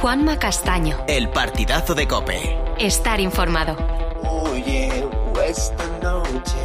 Juanma Castaño. El partidazo de COPE. Estar informado. Oye, esta noche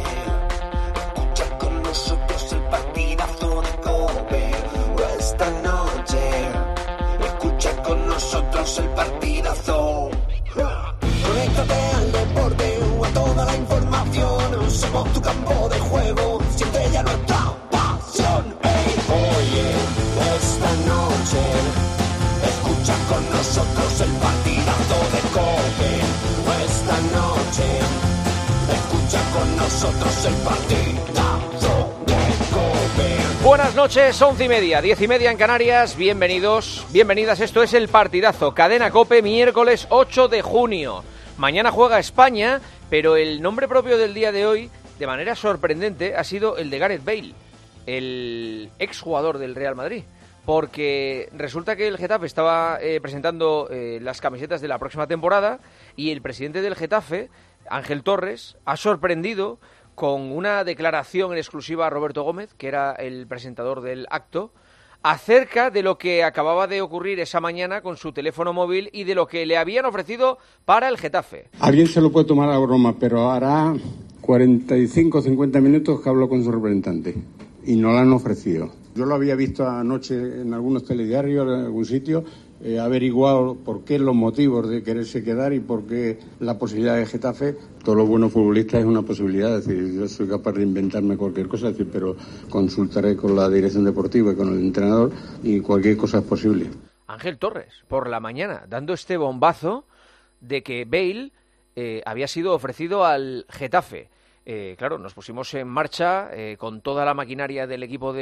escucha con nosotros el partidazo de COPE. Esta noche escucha con nosotros el partidazo. Conéctate al deporte o a toda la información. Somos tu campo de juego, siente ya nuestra pasión. Hey, oye, esta noche escucha con nosotros el partidazo de COPE. Esta noche escucha con nosotros el partidazo de COPE. Buenas noches, 11:30, 10:30 en Canarias. Bienvenidos, bienvenidas. Esto es el partidazo. Cadena COPE, miércoles 8 de junio. Mañana juega España, pero el nombre propio del día de hoy, de manera sorprendente, ha sido el de Gareth Bale, el exjugador del Real Madrid. Porque resulta que el Getafe estaba presentando las camisetas de la próxima temporada y el presidente del Getafe, Ángel Torres, ha sorprendido con una declaración en exclusiva a Roberto Gómez, que era el presentador del acto, acerca de lo que acababa de ocurrir esa mañana con su teléfono móvil y de lo que le habían ofrecido para el Getafe. Alguien se lo puede tomar a broma, pero hará 45 o 50 minutos que hablo con su representante y no lo han ofrecido. Yo lo había visto anoche en algunos telediarios, en algún sitio, averiguado por qué los motivos de quererse quedar y por qué la posibilidad de Getafe. Todos los buenos futbolistas es una posibilidad, es decir, yo soy capaz de inventarme cualquier cosa, es decir, pero consultaré con la dirección deportiva y con el entrenador y cualquier cosa es posible. Ángel Torres, por la mañana, dando este bombazo de que Bale había sido ofrecido al Getafe. Claro, nos pusimos en marcha con toda la maquinaria del equipo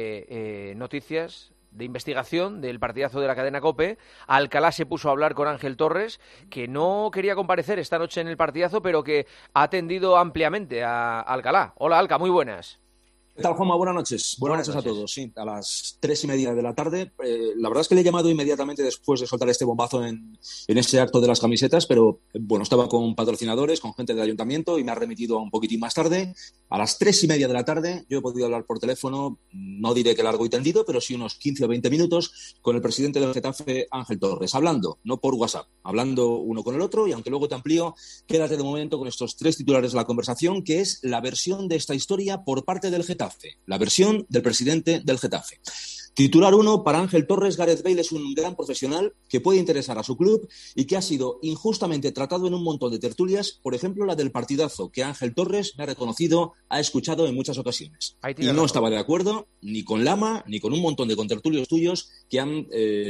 de noticias, de investigación del partidazo de la cadena COPE. Alcalá se puso a hablar con Ángel Torres, que no quería comparecer esta noche en el partidazo, pero que ha atendido ampliamente a Alcalá. Hola, Alca, muy buenas. ¿Qué tal, Juanma? Buenas noches. Buenas noches a todos. Sí, a las 3:30 de la tarde. La verdad es que le he llamado inmediatamente después de soltar este bombazo en ese acto de las camisetas, pero bueno, estaba con patrocinadores, con gente del ayuntamiento y me ha remitido a un poquitín más tarde. A las 3:30 de la tarde yo he podido hablar por teléfono, no diré que largo y tendido, pero sí unos 15 o 20 minutos con el presidente del Getafe, Ángel Torres, hablando, no por WhatsApp, hablando uno con el otro, y aunque luego te amplío, quédate de momento con estos tres titulares de la conversación, que es la versión de esta historia por parte del Getafe. La versión del presidente del Getafe. Titular 1, para Ángel Torres, Gareth Bale es un gran profesional que puede interesar a su club y que ha sido injustamente tratado en un montón de tertulias, por ejemplo la del partidazo, que Ángel Torres me ha reconocido, ha escuchado en muchas ocasiones. Y no estaba de acuerdo ni con Lama ni con un montón de contertulios tuyos que han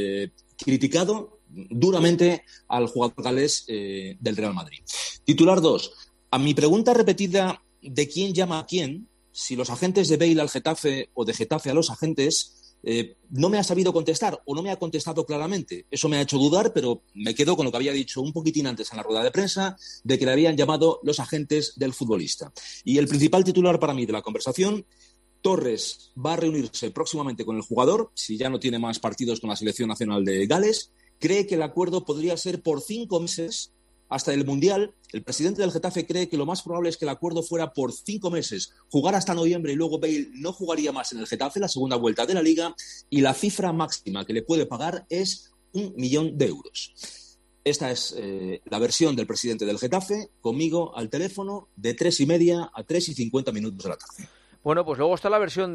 criticado duramente al jugador galés del Real Madrid. Titular 2, a mi pregunta repetida de quién llama a quién, si los agentes de Bale al Getafe o de Getafe a los agentes, no me ha sabido contestar o no me ha contestado claramente. Eso me ha hecho dudar, pero me quedo con lo que había dicho un poquitín antes en la rueda de prensa, de que le habían llamado los agentes del futbolista. Y el principal titular para mí de la conversación, Torres va a reunirse próximamente con el jugador, si ya no tiene más partidos con la selección nacional de Gales, cree que el acuerdo podría ser por 5 meses, hasta el Mundial. El presidente del Getafe cree que lo más probable es que el acuerdo fuera por 5 meses, jugar hasta noviembre y luego Bale no jugaría más en el Getafe, la segunda vuelta de la Liga, y la cifra máxima que le puede pagar es 1 millón de euros. Esta es la versión del presidente del Getafe, conmigo al teléfono, de 3:30 a 3:50 de la tarde. Bueno, pues luego está la versión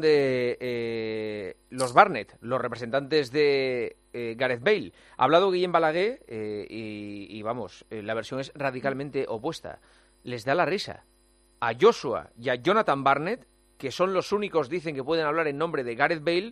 de los Barnett, los representantes de Gareth Bale. Ha hablado Guillem Balaguer y vamos, la versión es radicalmente opuesta. Les da la risa a Joshua y a Jonathan Barnett, que son los únicos, dicen, que pueden hablar en nombre de Gareth Bale.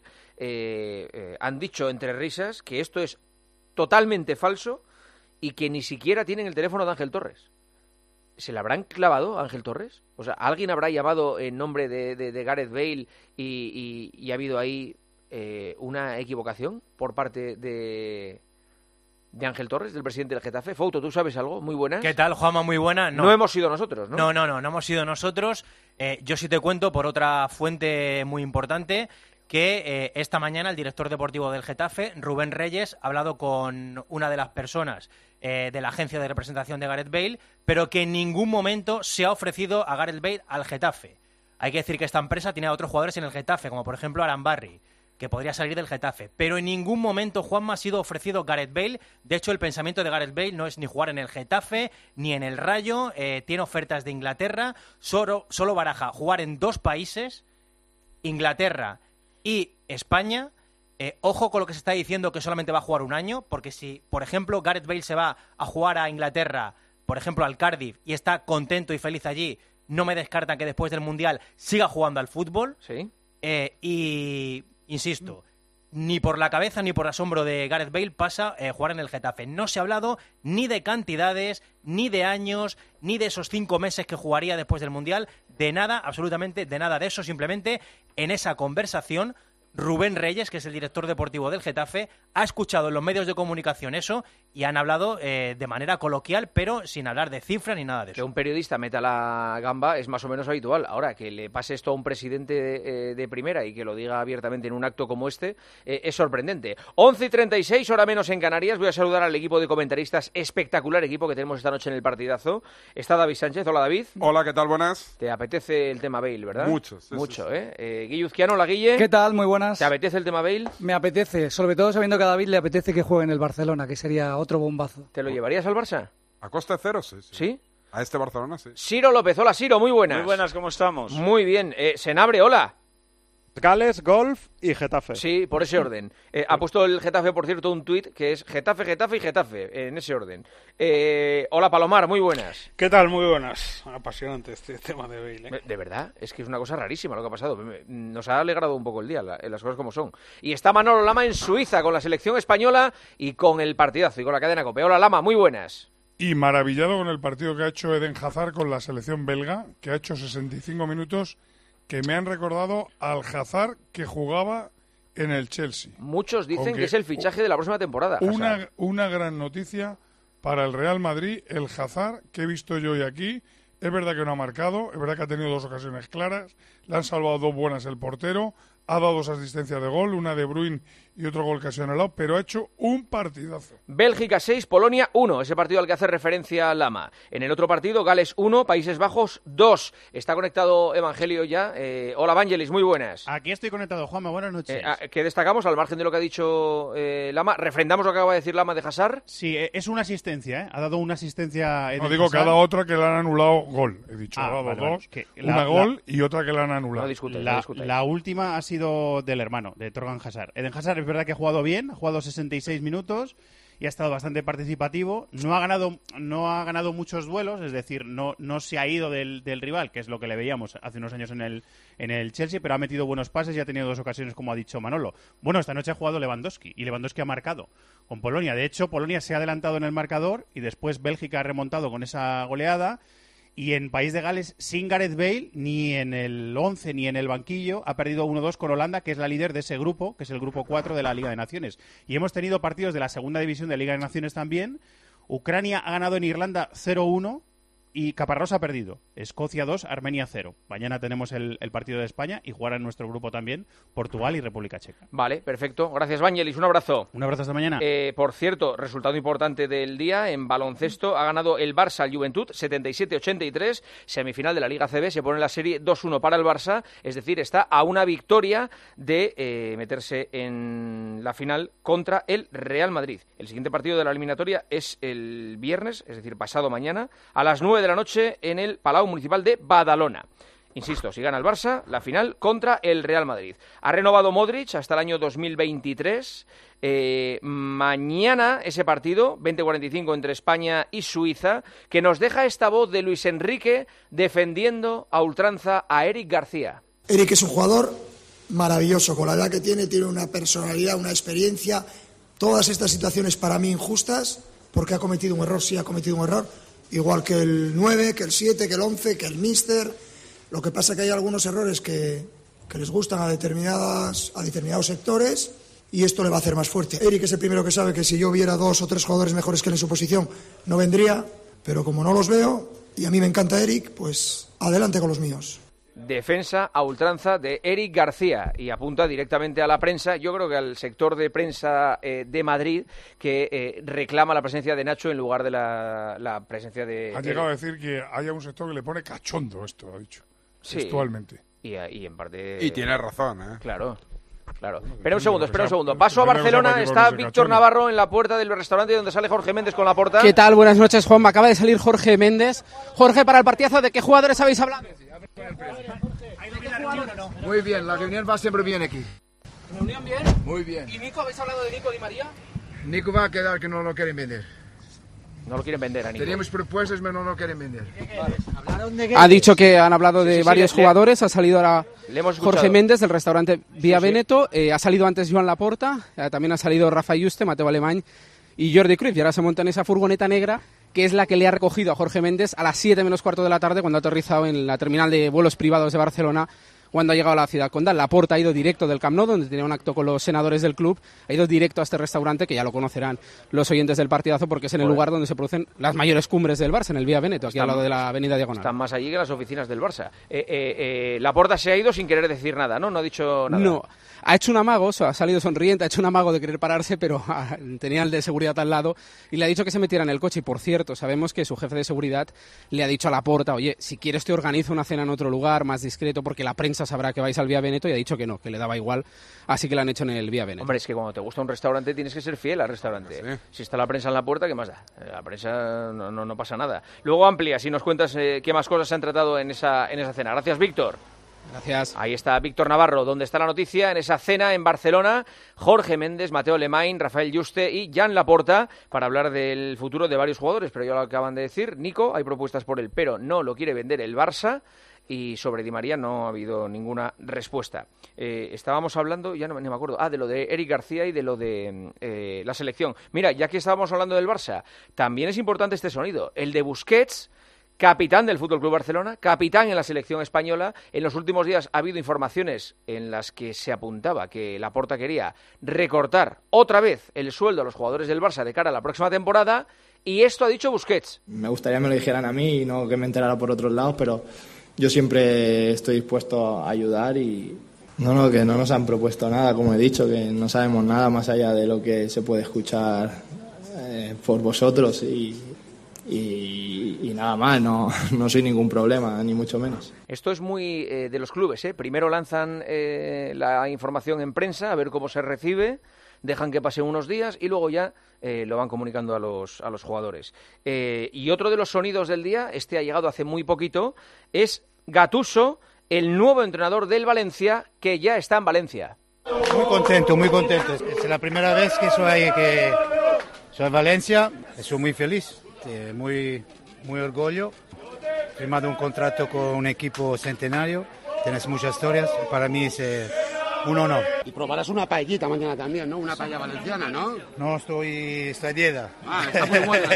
Han dicho entre risas que esto es totalmente falso y que ni siquiera tienen el teléfono de Ángel Torres. ¿Se le habrán clavado a Ángel Torres? O sea, ¿alguien habrá llamado en nombre de Gareth Bale y ha habido ahí una equivocación por parte de Ángel Torres, del presidente del Getafe? Fouto, ¿tú sabes algo? Muy buena. ¿Qué tal, Juanma? Muy buena. No hemos sido nosotros, ¿no? No hemos sido nosotros. Yo sí te cuento por otra fuente muy importante que esta mañana el director deportivo del Getafe, Rubén Reyes, ha hablado con una de las personas de la agencia de representación de Gareth Bale, pero que en ningún momento se ha ofrecido a Gareth Bale al Getafe. Hay que decir que esta empresa tiene a otros jugadores en el Getafe, como por ejemplo Aran Barry. que podría salir del Getafe. Pero en ningún momento, Juanma, ha sido ofrecido Gareth Bale. De hecho, el pensamiento de Gareth Bale no es ni jugar en el Getafe ni en el Rayo. Tiene ofertas de Inglaterra. Solo baraja jugar en 2 países, Inglaterra y España. Ojo con lo que se está diciendo, que solamente va a jugar un año, porque si, por ejemplo, Gareth Bale se va a jugar a Inglaterra, por ejemplo, al Cardiff, y está contento y feliz allí, no me descartan que después del Mundial siga jugando al fútbol. Sí. Y insisto, ni por la cabeza ni por asombro de Gareth Bale pasa jugar en el Getafe. No se ha hablado ni de cantidades, ni de años, ni de esos 5 meses que jugaría después del Mundial, de nada, absolutamente de nada de eso. Simplemente en esa conversación, Rubén Reyes, que es el director deportivo del Getafe, ha escuchado en los medios de comunicación eso y han hablado de manera coloquial, pero sin hablar de cifras ni nada de eso. Que un periodista meta la gamba es más o menos habitual. Ahora, que le pase esto a un presidente de primera y que lo diga abiertamente en un acto como este, es sorprendente. 11:36, hora menos en Canarias. Voy a saludar al equipo de comentaristas, espectacular equipo que tenemos esta noche en el partidazo. Está David Sánchez. Hola, David. Hola, ¿qué tal? Buenas. Te apetece el tema Bale, ¿verdad? Mucho, sí. Guille Uzquiano, hola, Guille. ¿Qué tal? Muy buenas. ¿Te apetece el tema Bale? Me apetece, sobre todo sabiendo que a David le apetece que juegue en el Barcelona, que sería otro bombazo. ¿Te lo llevarías al Barça? A coste cero, sí. ¿Sí? A este Barcelona, sí. Ciro López, hola Ciro, muy buenas. Muy buenas, ¿cómo estamos? Muy bien. Senabre, hola. Gales, Golf y Getafe. Sí, por ese orden. Ha puesto el Getafe, por cierto, un tuit que es Getafe, Getafe y Getafe, en ese orden. Hola Palomar, muy buenas. ¿Qué tal? Muy buenas. Apasionante este tema de Bale. De verdad, es que es una cosa rarísima lo que ha pasado. Nos ha alegrado un poco el día, las cosas como son. Y está Manolo Lama en Suiza con la selección española y con el partidazo y con la cadena COPE. Hola Lama, muy buenas. Y maravillado con el partido que ha hecho Eden Hazard con la selección belga, que ha hecho 65 minutos que me han recordado al Hazard que jugaba en el Chelsea. Muchos dicen que es el fichaje de la próxima temporada. Una gran noticia para el Real Madrid, el Hazard que he visto yo hoy aquí. Es verdad que no ha marcado, es verdad que ha tenido 2 ocasiones claras, le han salvado 2 buenas el portero, ha dado 2 asistencias de gol, una de Bruyne y otro gol casi anulado, pero ha hecho un partidazo. Bélgica 6, Polonia 1, ese partido al que hace referencia Lama. En el otro partido, Gales 1, Países Bajos 2. Está conectado Evangelio ya. Hola, Evangelis, muy buenas. Aquí estoy conectado, Juanma, buenas noches. ¿Qué destacamos al margen de lo que ha dicho Lama? ¿Refrendamos lo que acaba de decir Lama de Hazard? Sí, es una asistencia, Ha dado una asistencia... No, digo que ha dado otra que le han anulado gol. He dicho, ha dado 2, gol y otra que le han anulado. No discute. La última ha sido del hermano, de Torgan Hazard. Eden Hazard es verdad que ha jugado bien, ha jugado 66 minutos y ha estado bastante participativo. No ha ganado muchos duelos, es decir, no se ha ido del rival, que es lo que le veíamos hace unos años en el Chelsea, pero ha metido buenos pases y ha tenido 2 ocasiones, como ha dicho Manolo. Bueno, esta noche ha jugado Lewandowski y Lewandowski ha marcado con Polonia. De hecho, Polonia se ha adelantado en el marcador y después Bélgica ha remontado con esa goleada. Y en País de Gales, sin Gareth Bale, ni en el 11 ni en el banquillo, ha perdido 1-2 con Holanda, que es la líder de ese grupo, que es el grupo 4 de la Liga de Naciones. Y hemos tenido partidos de la segunda división de Liga de Naciones también. Ucrania ha ganado en Irlanda 0-1 y Caparrós ha perdido. Escocia 2, Armenia 0. Mañana tenemos el partido de España y jugará en nuestro grupo también Portugal y República Checa. Vale, perfecto. Gracias, Vangelis. Un abrazo. Un abrazo hasta mañana. Por cierto, resultado importante del día en baloncesto. Ha ganado el Barça al Juventud 77-83. Semifinal de la Liga CB. Se pone la serie 2-1 para el Barça. Es decir, está a una victoria de meterse en la final contra el Real Madrid. El siguiente partido de la eliminatoria es el viernes, es decir, pasado mañana, a las 9 de la noche en el Palau Municipal de Badalona. Insisto, si gana el Barça, la final contra el Real Madrid. Ha renovado Modric hasta el año 2023. Mañana ese partido, 20:45 entre España y Suiza, que nos deja esta voz de Luis Enrique defendiendo a ultranza a Eric García. Eric es un jugador maravilloso, con la edad que tiene una personalidad, una experiencia. Todas estas situaciones para mí injustas, porque ha cometido un error, sí ha cometido un error, igual que el 9, que el 7, que el 11, que el míster. Lo que pasa es que hay algunos errores que les gustan a determinados sectores y esto le va a hacer más fuerte. Eric es el primero que sabe que si yo viera 2 o 3 jugadores mejores que él en su posición no vendría, pero como no los veo y a mí me encanta Eric, pues adelante con los míos. Defensa a ultranza de Eric García y apunta directamente a la prensa, yo creo que al sector de prensa de Madrid que reclama la presencia de Nacho en lugar de la presencia de... Ha llegado a decir que haya un sector que le pone cachondo esto, ha dicho, sí, textualmente. Y en parte... Y tiene razón, ¿eh? Claro. Claro. Espera un segundo. Paso a Barcelona, está Víctor Navarro en la puerta del restaurante donde sale Jorge Méndez con la porta. ¿Qué tal? Buenas noches, Juanma. Acaba de salir Jorge Méndez. Jorge, para el partidazo, ¿de qué jugadores habéis hablado? Muy bien, la reunión va siempre bien aquí. ¿Reunión bien? Muy bien. ¿Y Nico? ¿Habéis hablado de Nico Di María? Nico va a quedar que no lo quieren vender. No lo quieren vender a Nico. Teníamos propuestas, pero no lo quieren vender. Ha dicho que han hablado de varios jugadores. Ha salido ahora Jorge Méndez del restaurante Vía Veneto. Ha salido antes Joan Laporta. También ha salido Rafa Yuste, Mateo Alemany y Jordi Cruyff. Y ahora se monta en esa furgoneta negra que es la que le ha recogido a Jorge Méndez a las 7 menos cuarto de la tarde cuando ha aterrizado en la terminal de vuelos privados de Barcelona, cuando ha llegado a la ciudad condal. Laporta ha ido directo del Camp Nou, donde tenía un acto con los senadores del club, ha ido directo a este restaurante, que ya lo conocerán los oyentes del partidazo, porque es en el lugar donde se producen las mayores cumbres del Barça, en el Vía Veneto, aquí al lado de la avenida Diagonal. Están más allí que las oficinas del Barça. Laporta se ha ido sin querer decir nada, ¿no? No ha dicho nada. No, ha hecho un amago, ha salido sonriente, ha hecho un amago de querer pararse, pero tenía el de seguridad al lado y le ha dicho que se metiera en el coche. Y por cierto, sabemos que su jefe de seguridad le ha dicho a Laporta, oye, si quieres te organizo una cena en otro lugar más discreto, porque la prensa sabrá que vais al Vía Veneto, y ha dicho que no, que le daba igual, así que lo han hecho en el Vía Veneto. Hombre, es que cuando te gusta un restaurante tienes que ser fiel al restaurante. Sí. Si está la prensa en la puerta, ¿qué más da? La prensa no pasa nada. Luego amplías y nos cuentas qué más cosas se han tratado en esa cena. Gracias, Víctor. Gracias. Ahí está Víctor Navarro, donde está la noticia, en esa cena en Barcelona. Jorge Méndez, Mateo Alemany, Rafael Yuste y Joan Laporta para hablar del futuro de varios jugadores, pero ya lo acaban de decir. Nico, hay propuestas por él, pero no lo quiere vender el Barça. Y sobre Di María no ha habido ninguna respuesta. Estábamos hablando, ya no me acuerdo, de lo de Eric García y de lo de la selección. Mira, ya que estábamos hablando del Barça, también es importante este sonido, el de Busquets, capitán del FC Barcelona, capitán en la selección española. En los últimos días ha habido informaciones en las que se apuntaba que Laporta quería recortar otra vez el sueldo a los jugadores del Barça de cara a la próxima temporada, y esto ha dicho Busquets. Me gustaría que me lo dijeran a mí y no que me enterara por otros lados, pero yo siempre estoy dispuesto a ayudar y que no nos han propuesto nada, como he dicho, que no sabemos nada más allá de lo que se puede escuchar por vosotros y nada más, no soy ningún problema, ni mucho menos. Esto es muy de los clubes, ¿eh? Primero lanzan la información en prensa, a ver cómo se recibe, dejan que pasen unos días y luego ya lo van comunicando a los jugadores. Y otro de los sonidos del día, ha llegado hace muy poquito, es Gattuso, el nuevo entrenador del Valencia, que ya está en Valencia. Muy contento. Es la primera vez que soy en Valencia. Soy muy feliz, muy orgullo. He firmado un contrato con un equipo centenario. Tienes muchas historias. Para mí es un honor. Y probarás una paellita mañana también, ¿no? Una paella valenciana, ¿no? No, estoy a dieta. Está muy buena.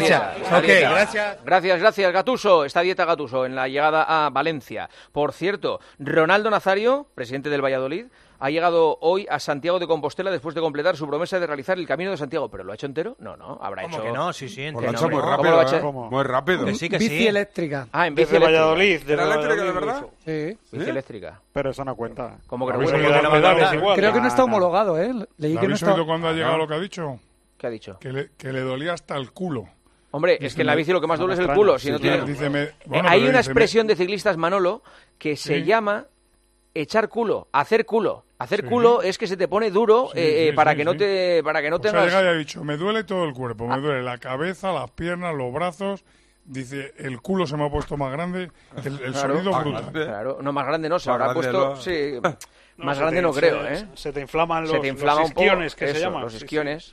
Gracias. Gracias, Gattuso. Está dieta Gattuso en la llegada a Valencia. Por cierto, Ronaldo Nazario, presidente del Valladolid, ha llegado hoy a Santiago de Compostela después de completar su promesa de realizar el Camino de Santiago. ¿Pero lo ha hecho entero? No, habrá ¿Cómo hecho... que no? Sí, entero. Lo ha hecho muy rápido, muy rápido. Que sí. Bici eléctrica. En bici eléctrica. Valladolid. ¿Era eléctrica de verdad? Sí. Bici eléctrica. Pero eso no cuenta. ¿Cómo que no cuenta? Creo que no está homologado, ¿eh? Leí que no está... oído cuando ha llegado lo que ha dicho? ¿Qué ha dicho? Que le dolía hasta el culo. Hombre, es que en la bici lo que más duele es el culo. Si no tiene... Hay una expresión de ciclistas, Manolo, que se llama echar culo, hacer culo. Hacer culo es que se te pone duro para que no tengas... Ha llegado y ha dicho, me duele todo el cuerpo, me duele la cabeza, las piernas, los brazos. Dice, el culo se me ha puesto más grande, el sonido brutal. Claro, no, más grande no, se habrá puesto... Sí, más grande no creo, ¿eh? Se te inflaman los isquiones, que se llaman. Los isquiones.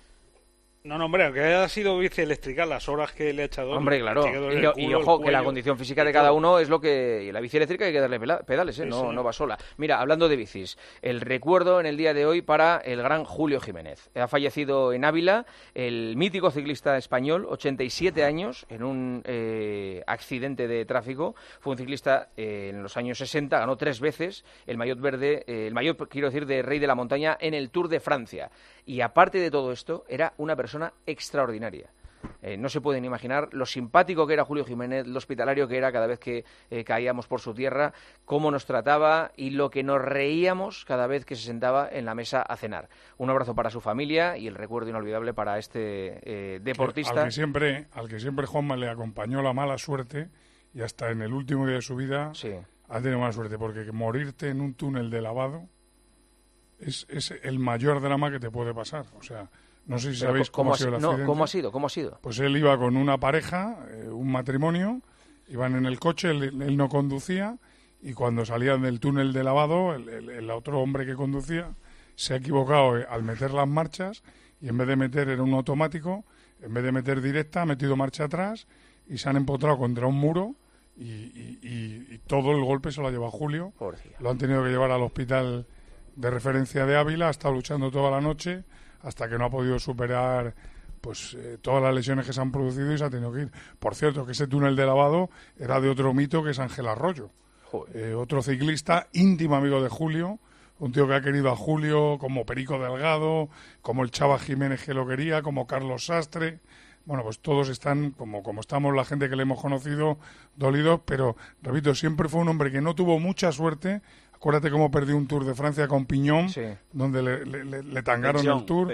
No, hombre, aunque haya sido bici eléctrica, las horas que le ha echado... Hombre, claro. Y ojo, que la condición física de cada uno es lo que... Y la bici eléctrica hay que darle pedales, ¿eh? No va sola. Mira, hablando de bicis, el recuerdo en el día de hoy para el gran Julio Jiménez. Ha fallecido en Ávila el mítico ciclista español, 87 años, en un accidente de tráfico. Fue un ciclista en los años 60, ganó 3 veces el maillot verde, de Rey de la Montaña en el Tour de Francia. Y aparte de todo esto, era una persona extraordinaria. No se pueden imaginar lo simpático que era Julio Jiménez, lo hospitalario que era cada vez que caíamos por su tierra, cómo nos trataba y lo que nos reíamos cada vez que se sentaba en la mesa a cenar. Un abrazo para su familia y el recuerdo inolvidable para este deportista. Al que siempre Juanma le acompañó la mala suerte y hasta en el último día de su vida ha tenido mala suerte, porque morirte en un túnel de lavado es el mayor drama que te puede pasar. O sea, no sé si sabéis cómo ha sido el accidente. No, ¿cómo ha sido? Pues él iba con una pareja, un matrimonio, iban en el coche, él no conducía, y cuando salían del túnel de lavado, el otro hombre que conducía se ha equivocado al meter las marchas, y en vez de meter, era un automático, en vez de meter directa, ha metido marcha atrás, y se han empotrado contra un muro, y todo el golpe se lo ha llevado Julio. Lo han tenido que llevar al hospital de referencia de Ávila, ha estado luchando toda la noche hasta que no ha podido superar pues todas las lesiones que se han producido y se ha tenido que ir. Por cierto, que ese túnel de lavado era de otro mito, que es Ángel Arroyo, otro ciclista íntimo amigo de Julio, un tío que ha querido a Julio como Perico Delgado, como el Chava Jiménez que lo quería, como Carlos Sastre. Bueno, pues todos están, como estamos la gente que le hemos conocido, dolidos, pero, repito, siempre fue un hombre que no tuvo mucha suerte. Acuérdate cómo perdió un Tour de Francia con Piñón, donde le tangaron el Tour.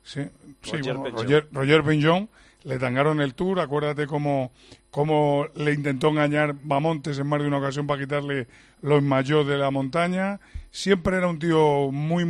Roger Piñón, le tangaron el Tour. Acuérdate cómo le intentó engañar Bamontes en más de una ocasión para quitarle los maillots de la montaña. Siempre era un tío muy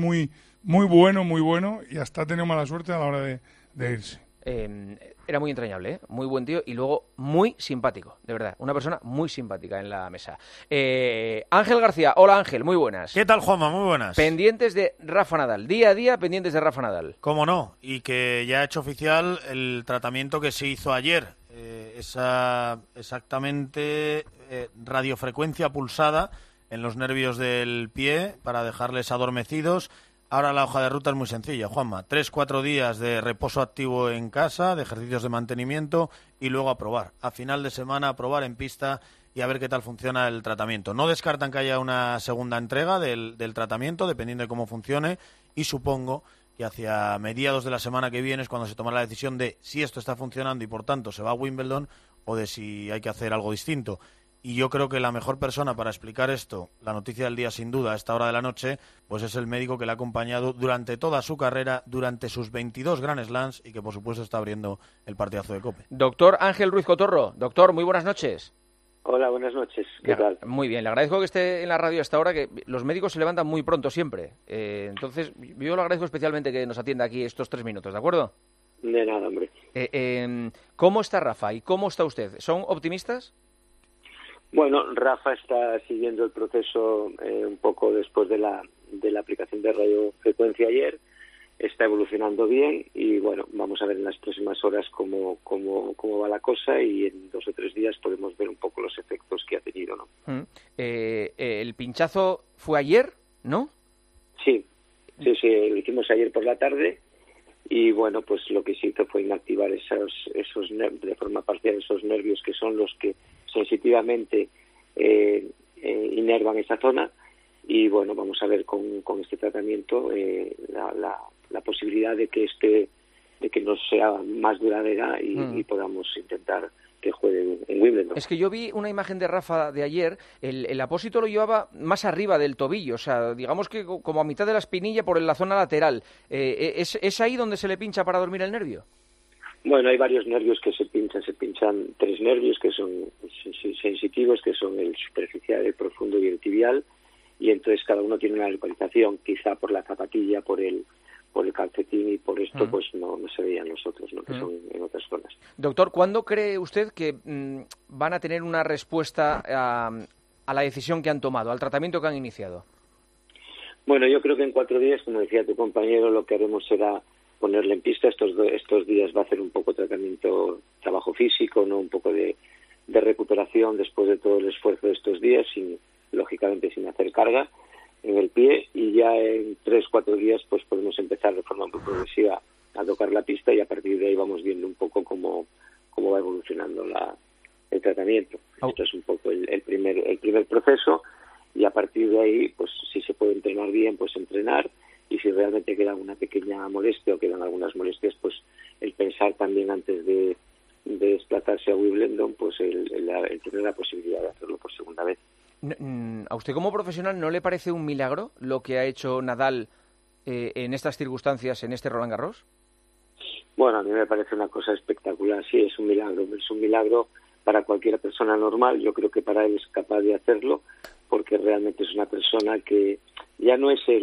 bueno, y hasta ha tenido mala suerte a la hora de irse. Era muy entrañable, muy buen tío y luego muy simpático, de verdad, una persona muy simpática en la mesa. Ángel García, hola Ángel, muy buenas. ¿Qué tal, Juanma? Muy buenas. Pendientes de Rafa Nadal, día a día pendientes de Rafa Nadal. Cómo no, y que ya ha hecho oficial el tratamiento que se hizo ayer, esa exactamente radiofrecuencia pulsada en los nervios del pie para dejarles adormecidos. Ahora la hoja de ruta es muy sencilla, Juanma. 3-4 días de reposo activo en casa, de ejercicios de mantenimiento y luego a probar. A final de semana a probar en pista y a ver qué tal funciona el tratamiento. No descartan que haya una segunda entrega del tratamiento, dependiendo de cómo funcione. Y supongo que hacia mediados de la semana que viene es cuando se tomará la decisión de si esto está funcionando y por tanto se va a Wimbledon o de si hay que hacer algo distinto. Y yo creo que la mejor persona para explicar esto, la noticia del día sin duda a esta hora de la noche, pues es el médico que le ha acompañado durante toda su carrera, durante sus 22 Grand Slams y que por supuesto está abriendo el partidazo de COPE. Doctor Ángel Ruiz Cotorro, doctor, muy buenas noches. Hola, buenas noches. ¿Qué tal? Muy bien, le agradezco que esté en la radio hasta ahora, que los médicos se levantan muy pronto siempre. Entonces, yo le agradezco especialmente que nos atienda aquí estos 3 minutos, ¿de acuerdo? De nada, hombre. ¿Cómo está Rafa y cómo está usted? ¿Son optimistas? Bueno, Rafa está siguiendo el proceso un poco después de la aplicación de radiofrecuencia ayer. Está evolucionando bien y, bueno, vamos a ver en las próximas horas cómo va la cosa y en 2 o 3 días podemos ver un poco los efectos que ha tenido, ¿no? El pinchazo fue ayer, ¿no? Sí, lo hicimos ayer por la tarde y, bueno, pues lo que se hizo fue inactivar esos de forma parcial esos nervios que son los que sensitivamente inervan esa zona y bueno, vamos a ver con este tratamiento la posibilidad de que nos sea más duradera y podamos intentar que juegue en Wimbledon. Es que yo vi una imagen de Rafa de ayer, el apósito lo llevaba más arriba del tobillo, o sea, digamos que como a mitad de la espinilla por la zona lateral. ¿Es ahí donde se le pincha para dormir el nervio? Bueno, hay varios nervios que se pinchan 3 nervios que son sensitivos, que son el superficial, el profundo y el tibial, y entonces cada uno tiene una localización, quizá por la zapatilla, por el calcetín, y por esto pues no se veían los otros, ¿no? Que son en otras zonas. Doctor, ¿cuándo cree usted que van a tener una respuesta a la decisión que han tomado, al tratamiento que han iniciado? Bueno, yo creo que en 4 días, como decía tu compañero, lo que haremos será ponerle en pista. Estos días va a hacer un poco de tratamiento, trabajo físico, no un poco de recuperación después de todo el esfuerzo de estos días, lógicamente sin hacer carga en el pie, y ya en 3-4 días pues podemos empezar de forma muy progresiva a tocar la pista y a partir de ahí vamos viendo un poco cómo va evolucionando el tratamiento. Esto es un poco el primer proceso y a partir de ahí pues si se puede entrenar bien pues entrenar, y si realmente queda una pequeña molestia o quedan algunas molestias pues el pensar también antes de desplazarse a Wimbledon pues el tener la posibilidad de hacerlo por segunda vez. ¿A usted como profesional no le parece un milagro lo que ha hecho Nadal en estas circunstancias, en este Roland Garros? Bueno, a mí me parece una cosa espectacular, sí, es un milagro para cualquier persona normal. Yo creo que para él es capaz de hacerlo porque realmente es una persona que ya no es el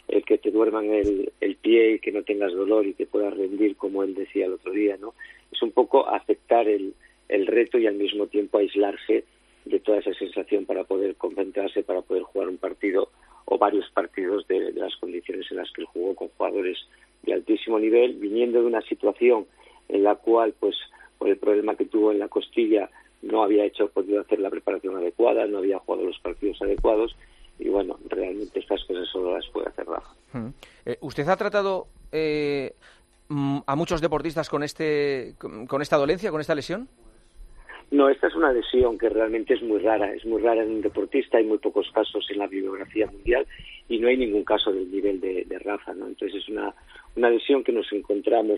el que te duerman el pie y que no tengas dolor y que puedas rendir, como él decía el otro día, ¿no? Es un poco aceptar el reto y al mismo tiempo aislarse de toda esa sensación para poder concentrarse, para poder jugar un partido o varios partidos de las condiciones en las que él jugó, con jugadores de altísimo nivel, viniendo de una situación en la cual, pues, por el problema que tuvo en la costilla, no había podido hacer la preparación adecuada, no había jugado los partidos adecuados, y bueno, realmente estas cosas solo las puede hacer Rafa. ¿Usted ha tratado a muchos deportistas con esta dolencia, con esta lesión? No, esta es una lesión que realmente es muy rara en un deportista, hay muy pocos casos en la bibliografía mundial y no hay ningún caso del nivel de Rafa, ¿no? Entonces es una lesión que nos encontramos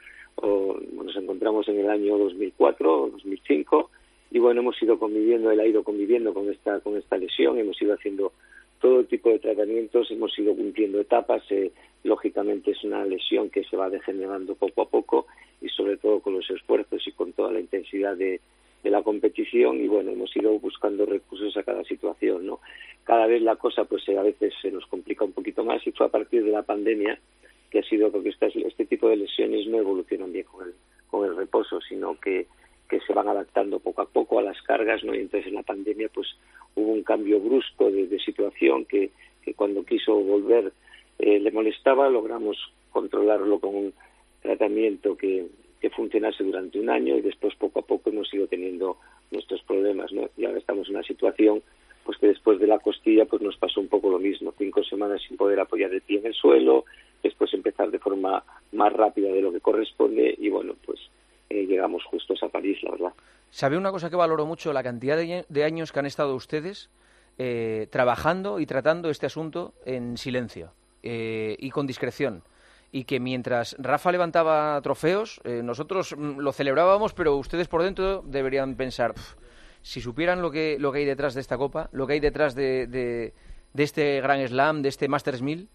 en el año 2004 o 2005 y bueno, él ha ido conviviendo con esta lesión, hemos ido haciendo todo tipo de tratamientos, hemos ido cumpliendo etapas, lógicamente es una lesión que se va degenerando poco a poco y sobre todo con los esfuerzos y con toda la intensidad de la competición y bueno, hemos ido buscando recursos a cada situación, ¿no? Cada vez la cosa pues a veces se nos complica un poquito más y fue a partir de la pandemia que ha sido porque este tipo de lesiones no evolucionan bien con el reposo, sino que se van adaptando poco a poco a las cargas, ¿no? Y entonces en la pandemia pues hubo un cambio brusco de situación que cuando quiso volver le molestaba, logramos controlarlo con un tratamiento que funcionase durante un año y después poco a poco hemos ido teniendo nuestros problemas, ¿no? Y ahora estamos en una situación pues que después de la costilla pues nos pasó un poco lo mismo, 5 semanas sin poder apoyar el pie en el suelo, después empezar de forma más rápida de lo que corresponde y bueno, pues llegamos justos a París, la verdad. ¿Sabe una cosa que valoro mucho? La cantidad de años que han estado ustedes trabajando y tratando este asunto en silencio y con discreción. Y que mientras Rafa levantaba trofeos, nosotros lo celebrábamos, pero ustedes por dentro deberían pensar, si supieran lo que hay detrás de esta Copa, lo que hay detrás de este Grand Slam, de este Masters 1000.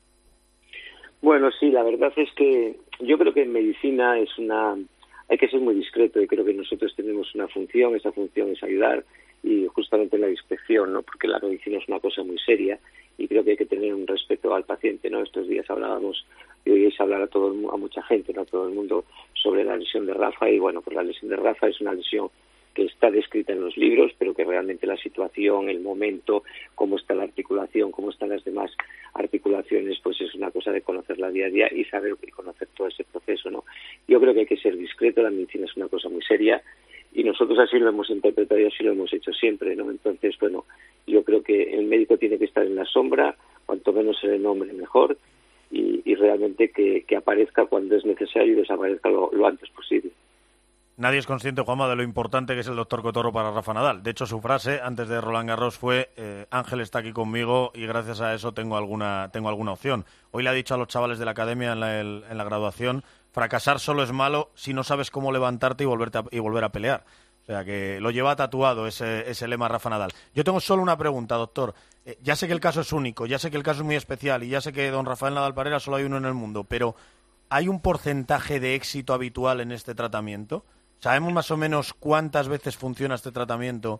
Bueno, sí, la verdad es que yo creo que en medicina hay que ser muy discreto y creo que nosotros tenemos una función, esa función es ayudar y justamente la discreción, ¿no? Porque la medicina es una cosa muy seria y creo que hay que tener un respeto al paciente, ¿no? Estos días hablábamos y oíais hablar a mucha gente, ¿no? A todo el mundo sobre la lesión de Rafa y bueno, pues la lesión de Rafa es una lesión que está descrita en los libros, pero que realmente la situación, el momento, cómo está la articulación, cómo están las demás articulaciones, pues es una cosa de conocerla día a día y saber y conocer todo ese proceso, ¿no? Yo creo que hay que ser discreto, la medicina es una cosa muy seria y nosotros así lo hemos interpretado y así lo hemos hecho siempre, ¿no? Entonces, bueno, yo creo que el médico tiene que estar en la sombra, cuanto menos se le nombre mejor y realmente que aparezca cuando es necesario y desaparezca lo antes posible. Nadie es consciente, Juanma, de lo importante que es el doctor Cotorro para Rafa Nadal. De hecho, su frase antes de Roland Garros fue Ángel está aquí conmigo y gracias a eso tengo alguna opción. Hoy le ha dicho a los chavales de la academia en la graduación, fracasar solo es malo si no sabes cómo levantarte y volver a pelear. O sea, que lo lleva tatuado ese lema Rafa Nadal. Yo tengo solo una pregunta, doctor. Ya sé que el caso es único, ya sé que el caso es muy especial y ya sé que don Rafael Nadal Parera solo hay uno en el mundo, pero ¿hay un porcentaje de éxito habitual en este tratamiento? ¿Sabemos más o menos cuántas veces funciona este tratamiento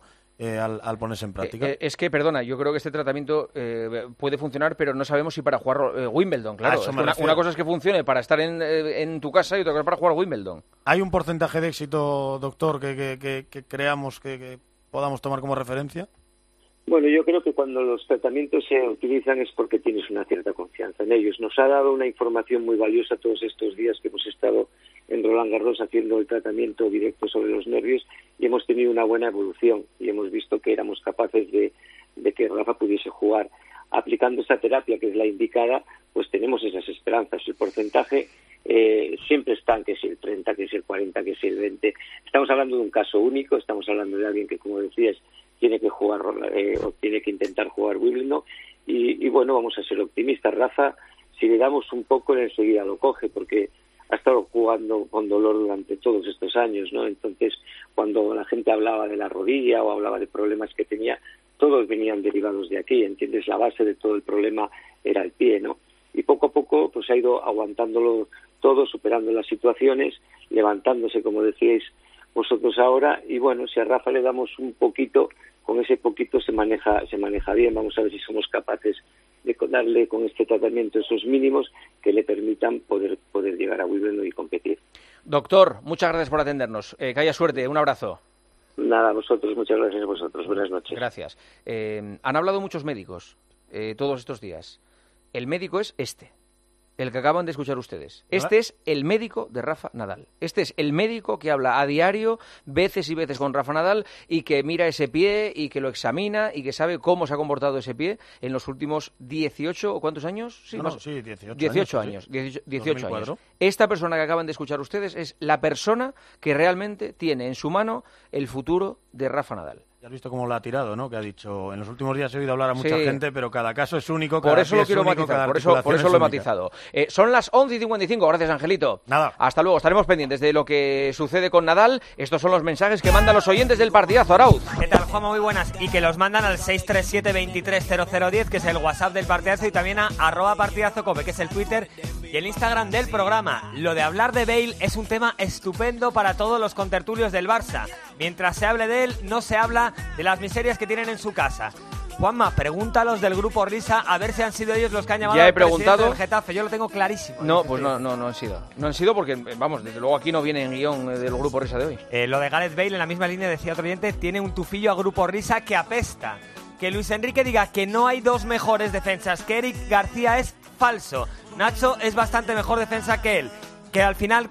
al ponerse en práctica? Es que, perdona, yo creo que este tratamiento puede funcionar, pero no sabemos si para jugar Wimbledon, claro. Una cosa es que funcione para estar en tu casa y otra cosa para jugar Wimbledon. ¿Hay un porcentaje de éxito, doctor, que creamos que podamos tomar como referencia? Bueno, yo creo que cuando los tratamientos se utilizan es porque tienes una cierta confianza en ellos. Nos ha dado una información muy valiosa todos estos días que hemos estado en Roland Garros haciendo el tratamiento directo sobre los nervios y hemos tenido una buena evolución y hemos visto que éramos capaces de que Rafa pudiese jugar. Aplicando esa terapia que es la indicada, pues tenemos esas esperanzas. El porcentaje siempre están, que si el 30, que si el 40, que si el 20. Estamos hablando de un caso único, estamos hablando de alguien que, como decías, tiene que jugar o tiene que intentar jugar Wimbledon y bueno, vamos a ser optimistas. Rafa, si le damos un poco, enseguida lo coge porque ha estado jugando con dolor durante todos estos años, ¿no? Entonces, cuando la gente hablaba de la rodilla o hablaba de problemas que tenía, todos venían derivados de aquí, ¿entiendes? La base de todo el problema era el pie, ¿no? Y poco a poco pues ha ido aguantándolo todo, superando las situaciones, levantándose, como decíais vosotros ahora, y bueno, si a Rafa le damos un poquito, con ese poquito se maneja bien. Vamos a ver si somos capaces darle con este tratamiento esos mínimos que le permitan poder llegar a Wimbledon y competir. Doctor, muchas gracias por atendernos. Que haya suerte. Un abrazo. Nada, a vosotros. Muchas gracias a vosotros. Buenas noches. Gracias. Han hablado muchos médicos todos estos días. El médico es el que acaban de escuchar ustedes. Este es el médico de Rafa Nadal. Este es el médico que habla a diario, veces y veces con Rafa Nadal, y que mira ese pie y que lo examina y que sabe cómo se ha comportado ese pie en los últimos 18 o ¿cuántos años? Sí, 18 años. 18 años. Esta persona que acaban de escuchar ustedes es la persona que realmente tiene en su mano el futuro de Rafa Nadal. Ya has visto cómo lo ha tirado, ¿no? Que ha dicho, en los últimos días he oído hablar a mucha gente, pero cada caso es único. Por eso lo quiero matizar, por eso lo he matizado. Son las 11:55, gracias Angelito. Nada. Hasta luego, estaremos pendientes de lo que sucede con Nadal. Estos son los mensajes que mandan los oyentes del partidazo, Arauz. ¿Qué tal, Juanma? Muy buenas. Y que los mandan al 637-230010, que es el WhatsApp del partidazo, y también a @partidazocope, que es el Twitter y el Instagram del programa. Lo de hablar de Bale es un tema estupendo para todos los contertulios del Barça. Mientras se hable de él, no se habla de las miserias que tienen en su casa. Juanma, pregúntalos del grupo Risa a ver si han sido ellos los que han llamado al presidente del Getafe. Yo lo tengo clarísimo. No, pues no han sido. No han sido porque, vamos, desde luego aquí no viene en guión del grupo Risa de hoy. Lo de Gareth Bale, en la misma línea, decía otro oyente, tiene un tufillo a grupo Risa que apesta. Que Luis Enrique diga que no hay dos mejores defensas que Eric García es falso. Nacho es bastante mejor defensa que él. Que al final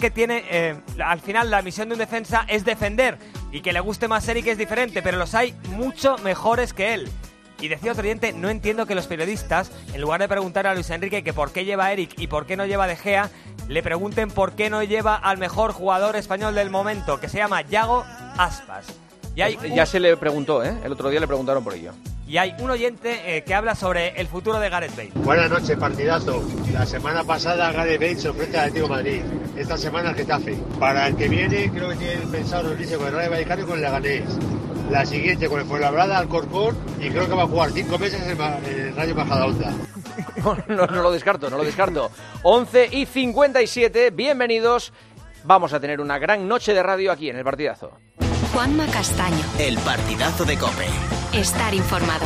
la misión de un defensa es defender, y que le guste más Eric es diferente, pero los hay mucho mejores que él. Y decía otro oyente, no entiendo que los periodistas, en lugar de preguntar a Luis Enrique que por qué lleva a Eric y por qué no lleva a De Gea, le pregunten por qué no lleva al mejor jugador español del momento, que se llama Yago Aspas. Ya se le preguntó, el otro día le preguntaron por ello. Y hay un oyente que habla sobre el futuro de Gareth Bale. Buenas noches, partidazo. La semana pasada Gareth Bale se ofrece al Atlético de Madrid. Esta semana el Getafe. Para el que viene creo que tienen pensado reunirse con el Rayo Vallecano y con el Leganés. La siguiente con el Fuenlabrada, Alcorcón, y creo que va a jugar 5 meses en el Rayo Majadahonda. No lo descarto. 11:57, bienvenidos. Vamos a tener una gran noche de radio aquí en el partidazo. Juanma Castaño. El partidazo de COPE. Estar informado.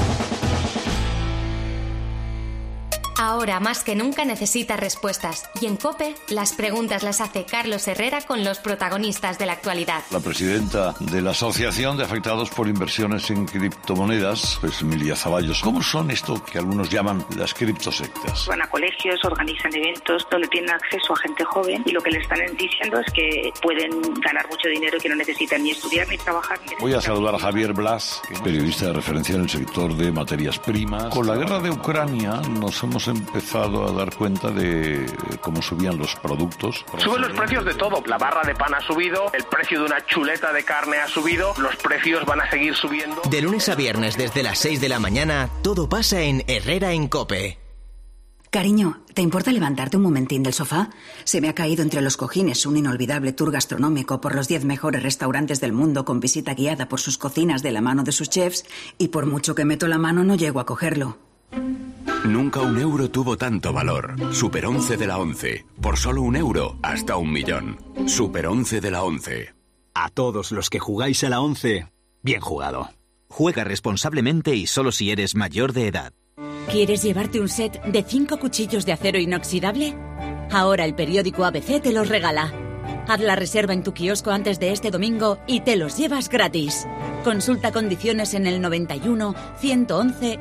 Ahora más que nunca necesitas respuestas. Y en COPE, las preguntas las hace Carlos Herrera con los protagonistas de la actualidad. La presidenta de la Asociación de Afectados por Inversiones en Criptomonedas, pues Emilia Zaballos. ¿Cómo son esto que algunos llaman las criptosectas? Van a colegios, organizan eventos donde tienen acceso a gente joven, y lo que le están diciendo es que pueden ganar mucho dinero y que no necesitan ni estudiar ni trabajar. Voy a saludar a Javier Blas, periodista de referencia en el sector de materias primas. Con la guerra de Ucrania nos hemos empezado a dar cuenta de cómo subían los productos. Suben los precios de todo. La barra de pan ha subido, el precio de una chuleta de carne ha subido, los precios van a seguir subiendo. De lunes a viernes desde las 6 de la mañana, todo pasa en Herrera en COPE. Cariño, ¿te importa levantarte un momentín del sofá? Se me ha caído entre los cojines un inolvidable tour gastronómico por los 10 mejores restaurantes del mundo con visita guiada por sus cocinas de la mano de sus chefs, y por mucho que meto la mano no llego a cogerlo. Nunca un euro tuvo tanto valor. Super 11 de la 11. Por solo €1, hasta 1.000.000. Super 11 de la 11. A todos los que jugáis a la 11, bien jugado. Juega responsablemente y solo si eres mayor de edad. ¿Quieres llevarte un set de 5 cuchillos de acero inoxidable? Ahora el periódico ABC te los regala. Haz la reserva en tu kiosco antes de este domingo y te los llevas gratis. Consulta condiciones en el 91 111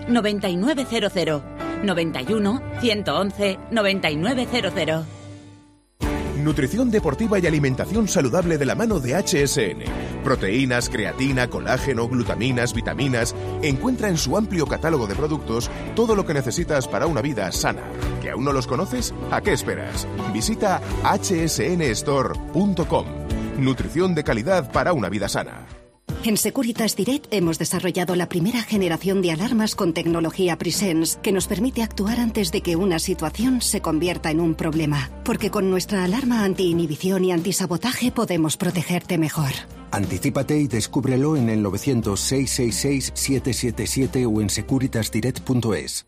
9900. 91 111 9900. Nutrición deportiva y alimentación saludable de la mano de HSN. Proteínas, creatina, colágeno, glutaminas, vitaminas. Encuentra en su amplio catálogo de productos todo lo que necesitas para una vida sana. ¿Que aún no los conoces? ¿A qué esperas? Visita hsnstore.com. Nutrición de calidad para una vida sana. En Securitas Direct hemos desarrollado la primera generación de alarmas con tecnología Presence que nos permite actuar antes de que una situación se convierta en un problema. Porque con nuestra alarma anti-inhibición y antisabotaje podemos protegerte mejor. Anticípate y descúbrelo en el 900-666-777 o en securitasdirect.es.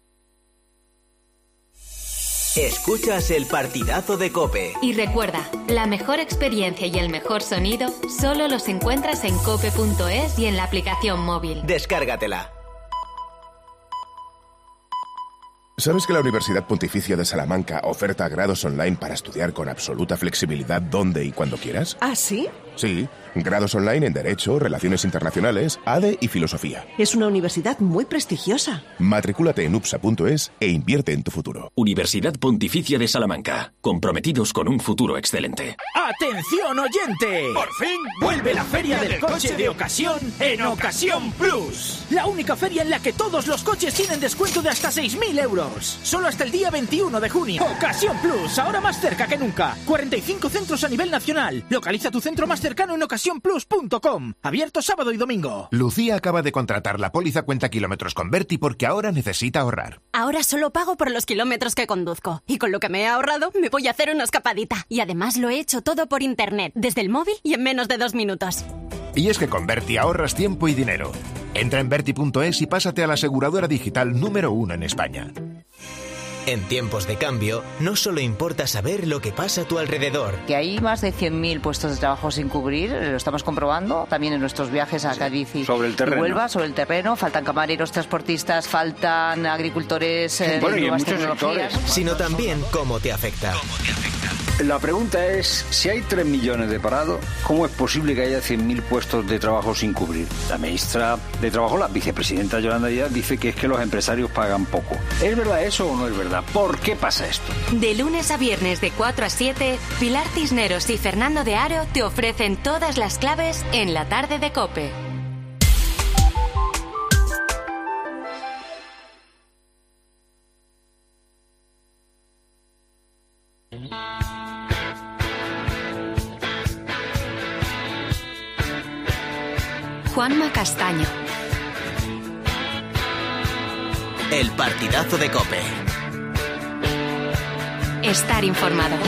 Escuchas el partidazo de COPE. Y recuerda, la mejor experiencia y el mejor sonido solo los encuentras en cope.es y en la aplicación móvil. Descárgatela. ¿Sabes que la Universidad Pontificia de Salamanca oferta grados online para estudiar con absoluta flexibilidad donde y cuando quieras? ¿Ah, sí? Sí, grados online en Derecho, Relaciones Internacionales, ADE y Filosofía. Es una universidad muy prestigiosa. Matricúlate en upsa.es e invierte en tu futuro. Universidad Pontificia de Salamanca, comprometidos con un futuro excelente. ¡Atención, oyente! ¡Por fin vuelve la Feria del Coche de Ocasión en Ocasión Plus! La única feria en la que todos los coches tienen descuento de hasta 6.000 euros. Solo hasta el día 21 de junio. Ocasión Plus, ahora más cerca que nunca. 45 centros a nivel nacional. Localiza tu centro más cercano en ocasiónplus.com. Abierto sábado y domingo. Lucía acaba de contratar la póliza cuenta kilómetros con Berti porque ahora necesita ahorrar. Ahora solo pago por los kilómetros que conduzco. Y con lo que me he ahorrado, me voy a hacer una escapadita. Y además lo he hecho todo por internet, desde el móvil y en menos de 2 minutos. Y es que con Berti ahorras tiempo y dinero. Entra en Berti.es y pásate a la aseguradora digital número 1 en España. En tiempos de cambio, no solo importa saber lo que pasa a tu alrededor. Que hay más de 100.000 puestos de trabajo sin cubrir, lo estamos comprobando también en nuestros viajes a Cádiz y Huelva, sobre el terreno. Faltan camareros, transportistas, faltan agricultores de nuevas tecnologías. Sino también cómo te afecta. La pregunta es, si hay 3 millones de parados, ¿cómo es posible que haya 100.000 puestos de trabajo sin cubrir? La ministra de Trabajo, la vicepresidenta Yolanda Díaz, dice que es que los empresarios pagan poco. ¿Es verdad eso o no es verdad? ¿Por qué pasa esto? De lunes a viernes de 4 a 7, Pilar Cisneros y Fernando de Aro te ofrecen todas las claves en la tarde de COPE. Juanma Castaño. El partidazo de COPE. Estar informado.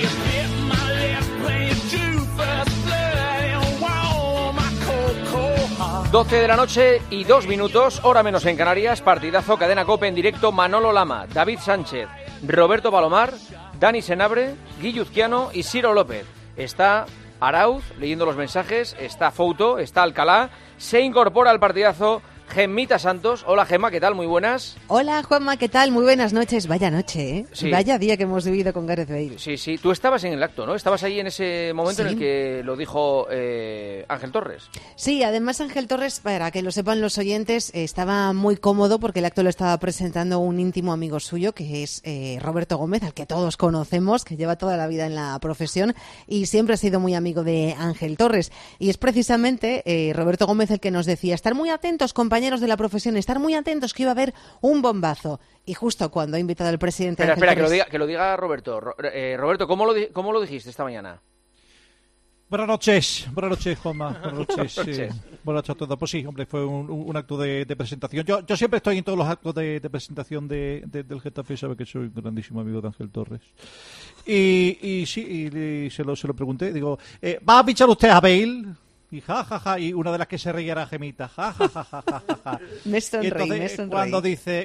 12 de la noche y 2 minutos, hora menos en Canarias, partidazo, cadena COPE en directo, Manolo Lama, David Sánchez, Roberto Palomar, Dani Senabre, Guillo Uzquiano y Ciro López. Está Arauz leyendo los mensajes, está Fouto, está Alcalá, se incorpora al partidazo Gemita Santos. Hola Gema, ¿qué tal? Muy buenas. Hola Juanma, ¿qué tal? Muy buenas noches. Vaya noche, ¿eh? Sí. Vaya día que hemos vivido con Gareth Bale. Sí, sí. Tú estabas en el acto, ¿no? Estabas ahí en ese momento en el que lo dijo Ángel Torres. Sí, además Ángel Torres, para que lo sepan los oyentes, estaba muy cómodo porque el acto lo estaba presentando un íntimo amigo suyo, que es Roberto Gómez, al que todos conocemos, que lleva toda la vida en la profesión y siempre ha sido muy amigo de Ángel Torres. Y es precisamente Roberto Gómez el que nos decía, estar muy atentos, compañeros de la profesión, estar muy atentos que iba a haber un bombazo. Y justo cuando ha invitado al presidente... Espera, que lo diga Roberto. Roberto, ¿cómo lo dijiste esta mañana? Buenas noches, Juanma. Buenas noches. Buenas noches a todos. Pues sí, hombre, fue un acto de presentación. Yo siempre estoy en todos los actos de presentación del Getafe, sabe que soy un grandísimo amigo de Ángel Torres. Y sí, se lo pregunté. Digo, ¿va a fichar usted a Bale? Y y una de las que se reía era Gemita, Me sonreí. Cuando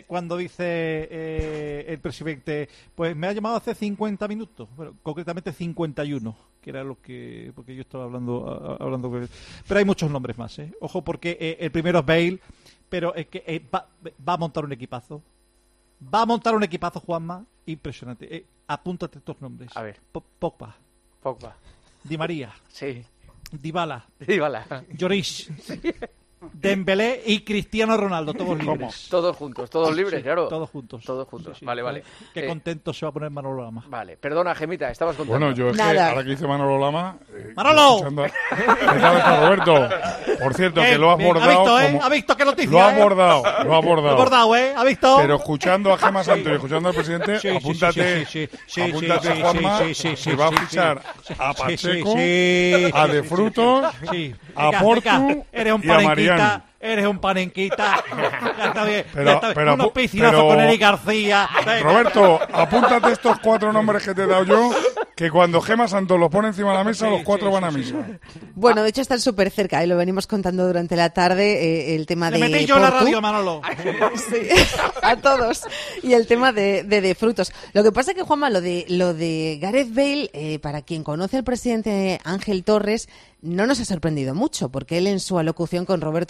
dice el presidente, pues me ha llamado hace 50 minutos, bueno, concretamente 51, que era lo que, porque yo estaba hablando con él. Pero hay muchos nombres más, ojo, porque el primero es Bale, pero es que va a montar un equipazo. Va a montar un equipazo, Juanma, impresionante. Apúntate estos nombres. A ver. Pogba. Di María. Sí. Dybala. Lloris. Dembélé y Cristiano Ronaldo, todos libres. ¿Cómo? Todos juntos, todos libres, claro. Todos juntos. Sí. Vale. Qué contento se va a poner Manolo Lama. Vale, perdona, Gemita, estabas contento. Bueno, yo es que ahora que dice Manolo Lama... ¡Manolo! ¿Qué tal está Roberto? Por cierto, que lo has bordado... ¿Ha visto qué noticia? Lo ha bordado. Lo ha bordado, ¿ha visto? Pero escuchando a Gemma Santos y escuchando al presidente, apúntate, Juanma, que va a fichar a Pacheco, a De Frutos, a Portu y a Mariano. Eres un panenquita. Ya está bien. Pero unos piscinazos con Eric García. Roberto, apúntate estos 4 nombres que te he dado yo, que cuando Gemma Santos los pone encima de la mesa, los 4 van a misa. Bueno, de hecho están súper cerca, y lo venimos contando durante la tarde, el tema de Le metí yo la radio, Manolo. Sí, a todos. Y el tema de frutos. Lo que pasa es que, Juanma, lo de Gareth Bale, para quien conoce al presidente Ángel Torres, no nos ha sorprendido mucho, porque él en su alocución con Roberto Gómez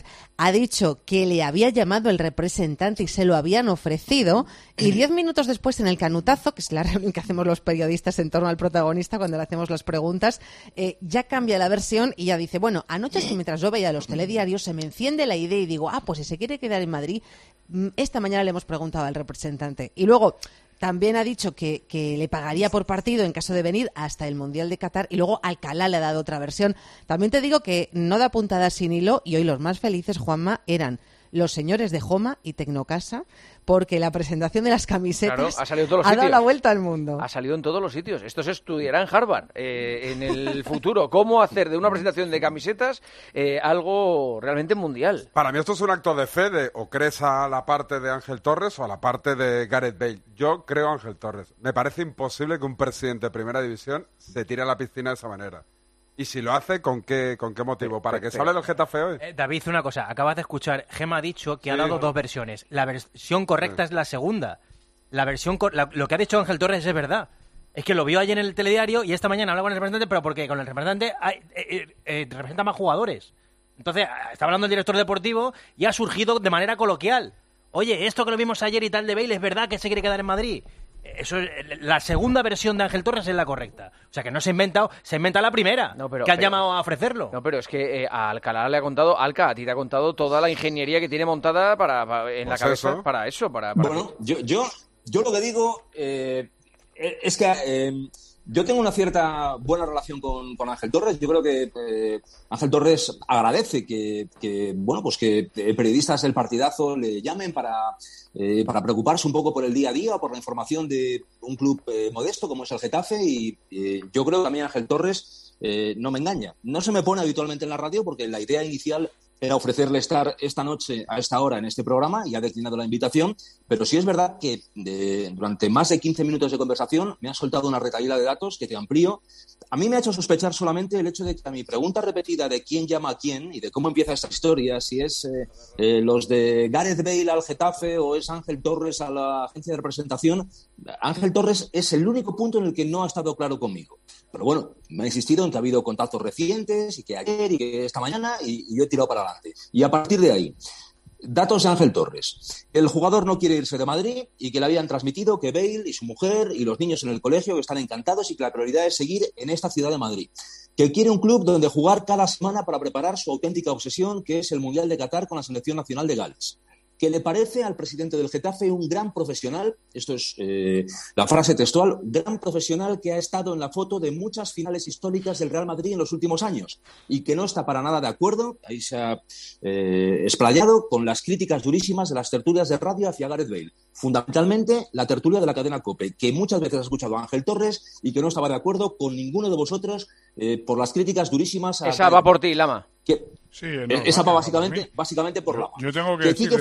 ha dicho que le había llamado el representante y se lo habían ofrecido, y 10 minutos después en el canutazo, que es la reunión que hacemos los periodistas en torno al protagonista cuando le hacemos las preguntas, ya cambia la versión y ya dice, bueno, anoche es que mientras yo veía los telediarios se me enciende la idea y digo, pues si se quiere quedar en Madrid, esta mañana le hemos preguntado al representante. Y luego también ha dicho que le pagaría por partido en caso de venir hasta el Mundial de Qatar, y luego Alcalá le ha dado otra versión. También te digo que no da puntadas sin hilo, y hoy los más felices, Juanma, eran los señores de Joma y Tecnocasa, porque la presentación de las camisetas ha dado la vuelta al mundo. Ha salido en todos los sitios. Esto se estudiará en Harvard en el futuro. Cómo hacer de una presentación de camisetas algo realmente mundial. Para mí esto es un acto de fe de o crees a la parte de Ángel Torres o a la parte de Gareth Bale. Yo creo a Ángel Torres. Me parece imposible que un presidente de Primera División se tire a la piscina de esa manera. Y si lo hace, ¿con qué motivo? ¿Para que se hable del Getafe hoy? David, una cosa. Acabas de escuchar, Gemma ha dicho que ha dado dos versiones. La versión correcta es la segunda. Lo que ha dicho Ángel Torres es verdad. Es que lo vio ayer en el telediario y esta mañana habla con el representante, pero porque con el representante representa más jugadores. Entonces, está hablando el director deportivo y ha surgido de manera coloquial. Oye, esto que lo vimos ayer y tal de Bale, ¿es verdad que se quiere quedar en Madrid? Eso es, la segunda versión de Ángel Torres es la correcta. O sea, que no se inventa la primera, que han llamado a ofrecerlo. No, pero es que a Alcalá le ha contado, a ti te ha contado toda la ingeniería que tiene montada en la cabeza para eso. Bueno, yo lo que digo es que yo tengo una cierta buena relación con Ángel Torres. Yo creo que Ángel Torres agradece que periodistas del partidazo le llamen para preocuparse un poco por el día a día, por la información de un club modesto como es el Getafe, y yo creo que también Ángel Torres no me engaña. No se me pone habitualmente en la radio porque la idea inicial era ofrecerle estar esta noche a esta hora en este programa y ha declinado la invitación, pero sí es verdad que durante más de 15 minutos de conversación me ha soltado una retahíla de datos que te amplío. A mí me ha hecho sospechar solamente el hecho de que a mi pregunta repetida de quién llama a quién y de cómo empieza esta historia, si es los de Gareth Bale al Getafe o es Ángel Torres a la agencia de representación, Ángel Torres es el único punto en el que no ha estado claro conmigo. Pero bueno, me ha insistido en que ha habido contactos recientes y que ayer y que esta mañana, y yo he tirado para adelante. Y a partir de ahí, datos de Ángel Torres. El jugador no quiere irse de Madrid y que le habían transmitido que Bale y su mujer y los niños en el colegio que están encantados y que la prioridad es seguir en esta ciudad de Madrid. Que quiere un club donde jugar cada semana para preparar su auténtica obsesión, que es el Mundial de Qatar con la selección nacional de Gales. Que le parece al presidente del Getafe un gran profesional, esto es la frase textual, gran profesional que ha estado en la foto de muchas finales históricas del Real Madrid en los últimos años y que no está para nada de acuerdo, ahí se ha explayado, con las críticas durísimas de las tertulias de radio hacia Gareth Bale. Fundamentalmente la tertulia de la cadena COPE, que muchas veces ha escuchado a Ángel Torres y que no estaba de acuerdo con ninguno de vosotros por las críticas durísimas. Esa va por ti, Lama. Sí, esa va básicamente por Lama. Yo tengo que decir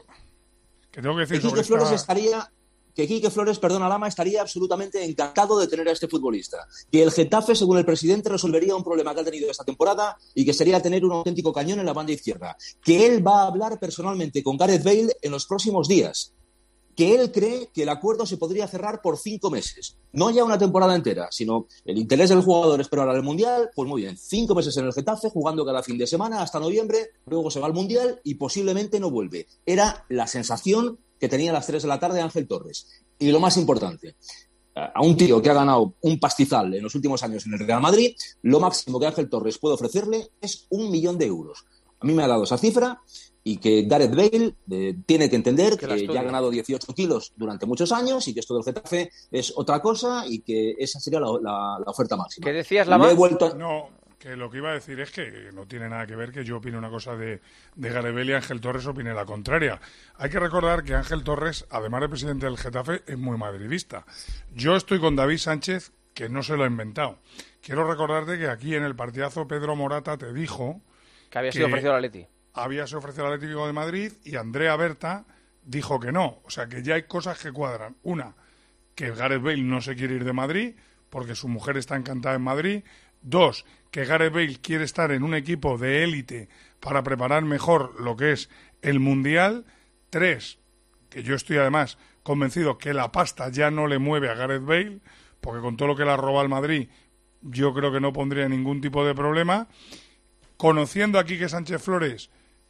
que Quique Flores, Lama, estaría absolutamente encantado de tener a este futbolista. Que el Getafe, según el presidente, resolvería un problema que ha tenido esta temporada y que sería tener un auténtico cañón en la banda izquierda. Que él va a hablar personalmente con Gareth Bale en los próximos días. Que él cree que el acuerdo se podría cerrar por 5 meses. No ya una temporada entera, sino el interés del jugador es esperar al Mundial. Pues muy bien, 5 meses en el Getafe, jugando cada fin de semana hasta noviembre, luego se va al Mundial y posiblemente no vuelve. Era la sensación que tenía a las 3 de la tarde Ángel Torres. Y lo más importante, a un tío que ha ganado un pastizal en los últimos años en el Real Madrid, lo máximo que Ángel Torres puede ofrecerle es 1 millón de euros. A mí me ha dado esa cifra y que Gareth Bale tiene que entender que ya ha ganado 18 kilos durante muchos años y que esto del Getafe es otra cosa y que esa sería la oferta máxima. ¿Qué decías, Lama? No, que lo que iba a decir es que no tiene nada que ver que yo opine una cosa de Gareth Bale y Ángel Torres opine la contraria. Hay que recordar que Ángel Torres, además de presidente del Getafe, es muy madridista. Yo estoy con David Sánchez, que no se lo ha inventado. Quiero recordarte que aquí en el partidazo Pedro Morata te dijo que había sido ofrecido al Atleti. Había sido ofrecido al Atlético de Madrid y Andrea Berta dijo que no. O sea que ya hay cosas que cuadran. Una, que Gareth Bale no se quiere ir de Madrid porque su mujer está encantada en Madrid. 2, que Gareth Bale quiere estar en un equipo de élite para preparar mejor lo que es el Mundial. 3, que yo estoy además convencido que la pasta ya no le mueve a Gareth Bale, porque con todo lo que le ha robado al Madrid yo creo que no pondría ningún tipo de problema. Conociendo a Quique Sánchez Flores,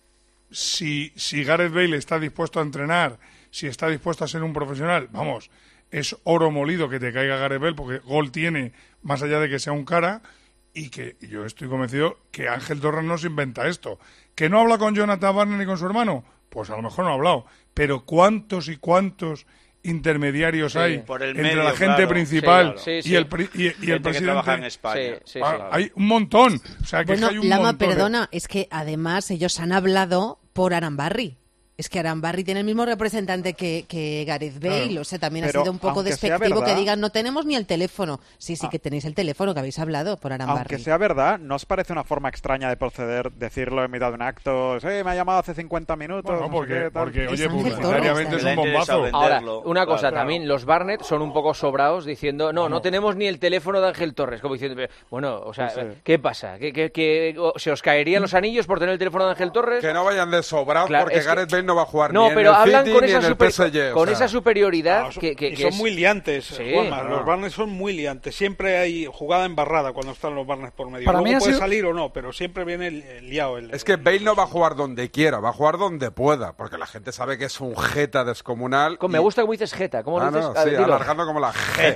si Gareth Bale está dispuesto a entrenar, si está dispuesto a ser un profesional, vamos, es oro molido que te caiga Gareth Bale, porque gol tiene, más allá de que sea un cara, y que yo estoy convencido que Ángel Torres no se inventa esto. ¿Que no habla con Jonathan Barnett ni con su hermano? Pues a lo mejor no ha hablado. Pero ¿cuántos y cuántos intermediarios hay entre medio, la gente principal y el presidente? Que trabaja en España. Hay un montón. O sea, que bueno, hay un Lama, montón. perdona, es que además ellos han hablado por Arambarri. Es que Arambarri tiene el mismo representante que Gareth Bale, claro. O sea, también Pero ha sido un poco aunque sea despectivo verdad, que digan no tenemos ni el teléfono. Sí, que tenéis el teléfono, que habéis hablado por Arambarri. Aunque sea verdad, ¿no os parece una forma extraña de proceder decirlo en mitad de un acto? Me ha llamado hace 50 minutos. Bueno, porque Es oye, Ángel publicitariamente Torres, es un bombazo. Ahora, una cosa, también los Barnett son un poco sobrados diciendo, no tenemos ni el teléfono de Ángel Torres, como diciendo, bueno, o sea, ¿qué pasa? ¿Que se os caerían los anillos por tener el teléfono de Ángel Torres? Que no vayan de sobrados, Claro, porque es que- Gareth Bale no va a jugar No, ni pero en el hablan City con ni esa en el PSG. con o sea. esa superioridad Y que son es- muy liantes, Sí. Juanma. Los Barnett son muy liantes. Siempre hay jugada embarrada cuando están los Barnett por medio. Para Luego mí ha puede sido- salir o no, pero siempre viene liado. Es que Bale no va a jugar donde quiera, va a jugar donde pueda, porque la gente sabe que es un jeta descomunal. Me gusta cómo dices jeta. ¿Cómo lo dices? No, sí, Dilo. alargando como la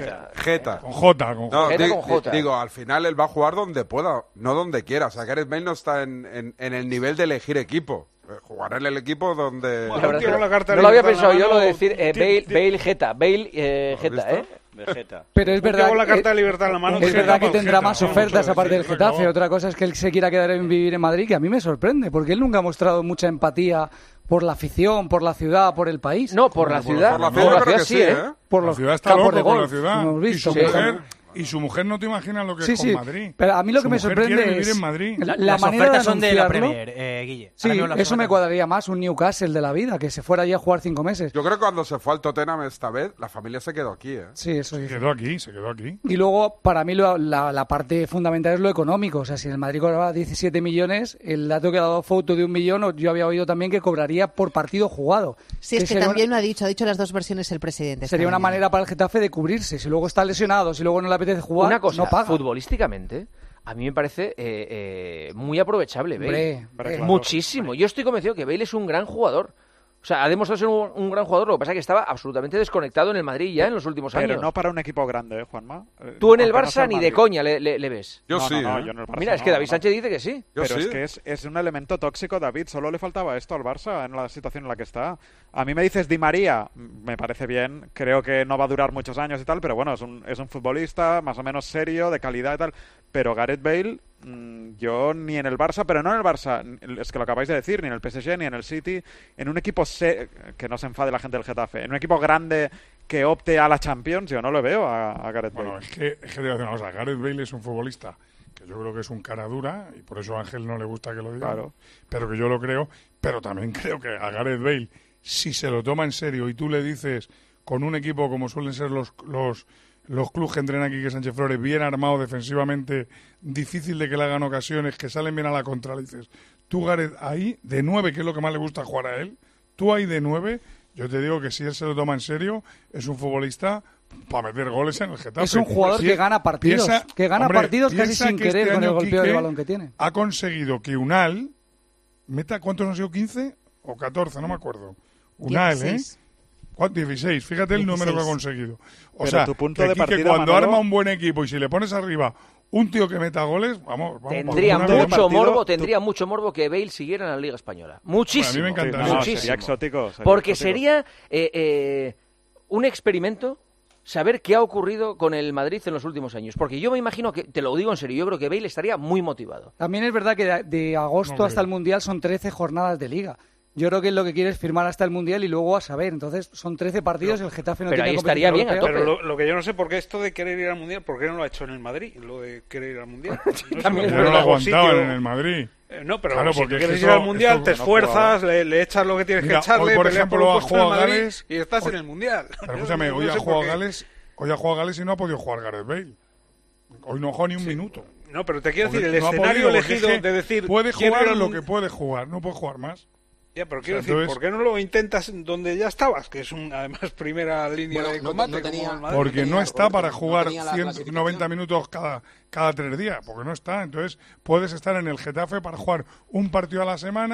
jeta. Con J. No, Jeta con J. digo, al final él va a jugar donde pueda, no donde quiera. O sea, Gareth Bale no está en el nivel de elegir equipo. Jugará en el equipo donde... La verdad es que no lo había pensado yo lo de decir Bale Jeta. Bale Jeta, ¿eh? Pero es verdad, con la carta de libertad en la mano, es verdad que Getafe, tendrá más vamos ofertas a ver, aparte del sí, Getafe. no. Otra cosa es que él se quiera quedar en vivir en Madrid, que a mí me sorprende, porque él nunca ha mostrado mucha empatía por la afición, por la ciudad, por el país. No, por la ciudad. Por la ciudad sí, ¿eh? Por La los ciudad está campos loco de con la golf, ciudad. hemos visto. Y su mujer no te imaginas lo que Sí, es sí, con Madrid. pero a mí lo Su que me mujer sorprende quiere vivir es en Madrid. la Las manera ofertas de son de la anunciarlo. Premier, Guille. Sí, Ahora mismo las eso me ofertas- cuadraría más, un Newcastle de la vida, que se fuera allí a jugar 5 meses. Yo creo que cuando se fue al Tottenham esta vez, la familia se quedó aquí, ¿eh? Sí, eso Se dice. quedó aquí. Y luego, para mí, la parte fundamental es lo económico. O sea, si el Madrid cobraba 17 millones, el dato que ha dado Foto de 1 millón, yo había oído también que cobraría por partido jugado. Sí, es que sería también lo ha dicho las dos versiones el presidente. Sería una manera para el Getafe de cubrirse. Si luego está lesionado, si luego no le apetece jugar, Una cosa, no paga. futbolísticamente, a mí me parece muy aprovechable Bale. Hombre, claro. Muchísimo. Yo estoy convencido que Bale es un gran jugador. O sea, ha demostrado ser un gran jugador. Lo que pasa es que estaba absolutamente desconectado en el Madrid ya en los últimos Pero años. no para un equipo grande, Juanma. Tú en el Aunque no sea Barça ni de Madrid. coña le ves. Yo No, sí, no, ¿eh? yo en el Barça Mira, es que no, David no. Sánchez dice que sí. Yo Pero sí. es que es un elemento tóxico, David. Solo le faltaba esto al Barça en la situación en la que está. A mí me dices Di María, me parece bien. Creo que no va a durar muchos años y tal, pero bueno, es un futbolista más o menos serio, de calidad y tal. Pero Gareth Bale, yo ni en el Barça, pero no en el Barça, es que lo acabáis de decir, ni en el PSG, ni en el City, en un equipo que no se enfade la gente del Getafe, en un equipo grande que opte a la Champions, yo no lo veo a Gareth Bale. Bueno, es que te voy a decir una cosa. Gareth Bale es un futbolista que yo creo que es un cara dura y por eso a Ángel no le gusta que lo diga. Claro. Pero que yo lo creo. Pero también creo que a Gareth Bale, si se lo toma en serio y tú le dices con un equipo como suelen ser los clubes que entrena aquí, que Sánchez Flores, bien armado defensivamente, difícil de que le hagan ocasiones, que salen bien a la contra, le dices, tú Gareth, ahí de 9, que es lo que más le gusta jugar a él, tú ahí de 9, yo te digo que si él se lo toma en serio, es un futbolista para meter goles en el Getafe. Es un jugador que gana partidos, partidos casi sin que querer este con el año golpeo de Quique balón que tiene. ha conseguido que Unal meta, ¿cuántos han sido? ¿15 o 14? No me acuerdo. Unal, 16. ¿Cuánto? 16. Fíjate el 16. número que ha conseguido. O Pero sea, tu punto que de Quique, partida, cuando Manolo, arma un buen equipo y si le pones arriba un tío que meta goles, vamos. Tendría por una mucho vez. morbo, mucho morbo que Bale siguiera en la Liga Española. Muchísimo. Bueno, a mí me encantaría. No, muchísimo. sería exótico. Porque exótico. sería un experimento saber qué ha ocurrido con el Madrid en los últimos años. Porque yo me imagino que, te lo digo en serio, yo creo que Bale estaría muy motivado. También es verdad que de agosto No, hasta el Mundial son 13 jornadas de Liga. Yo creo que él lo que quiere es firmar hasta el Mundial y luego a saber. Entonces son 13 partidos y el Getafe no pero tiene ahí estaría bien, competición a europea. Pero lo que yo no sé por qué esto de querer ir al Mundial, ¿por qué no lo ha hecho en el Madrid? Lo de querer ir al Mundial. No sé También por Pero qué no lo algún aguantaban sitio- en el Madrid. No, pero Claro, si porque tú es quieres que ir al eso Mundial, te no esfuerzas, le echas lo que tienes Mira, que echarle, hoy, por peleas ejemplo, los ha puestos en el jugado Madrid Gales. y estás en el Mundial. Pero escúchame, hoy ha jugado Gales y no ha podido jugar Gareth Bale. Hoy no ha jugado ni un minuto. No, pero te quiero Porque decir, el no ha escenario podido, porque elegido es que de decir... puede quiero ir jugar al lo Mundial. que puede jugar, no puede jugar más. Ya, pero quiero O sea, decir, entonces- ¿por qué no lo intentas donde ya estabas? Que es además primera línea de combate como el Madrid. Porque no está para jugar tenía la 190 minutos cada 3 días, porque no está. Entonces puedes estar en el Getafe para jugar un partido a la semana,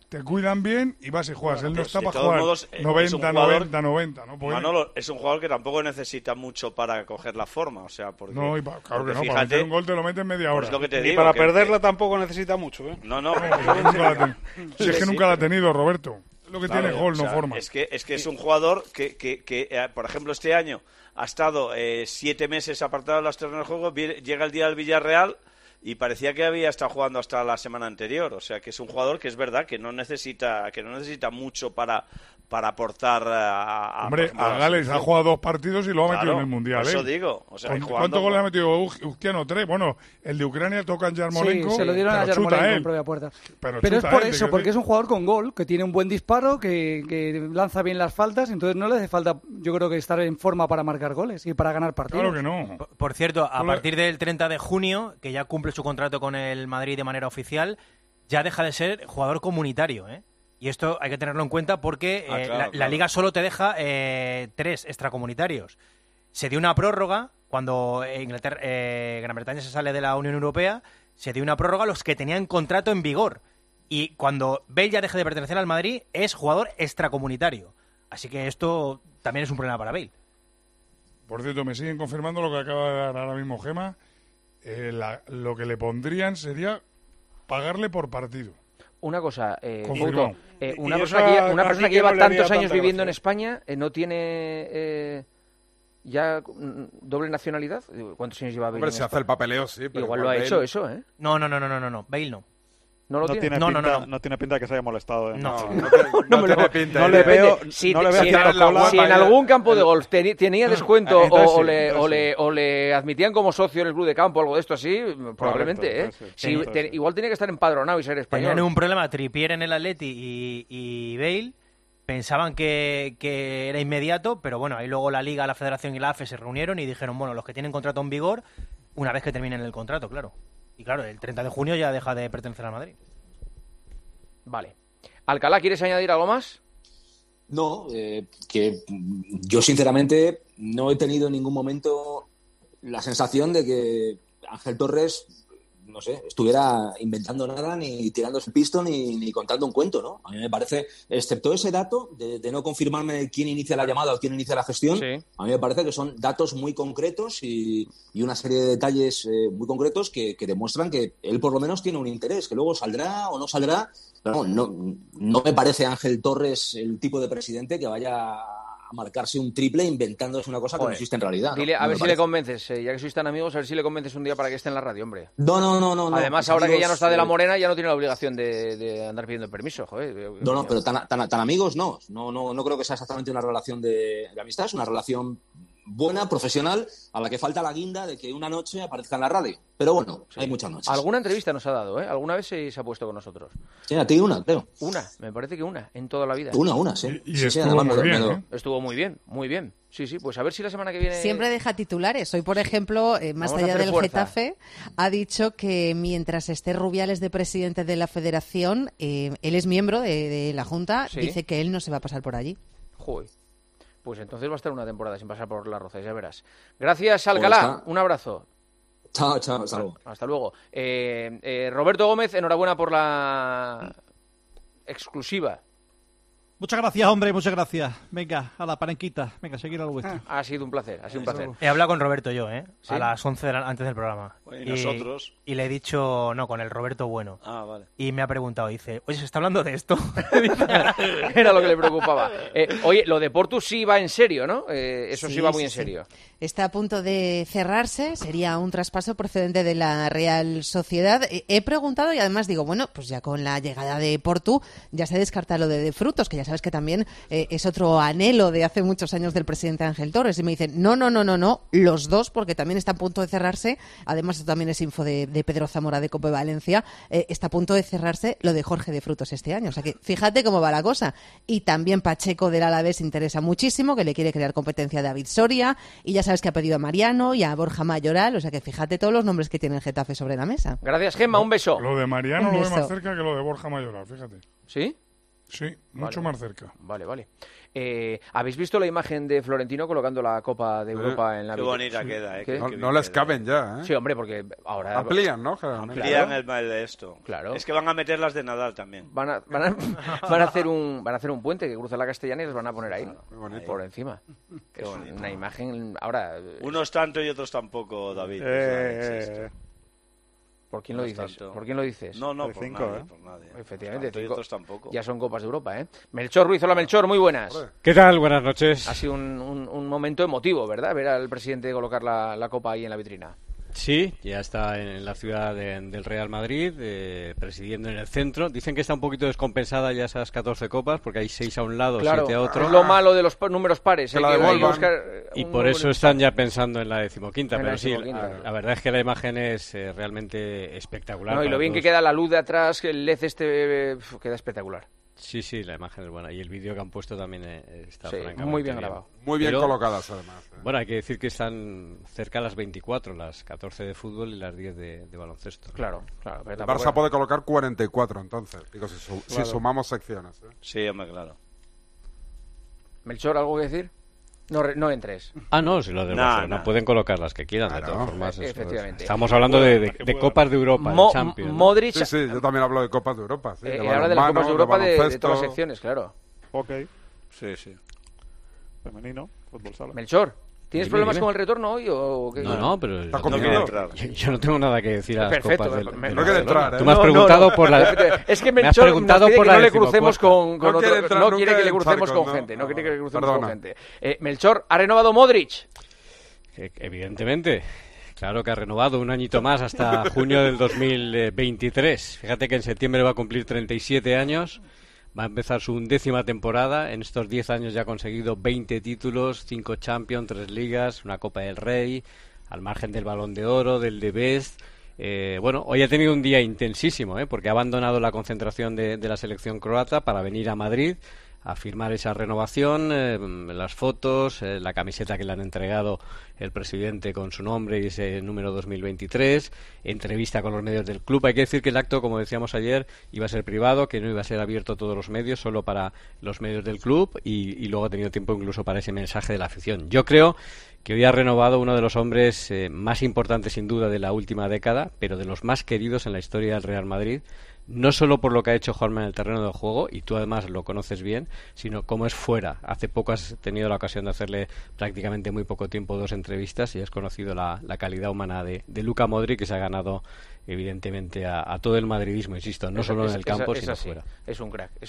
te cuidan bien y vas y juegas. Él no está para de todos jugar modos, 90, 90, ¿no? Puede. Manolo, es un jugador que tampoco necesita mucho para coger la forma, o sea, porque... No, claro que no, fíjate, para meter un gol te lo metes media hora. Pues lo que te Ni digo, para que perderla tampoco necesita mucho, ¿eh? No. Si es que nunca la ha tenido, Roberto. Lo que tiene gol, o sea, no forma. Es que es un jugador que por ejemplo, este año ha estado 7 meses apartado de los terrenos de juego, llega el día del Villarreal y parecía que había estado jugando hasta la semana anterior. O sea, que es un jugador que es verdad que no necesita mucho para aportar a Hombre, a Gales ha jugado 2 partidos y lo ha metido en el Mundial. Por eso digo. O sea, ¿Cuántos goles ha metido Uzquiano? 3. Bueno, el de Ucrania toca en Yarmolenko. Sí, se lo dieron a Yarmolenko en propia puerta. Pero es por eso, porque es un jugador con gol, que tiene un buen disparo, que lanza bien las faltas, entonces no le hace falta, yo creo que estar en forma para marcar goles y para ganar partidos. Claro que no. Por cierto, a partir del 30 de junio, que ya cumple su contrato con el Madrid de manera oficial, ya deja de ser jugador comunitario, ¿eh? Y esto hay que tenerlo en cuenta porque la Liga solo te deja 3 extracomunitarios. Se dio una prórroga cuando Gran Bretaña se sale de la Unión Europea, se dio una prórroga a los que tenían contrato en vigor. Y cuando Bale ya deje de pertenecer al Madrid, es jugador extracomunitario. Así que esto también es un problema para Bale. Por cierto, me siguen confirmando lo que acaba de dar ahora mismo Gema. Lo que le pondrían sería pagarle por partido. Una cosa, Confirmado. una persona que lleva tantos años viviendo en España no tiene ya doble nacionalidad. ¿Cuántos años lleva Bale? Hombre, si hace el papeleo, sí. Pero igual lo ha hecho eso, ¿eh? No. Bale no. No tiene pinta de que se haya molestado. No tiene pinta. No le veo. Si en algún campo de golf tenía descuento o le admitían como socio en el club de campo, algo de esto así, probablemente. Igual tenía que estar empadronado y ser español. Tenían un problema. Trippier en el Atleti y Bale pensaban que era inmediato, pero bueno, ahí luego la Liga, la Federación y la AFE se reunieron y dijeron, bueno, los que tienen contrato en vigor, una vez que terminen el contrato, claro. Y claro, el 30 de junio ya deja de pertenecer al Madrid. Vale. Alcalá, ¿quieres añadir algo más? No, que yo sinceramente no he tenido en ningún momento la sensación de que Ángel Torres, no sé, estuviera inventando nada, ni tirándose el pisto, ni contando un cuento, ¿no? A mí me parece, excepto ese dato de no confirmarme quién inicia la llamada o quién inicia la gestión, sí. A mí me parece que son datos muy concretos y una serie de detalles muy concretos que demuestran que él por lo menos tiene un interés, que luego saldrá o no saldrá. Pero no me parece Ángel Torres el tipo de presidente que vaya a marcarse un triple inventándose una cosa que no existe en realidad. Dile, a ver si le convences, ya que sois tan amigos, a ver si le convences un día para que esté en la radio, hombre. No. Además, ahora que ya no está de la Morena, ya no tiene la obligación de andar pidiendo permiso, joder. No, pero tan amigos no. No creo que sea exactamente una relación de amistad, es una relación buena, profesional, a la que falta la guinda de que una noche aparezca en la radio. Pero bueno, sí. Hay muchas noches. Alguna entrevista nos ha dado, ¿eh? Alguna vez se ha puesto con nosotros. Sí, a ti una, creo. Una, me parece que una, en toda la vida. Una, sí. Y estuvo muy bien, Estuvo muy bien. Sí, pues a ver si la semana que viene... Siempre deja titulares. Hoy, por ejemplo, más allá del Getafe, ha dicho que mientras esté Rubiales de presidente de la Federación, él es miembro de la Junta, ¿sí? Dice que él no se va a pasar por allí. Joder. Pues entonces va a estar una temporada sin pasar por las Rozas, ya verás. Gracias, Alcalá. Un abrazo. Chao, hasta luego. Hasta luego. Roberto Gómez, enhorabuena por la exclusiva. Muchas gracias, hombre, muchas gracias. Venga, a la parenquita. Venga, seguir al vuestro. Ha sido un placer, He hablado con Roberto yo, ¿sí? A las 11 antes del programa. ¿Y nosotros? Y le he dicho, no, con el Roberto bueno. Ah, vale. Y me ha preguntado, dice, oye, ¿se está hablando de esto? Era lo que le preocupaba. Oye, lo de Portu sí va en serio, ¿no? Eso sí va muy en serio. Está a punto de cerrarse, sería un traspaso procedente de la Real Sociedad. He preguntado y además digo, bueno, pues ya con la llegada de Portu ya se descarta lo de Frutos, que ya sabes que también es otro anhelo de hace muchos años del presidente Ángel Torres. Y me dicen, no, los dos, porque también está a punto de cerrarse. Además, esto también es info de Pedro Zamora de Cope Valencia. Está a punto de cerrarse lo de Jorge de Frutos este año. O sea que fíjate cómo va la cosa. Y también Pacheco del Alavés interesa muchísimo, que le quiere crear competencia a David Soria. Y ya sabes que ha pedido a Mariano y a Borja Mayoral. O sea que fíjate todos los nombres que tiene el Getafe sobre la mesa. Gracias, Gemma. Un beso. Lo de Mariano lo ve más cerca que lo de Borja Mayoral, fíjate. ¿Sí? Sí, mucho más cerca. Vale. ¿Habéis visto la imagen de Florentino colocando la Copa de Europa en la Qué bonita queda, No les caben ya, Sí, hombre, porque ahora... Amplían, ¿no? Amplían el mal de esto. Claro. Es que van a meter las de Nadal también. Van a hacer un puente que cruza la Castellana y les van a poner ahí, por encima. Qué es bonito. una imagen... Ahora... Unos tanto y otros tampoco, David. ¿Por quién lo dices? ¿Por quién lo dices? No, por nadie. Efectivamente, Tanto y otros tampoco. Ya son Copas de Europa, ¿eh? Melchor Ruiz, hola Melchor, muy buenas. ¿Qué tal? Buenas noches. Ha sido un momento emotivo, ¿verdad? Ver al presidente colocar la Copa ahí en la vitrina. Sí, ya está en la ciudad del Real Madrid, presidiendo en el centro. Dicen que está un poquito descompensada ya esas 14 copas, porque hay 6 a un lado, 7 a otro. Es lo malo de los números pares. Que la devuelvan. Y por eso están ya pensando en la 15ª. Pero sí, la verdad es que la imagen es realmente espectacular. No, y lo bien que queda la luz de atrás, que el LED queda espectacular. Sí, la imagen es buena. Y el vídeo que han puesto también está francamente muy bien grabado. Muy bien colocadas, además. Bueno, hay que decir que están cerca las 24, las 14 de fútbol y las 10 de baloncesto. Claro. El Barça puede colocar 44, entonces. Digo, si sumamos secciones. Sí, hombre, claro. Melchor, ¿algo que decir? No entres. No, si lo de no pueden colocar las que quieran, de todas formas. Efectivamente. Estamos hablando de Copas de Europa, de Champions. Modric... Sí, yo también hablo de Copas de Europa. Sí, habla de las Copas de Europa de todas las secciones, claro. Ok. Sí. Femenino, fútbol sala. Melchor, ¿tienes problemas con el retorno hoy o qué? No, pero yo no tengo nada que decir a las Copas del... No quiere entrar, Tú me has preguntado por la... Es que Melchor nos pide que no le crucemos con otro... No quiere que le crucemos con gente. No quiere que le crucemos con gente. Melchor, ¿ha renovado Modric? Evidentemente. Claro que ha renovado un añito más hasta junio del 2023. Fíjate que en septiembre va a cumplir 37 años. Va a empezar su 11ª temporada. En estos 10 años ya ha conseguido 20 títulos, 5 Champions, 3 Ligas, una Copa del Rey, al margen del Balón de Oro, del The Best. Hoy ha tenido un día intensísimo, porque ha abandonado la concentración de la selección croata para venir a Madrid a firmar esa renovación, las fotos, la camiseta que le han entregado el presidente con su nombre y ese número 2023, entrevista con los medios del club. Hay que decir que el acto, como decíamos ayer, iba a ser privado, que no iba a ser abierto a todos los medios, solo para los medios del club, y luego ha tenido tiempo incluso para ese mensaje de la afición. Yo creo que hoy ha renovado uno de los hombres más importantes sin duda de la última década, pero de los más queridos en la historia del Real Madrid, no solo por lo que ha hecho Juanma en el terreno del juego, y tú además lo conoces bien, sino cómo es fuera. Hace poco has tenido la ocasión de hacerle prácticamente muy poco tiempo 2 entrevistas y has conocido la calidad humana de Luka Modric, que se ha ganado evidentemente a todo el madridismo, insisto, no solo en el campo, sino fuera. Es un crack.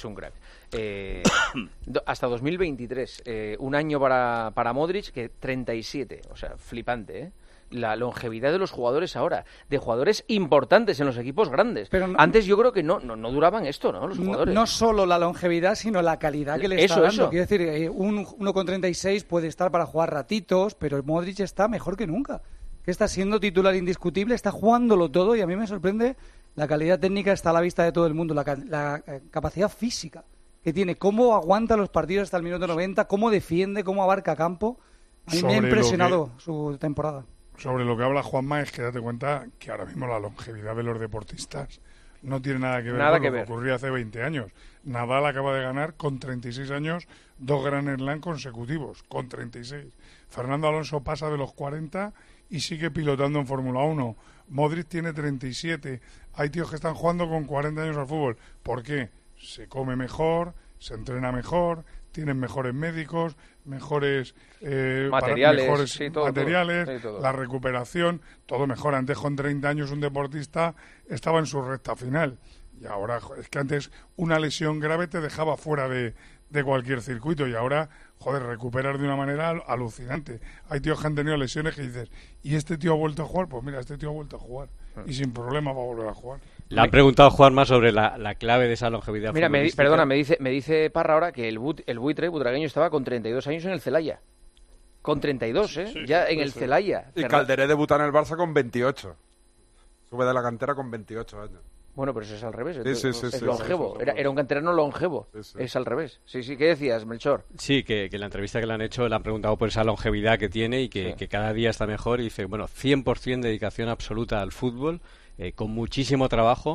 Hasta 2023, un año para Modric, que 37, o sea, flipante, la longevidad de los jugadores ahora, de jugadores importantes en los equipos grandes. Pero antes yo creo que no duraban esto, ¿no? Los jugadores. No solo la longevidad, sino la calidad que le está dando. Quiero decir, uno con 36 puede estar para jugar ratitos, pero Modric está mejor que nunca. Que está siendo titular indiscutible, está jugándolo todo, y a mí me sorprende la calidad técnica, está a la vista de todo el mundo, la capacidad física que tiene, cómo aguanta los partidos hasta el minuto 90, cómo defiende, cómo abarca campo. A mí me ha impresionado su temporada. Sobre lo que habla Juanma es que date cuenta que ahora mismo la longevidad de los deportistas no tiene nada que ver con lo que ocurría hace 20 años. Nadal acaba de ganar con 36 años 2 Grand Slam consecutivos, con 36. Fernando Alonso pasa de los 40 y sigue pilotando en Fórmula 1. Modric tiene 37. Hay tíos que están jugando con 40 años al fútbol. ¿Por qué? Se come mejor, se entrena mejor, tienen mejores médicos, mejores materiales, todo. La recuperación, todo mejor. Antes, con 30 años, un deportista estaba en su recta final. Y ahora, es que antes una lesión grave te dejaba fuera de cualquier circuito, y ahora, recuperar de una manera alucinante. Hay tíos que han tenido lesiones que dices, ¿y este tío ha vuelto a jugar? Pues mira, este tío ha vuelto a jugar y sin problema va a volver a jugar. Le han preguntado a Juanma sobre la clave de esa longevidad. Mira, me dice Parra ahora que el buitre butragueño estaba con 32 años en el Celaya. Con 32, en el Celaya. Y Calderé debuta en el Barça con 28. Sube de la cantera con 28 años. Bueno, pero eso es al revés. Es longevo. Era un canterano longevo. Es al revés. Sí. ¿Qué decías, Melchor? Sí, que la entrevista que le han hecho le han preguntado por esa longevidad que tiene y que cada día está mejor. Y dice, 100% dedicación absoluta al fútbol, con muchísimo trabajo,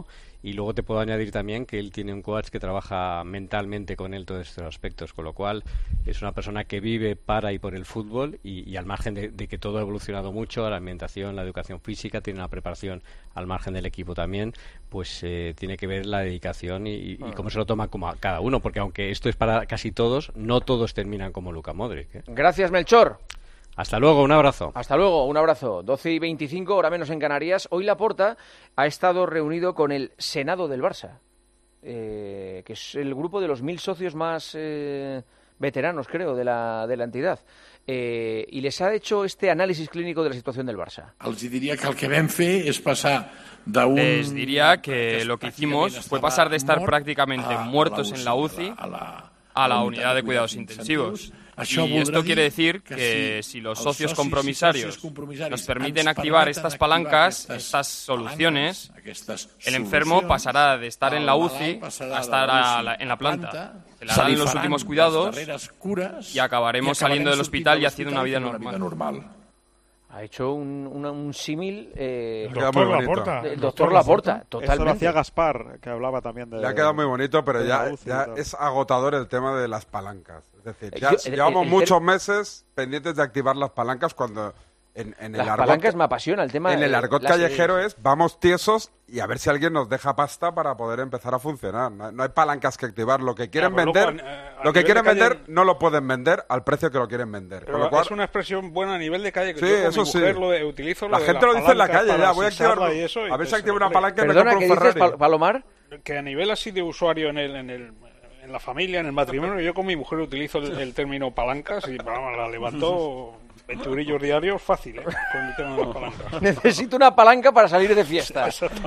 Y luego te puedo añadir también que él tiene un coach que trabaja mentalmente con él todos estos aspectos, con lo cual es una persona que vive para y por el fútbol y al margen de que todo ha evolucionado mucho, la alimentación, la educación física, tiene una preparación al margen del equipo también, pues tiene que ver la dedicación y cómo se lo toma como a cada uno, porque aunque esto es para casi todos, no todos terminan como Luka Modric, ¿eh? Gracias, Melchor. Hasta luego, un abrazo. Hasta luego, un abrazo. 12:25, hora menos en Canarias. Hoy Laporta ha estado reunido con el Senado del Barça, que es el grupo de los 1000 socios más veteranos, creo, de la entidad. Y les ha hecho este análisis clínico de la situación del Barça. Els diria que el que vam fer és passar d'un... Les diría que lo que hicimos fue pasar de estar prácticamente muertos en la UCI a la unidad de cuidados intensivos. Y esto quiere decir que si los socios compromisarios nos permiten activar estas palancas, estas soluciones, el enfermo pasará de estar en la UCI a estar en la planta. Se le harán los últimos cuidados y acabaremos saliendo del hospital y haciendo una vida normal. Ha hecho un símil el doctor Laporta. El doctor Laporta, totalmente. Eso lo hacía Gaspar, que hablaba también de... Le ha quedado muy bonito, pero ya es agotador el tema de las palancas. Es decir, ya llevamos muchos meses pendientes de activar las palancas cuando... En el las argot, palancas me apasiona el tema. En el argot callejero es vamos tiesos y a ver si alguien nos deja pasta para poder empezar a funcionar. No hay palancas que activar. Lo que quieren vender, no lo pueden vender al precio que lo quieren vender. Pero con lo cual, es una expresión buena a nivel de calle. Que sí, yo eso con mi mujer sí. Utilizo la gente lo dice en la calle. Ya voy a activarlo. A ver si activo una palanca y me compro un Ferrari. Dices, Palomar? Que a nivel así de usuario en la familia, en el matrimonio, yo con mi mujer utilizo el término palancas y vamos, la levanto 20 eurillos diarios fácil, con el tema de las palancas. Necesito una palanca para salir de fiesta.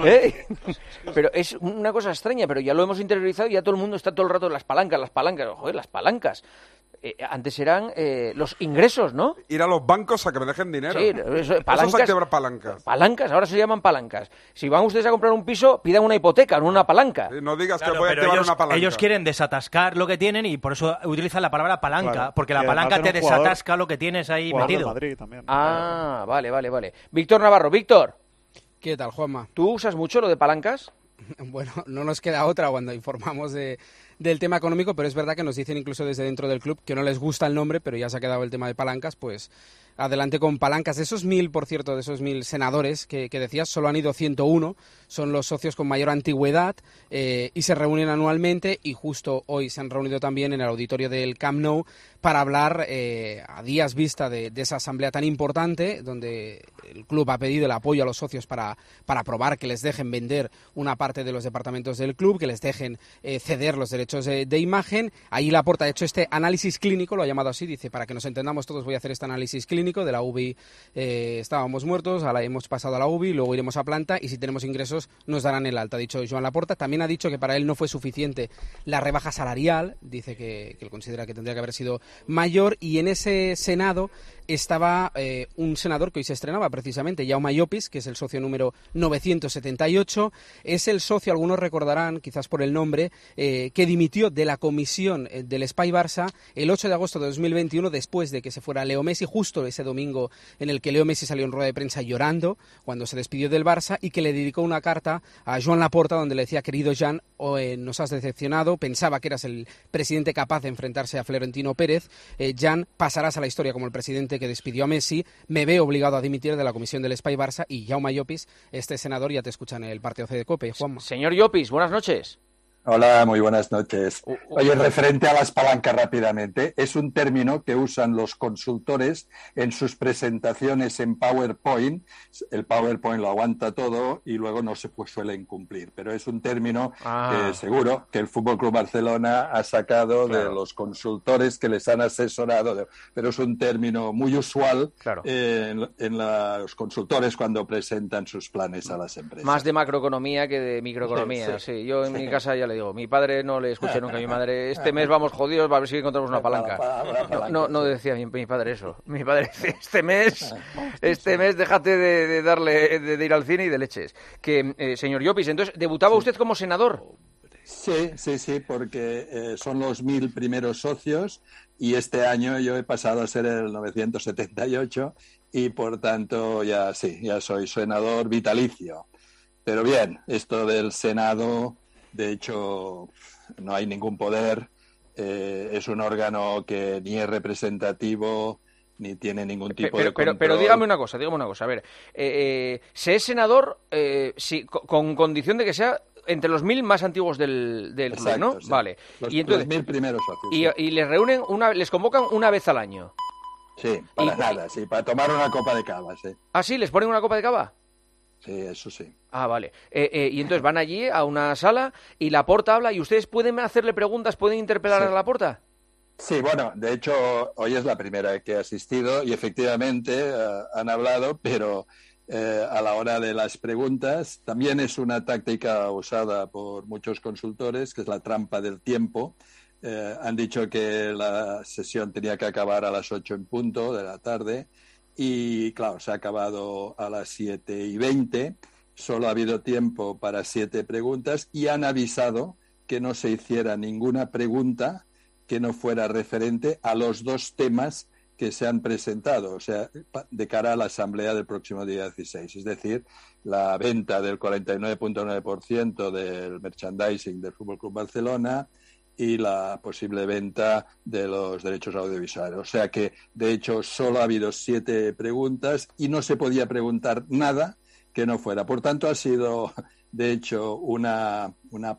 Pero es una cosa extraña, pero ya lo hemos interiorizado y ya todo el mundo está todo el rato las palancas. Joder, las palancas. Antes eran los ingresos, ¿no? Ir a los bancos a que me dejen dinero. Sí, palancas, eso es activar palancas. Palancas, ahora se llaman palancas. Si van ustedes a comprar un piso, pidan una hipoteca, no una palanca. Sí, no digas que voy a activar una palanca. Ellos quieren desatascar lo que tienen y por eso utilizan la palabra palanca, porque la palanca te desatasca lo que tienes ahí metido. Madrid también. Ah, vale. Víctor Navarro, Víctor. ¿Qué tal, Juanma? ¿Tú usas mucho lo de palancas? Bueno, no nos queda otra cuando informamos del tema económico, pero es verdad que nos dicen incluso desde dentro del club que no les gusta el nombre, pero ya se ha quedado el tema de palancas, pues adelante con palancas. De esos 1000, por cierto, de esos 1000 senadores que decías, solo han ido 101, son los socios con mayor antigüedad y se reúnen anualmente y justo hoy se han reunido también en el auditorio del Camp Nou para hablar a días vista de esa asamblea tan importante donde el club ha pedido el apoyo a los socios para aprobar que les dejen vender una parte de los departamentos del club, que les dejen ceder los derechos de imagen. Ahí Laporta ha hecho este análisis clínico, lo ha llamado así, dice, para que nos entendamos todos voy a hacer este análisis clínico. De la UBI estábamos muertos, ahora hemos pasado a la UBI, luego iremos a planta y si tenemos ingresos nos darán el alta, ha dicho Joan Laporta. También ha dicho que para él no fue suficiente la rebaja salarial, dice que él considera que tendría que haber sido mayor y en ese Senado estaba un senador que hoy se estrenaba precisamente, Jaume Llopis, que es el socio número 978, es el socio, algunos recordarán, quizás por el nombre, que dimitió de la comisión del Espai Barça el 8 de agosto de 2021 después de que se fuera Leo Messi, justo ese domingo en el que Leo Messi salió en rueda de prensa llorando cuando se despidió del Barça y que le dedicó una carta a Joan Laporta donde le decía, querido Jan, nos has decepcionado, pensaba que eras el presidente capaz de enfrentarse a Florentino Pérez, Jan, pasarás a la historia como el presidente que despidió a Messi, me veo obligado a dimitir de la comisión del Espai Barça y Jaume Llopis, este senador, ya te escucha en el partido C de COPE. Juanma. Señor Llopis, buenas noches. Hola, muy buenas noches. Oye, referente a las palancas rápidamente, es un término que usan los consultores en sus presentaciones en PowerPoint. El PowerPoint lo aguanta todo y luego no se suelen cumplir, pero es un término que seguro que el Fútbol Club Barcelona ha sacado de los consultores que les han asesorado, pero es un término muy usual en los consultores cuando presentan sus planes a las empresas. Más de macroeconomía que de microeconomía, sí. Yo en mi casa ya le digo, mi padre no le escuché nunca a mi madre, este mes vamos jodidos, a ver si encontramos una palanca. No decía mi padre eso. Mi padre dice, este mes déjate de ir al cine y de leches. Que, señor Llopis, entonces, ¿debutaba usted como senador? Sí, porque son los 1000 primeros socios y este año yo he pasado a ser el 978 y por tanto ya soy senador vitalicio. Pero bien, esto del Senado, de hecho, no hay ningún poder. Es un órgano que ni es representativo ni tiene ningún tipo de control. Pero dígame una cosa. A ver, se es senador con condición de que sea entre los 1000 más antiguos del club, ¿no? Sí. Vale. Los 1000 primeros socios. Y les reúnen les convocan una vez al año. Sí, para tomar una copa de cava, sí. ¿Ah, sí? ¿Les ponen una copa de cava? Sí, eso sí. Ah, vale. Y entonces van allí a una sala y Laporta habla y ustedes pueden hacerle preguntas, pueden interpelar a Laporta. Sí, bueno, de hecho, hoy es la primera vez que he asistido y efectivamente han hablado, pero a la hora de las preguntas también es una táctica usada por muchos consultores, que es la trampa del tiempo. Han dicho que la sesión tenía que acabar a las 8 en punto de la tarde y, claro, se ha acabado a las 7:20. Solo ha habido tiempo para 7 preguntas y han avisado que no se hiciera ninguna pregunta que no fuera referente a los 2 temas que se han presentado, o sea, de cara a la asamblea del próximo día 16, es decir, la venta del 49.9% del merchandising del Fútbol Club Barcelona y la posible venta de los derechos audiovisuales. O sea que, de hecho, solo ha habido 7 preguntas y no se podía preguntar nada que no fuera. Por tanto, ha sido, de hecho, una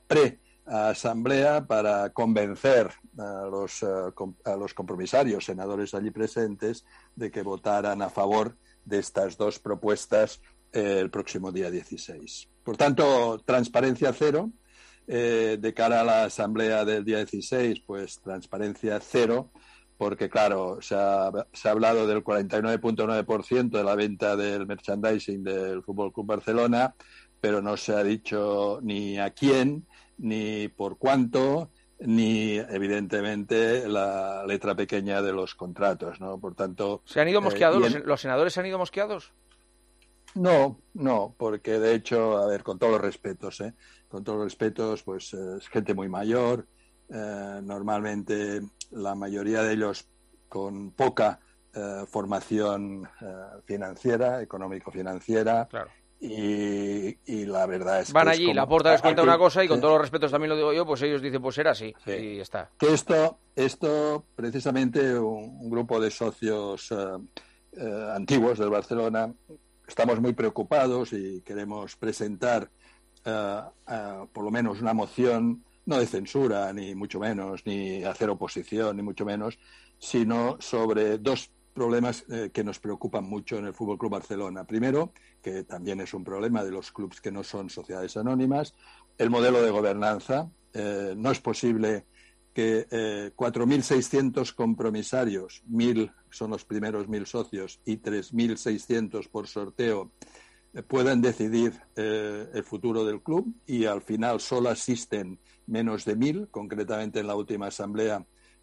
asamblea para convencer a los compromisarios, senadores allí presentes, de que votaran a favor de estas 2 propuestas el próximo día 16. Por tanto, transparencia cero. De cara a la asamblea del día 16, pues transparencia cero, porque claro, se ha hablado del 49.9% de la venta del merchandising del Fútbol Club Barcelona, pero no se ha dicho ni a quién, ni por cuánto, ni evidentemente la letra pequeña de los contratos, ¿no? Por tanto, ¿se han ido mosqueados? ¿Los senadores se han ido mosqueados? No, porque de hecho, a ver, con todos los respetos, pues es gente muy mayor, normalmente la mayoría de ellos con poca formación financiera, económico-financiera. Claro. Y la verdad es van que allí, Laporta les cuenta una cosa y con todos los respetos también lo digo yo, pues ellos dicen pues era así y ya está. Que esto precisamente un grupo de socios antiguos del Barcelona estamos muy preocupados y queremos presentar por lo menos una moción, no de censura ni mucho menos, ni hacer oposición ni mucho menos, sino sobre 2 problemas que nos preocupan mucho en el Fútbol Club Barcelona. Primero, que también es un problema de los clubes que no son sociedades anónimas, el modelo de gobernanza. No es posible que 4.600 compromisarios, 1.000 son los primeros 1.000 socios y 3.600 por sorteo, puedan decidir el futuro del club y al final solo asisten menos de 1.000, concretamente en la última asamblea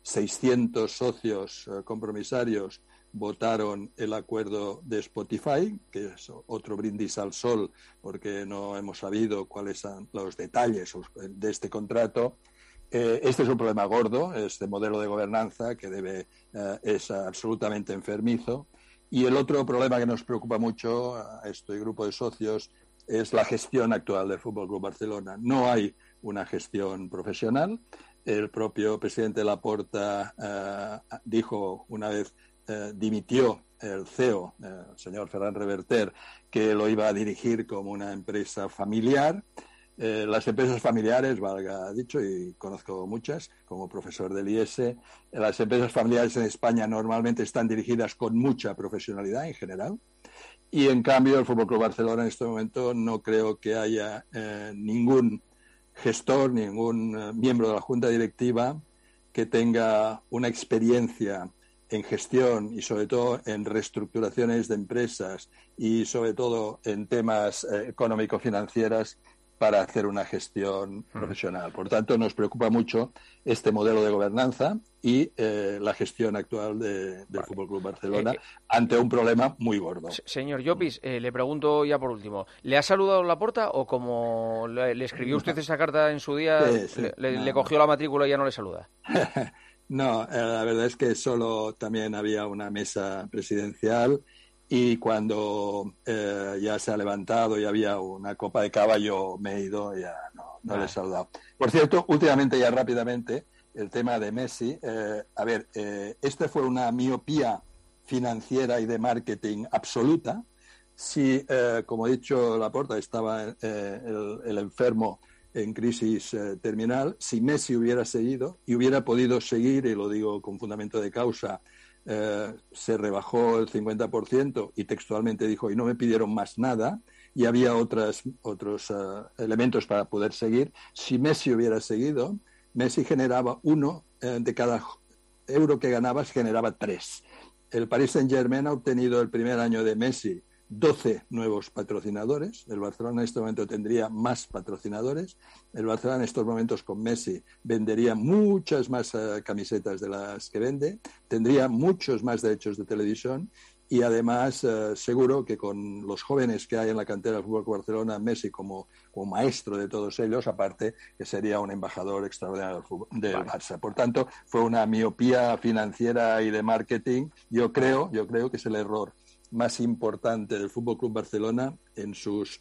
600 socios compromisarios votaron el acuerdo de Spotify, que es otro brindis al sol porque no hemos sabido cuáles son los detalles de este contrato. Este es un problema gordo, este modelo de gobernanza que es absolutamente enfermizo. Y el otro problema que nos preocupa mucho a este grupo de socios es la gestión actual del Fútbol Club Barcelona. No hay una gestión profesional. El propio presidente Laporta dijo una vez, dimitió el CEO, el señor Ferran Reverter, que lo iba a dirigir como una empresa familiar. Las empresas familiares, valga dicho, y conozco muchas como profesor del IES, las empresas familiares en España normalmente están dirigidas con mucha profesionalidad en general y en cambio el Fútbol Club Barcelona en este momento no creo que haya ningún gestor, ningún miembro de la junta directiva que tenga una experiencia en gestión y sobre todo en reestructuraciones de empresas y sobre todo en temas económico-financieras para hacer una gestión profesional. Por tanto, nos preocupa mucho este modelo de gobernanza y la gestión actual del Fútbol Club Barcelona ante un problema muy gordo. Señor Llopis, le pregunto ya por último, ¿le ha saludado Laporta o como le escribió usted esa carta en su día, le cogió la matrícula y ya no le saluda? No, la verdad es que solo también había una mesa presidencial y cuando ya se ha levantado y había una copa de cava, yo me he ido y ya no le he saludado. Por cierto, últimamente, ya rápidamente, el tema de Messi. Este fue una miopía financiera y de marketing absoluta. Si, como ha dicho Laporta, estaba el enfermo en crisis terminal, si Messi hubiera seguido y hubiera podido seguir, y lo digo con fundamento de causa, se rebajó el 50% y textualmente dijo, y no me pidieron más nada, y había otros elementos para poder seguir. Si Messi hubiera seguido, Messi generaba de cada euro que ganabas, generaba 3. El Paris Saint-Germain ha obtenido el primer año de Messi 12 nuevos patrocinadores. El Barcelona en este momento tendría más patrocinadores. El Barcelona en estos momentos con Messi vendería muchas más camisetas de las que vende, tendría muchos más derechos de televisión y además seguro que con los jóvenes que hay en la cantera del Fútbol Club Barcelona, Messi como maestro de todos ellos, aparte que sería un embajador extraordinario del Barça. Por tanto, fue una miopía financiera y de marketing. Yo creo que es el error más importante del Fútbol Club Barcelona en sus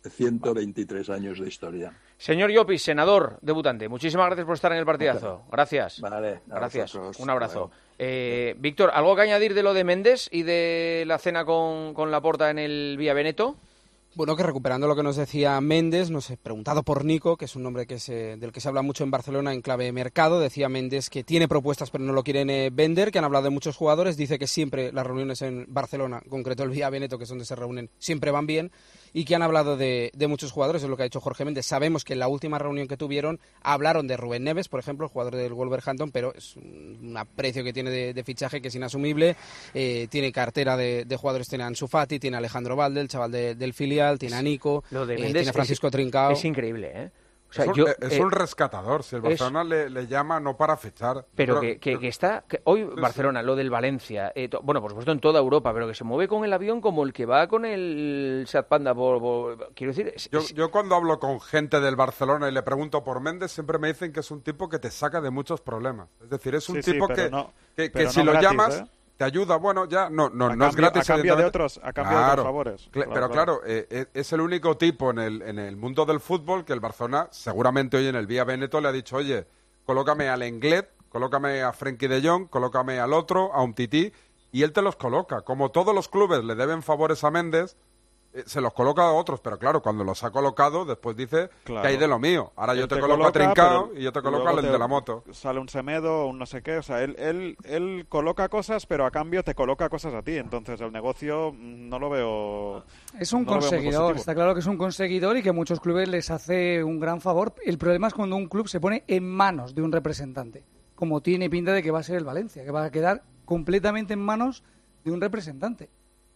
123 años de historia. Señor Llopis, senador debutante, muchísimas gracias por estar en el partidazo. Gracias. Vale, gracias. Un abrazo. Víctor, ¿algo que añadir de lo de Méndez y de la cena con Laporta en el Vía Veneto? Bueno, que recuperando lo que nos decía Méndez, no sé, preguntado por Nico, que es un nombre del que se habla mucho en Barcelona en clave mercado, decía Méndez que tiene propuestas pero no lo quieren vender, que han hablado de muchos jugadores, dice que siempre las reuniones en Barcelona, en concreto el Vía Veneto, que es donde se reúnen, siempre van bien, y que han hablado de muchos jugadores, es lo que ha dicho Jorge Méndez. Sabemos que en la última reunión que tuvieron hablaron de Rubén Neves, por ejemplo, el jugador del Wolverhampton, pero es un aprecio que tiene de fichaje que es inasumible. Tiene cartera de jugadores, tiene a Ansu Fati, tiene a Alejandro Valde, el chaval del filial, tiene a Nico, tiene a Francisco Trincao. Es increíble, ¿eh? O sea, es un rescatador. Si el Barcelona le llama, no para fichar. Pero que está... hoy Barcelona, lo del Valencia, bueno, por supuesto en toda Europa, pero que se mueve con el avión como el que va con el Seat Panda. Quiero decir... Yo cuando hablo con gente del Barcelona y le pregunto por Méndez, siempre me dicen que es un tipo que te saca de muchos problemas. Es decir, es un tipo que si lo llamas... Te ayuda, bueno, ya no es gratis. A cambio de otros favores. Pero claro, es el único tipo en el mundo del fútbol que el Barcelona, seguramente hoy en el Vía Veneto, le ha dicho, oye, colócame al Lenglet, colócame a Frenkie de Jong, colócame al otro, a Umtiti, y él te los coloca. Como todos los clubes le deben favores a Méndez, se los coloca a otros, pero claro, cuando los ha colocado, después dice que hay de lo mío. Ahora yo te coloco a Trincao y yo te coloco al de la moto. Sale un Semedo, un no sé qué, o sea, él coloca cosas, pero a cambio te coloca cosas a ti. Entonces el negocio no lo veo. Es un conseguidor, está claro que es un conseguidor y que a muchos clubes les hace un gran favor. El problema es cuando un club se pone en manos de un representante, como tiene pinta de que va a ser el Valencia, que va a quedar completamente en manos de un representante.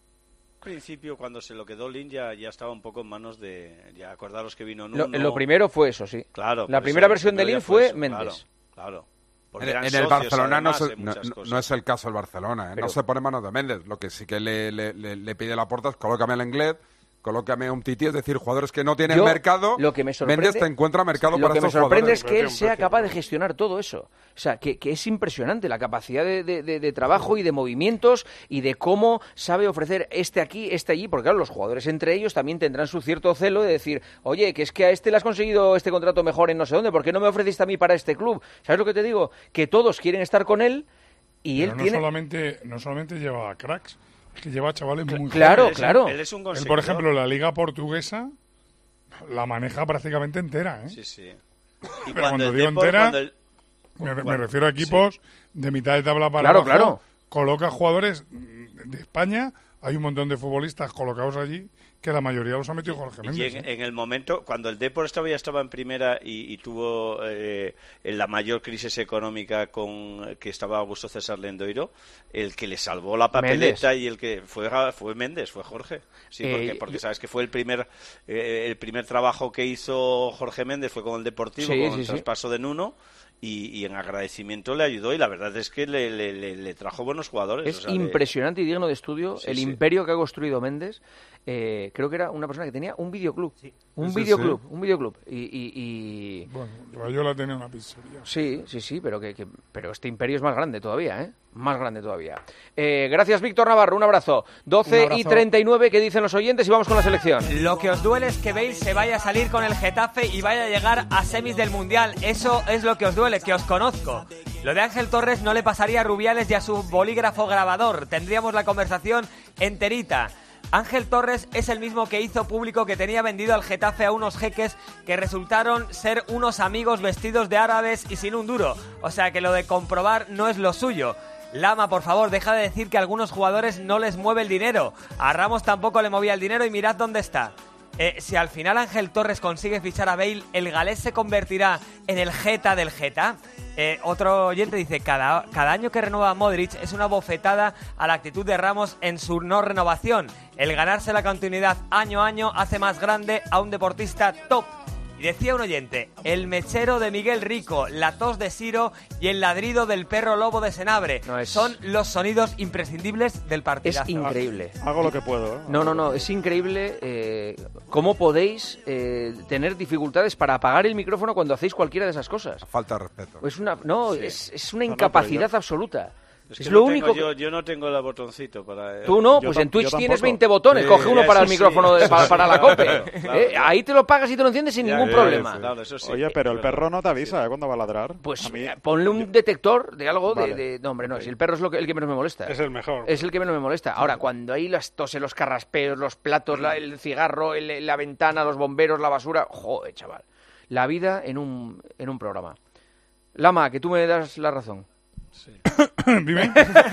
Al principio, cuando se lo quedó Lin, ya estaba un poco en manos de... Ya acordaros que vino Nuno... Lo primero fue eso, sí. Claro. La primera versión de Lin fue Méndez. Claro. En el Barcelona no es el caso del Barcelona, no se pone en manos de Méndez. Lo que sí que le pide Laporta es colócame al Lenglet, colócame a Umtiti, es decir, jugadores que no tienen mercado. Lo que me sorprende, Méndez te encuentra mercado para estos jugadores. Lo que me sorprende es que él sea capaz de gestionar todo eso. O sea, que es impresionante la capacidad de trabajo y de movimientos y de cómo sabe ofrecer este aquí, este allí, porque claro, los jugadores entre ellos también tendrán su cierto celo de decir, oye, que es que a este le has conseguido este contrato mejor en no sé dónde, ¿por qué no me ofreciste a mí para este club? ¿Sabes lo que te digo? Que todos quieren estar con él y pero él no solamente lleva cracks, que lleva chavales muy claro. Él es un conseguidor. Él, por ejemplo, la liga portuguesa la maneja prácticamente entera, ¿eh? Sí. Y pero cuando digo entera, me refiero a equipos de mitad de tabla para abajo. Claro. Coloca jugadores de España, hay un montón de futbolistas colocados allí que la mayoría los ha metido Jorge Méndez. Y en el momento, cuando el Depor ya estaba en primera y tuvo la mayor crisis económica que estaba Augusto César Lendoiro, el que le salvó la papeleta Méndez. Y el que fue Méndez, fue Jorge. Sí, porque sabes que fue el primer trabajo que hizo Jorge Méndez fue con el Deportivo, con el traspaso de Nuno. Y en agradecimiento le ayudó y la verdad es que le trajo buenos jugadores. Es impresionante y digno de estudio el imperio que ha construido Méndez creo que era una persona que tenía un videoclub. Sí. Un Sí, videoclub, sí. un videoclub. Y... Bueno, Rayola tenía una pizzería. Sí, pero pero este imperio es más grande todavía, ¿eh? Más grande todavía. Gracias, Víctor Navarro, un abrazo. 12:39, ¿qué dicen los oyentes? Y vamos con la selección. Lo que os duele es que Bale se vaya a salir con el Getafe y vaya a llegar a semis del Mundial. Eso es lo que os duele, que os conozco. Lo de Ángel Torres no le pasaría a Rubiales y a su bolígrafo grabador. Tendríamos la conversación enterita. Ángel Torres es el mismo que hizo público que tenía vendido al Getafe a unos jeques que resultaron ser unos amigos vestidos de árabes y sin un duro. O sea que lo de comprobar no es lo suyo. Lama, por favor, deja de decir que a algunos jugadores no les mueve el dinero. A Ramos tampoco le movía el dinero y mirad dónde está. Si al final Ángel Torres consigue fichar a Bale, ¿el galés se convertirá en el Geta del Geta? Otro oyente dice, cada año que renueva Modric es una bofetada a la actitud de Ramos en su no renovación. El ganarse la continuidad año a año hace más grande a un deportista top. Y decía un oyente, el mechero de Miguel Rico, la tos de Siro y el ladrido del perro lobo de Senabre. Son los sonidos imprescindibles del partidazo. Es increíble. Hago lo que puedo, ¿eh? No, es increíble cómo podéis tener dificultades para apagar el micrófono cuando hacéis cualquiera de esas cosas. Falta de respeto. Es una incapacidad absoluta. Es que Es lo no único tengo, yo no tengo el botoncito para... Tú no, pues en Twitch tienes 20 botones, coge uno para el micrófono, para la COPE. Claro. Ahí te lo pagas y te lo enciendes sin ningún problema. Claro, eso sí. Oye, pero el perro no te avisa cuando va a ladrar. Pues ponle un detector de algo No, hombre, no, si el perro es el que menos me molesta. Es el mejor. Es el que menos me molesta. Ahora, cuando hay las toses, los carraspeos, los platos, el cigarro, la ventana, los bomberos, la basura... Joder, chaval. La vida en un programa. Lama, que tú me das la razón. Sí. Dime.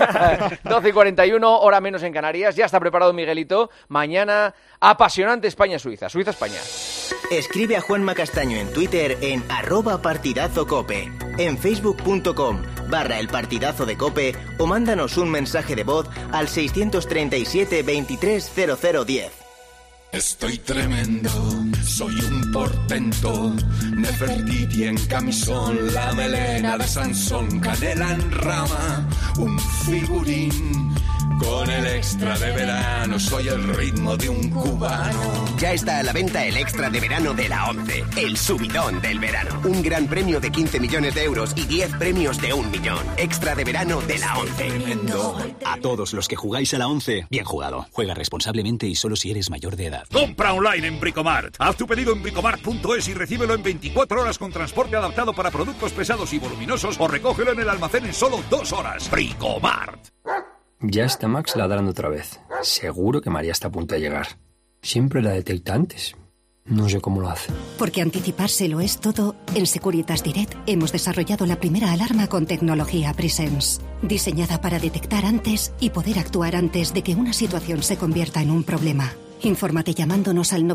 12:41, hora menos en Canarias. Ya está preparado Miguelito. Mañana, apasionante España-Suiza. Suiza-España. Escribe a Juanma Castaño en Twitter en @partidazocope, en facebook.com/elpartidazo de Cope o mándanos un mensaje de voz al 637 23 0010. Estoy tremendo, soy un portento, Nefertiti en camisón, la melena de Sansón, canela en rama, un figurín, con el extra de verano, soy el ritmo de un cubano. Ya está a la venta el extra de verano de la 11, el subidón del verano. Un gran premio de 15 millones de euros y 10 premios de 1 millón. Extra de verano de la 11. A todos los que jugáis a la 11, bien jugado. Juega responsablemente y solo si eres mayor de edad. Compra online en Bricomart. Haz tu pedido en bricomart.es y recíbelo en 24 horas con transporte adaptado para productos pesados y voluminosos o recógelo en el almacén en solo 2 horas. Bricomart. Ya está Max ladrando otra vez. Seguro que María está a punto de llegar. Siempre la detecta antes. No sé cómo lo hace. Porque anticiparse lo es todo, en Securitas Direct hemos desarrollado la primera alarma con tecnología Presence, diseñada para detectar antes y poder actuar antes de que una situación se convierta en un problema. Infórmate llamándonos al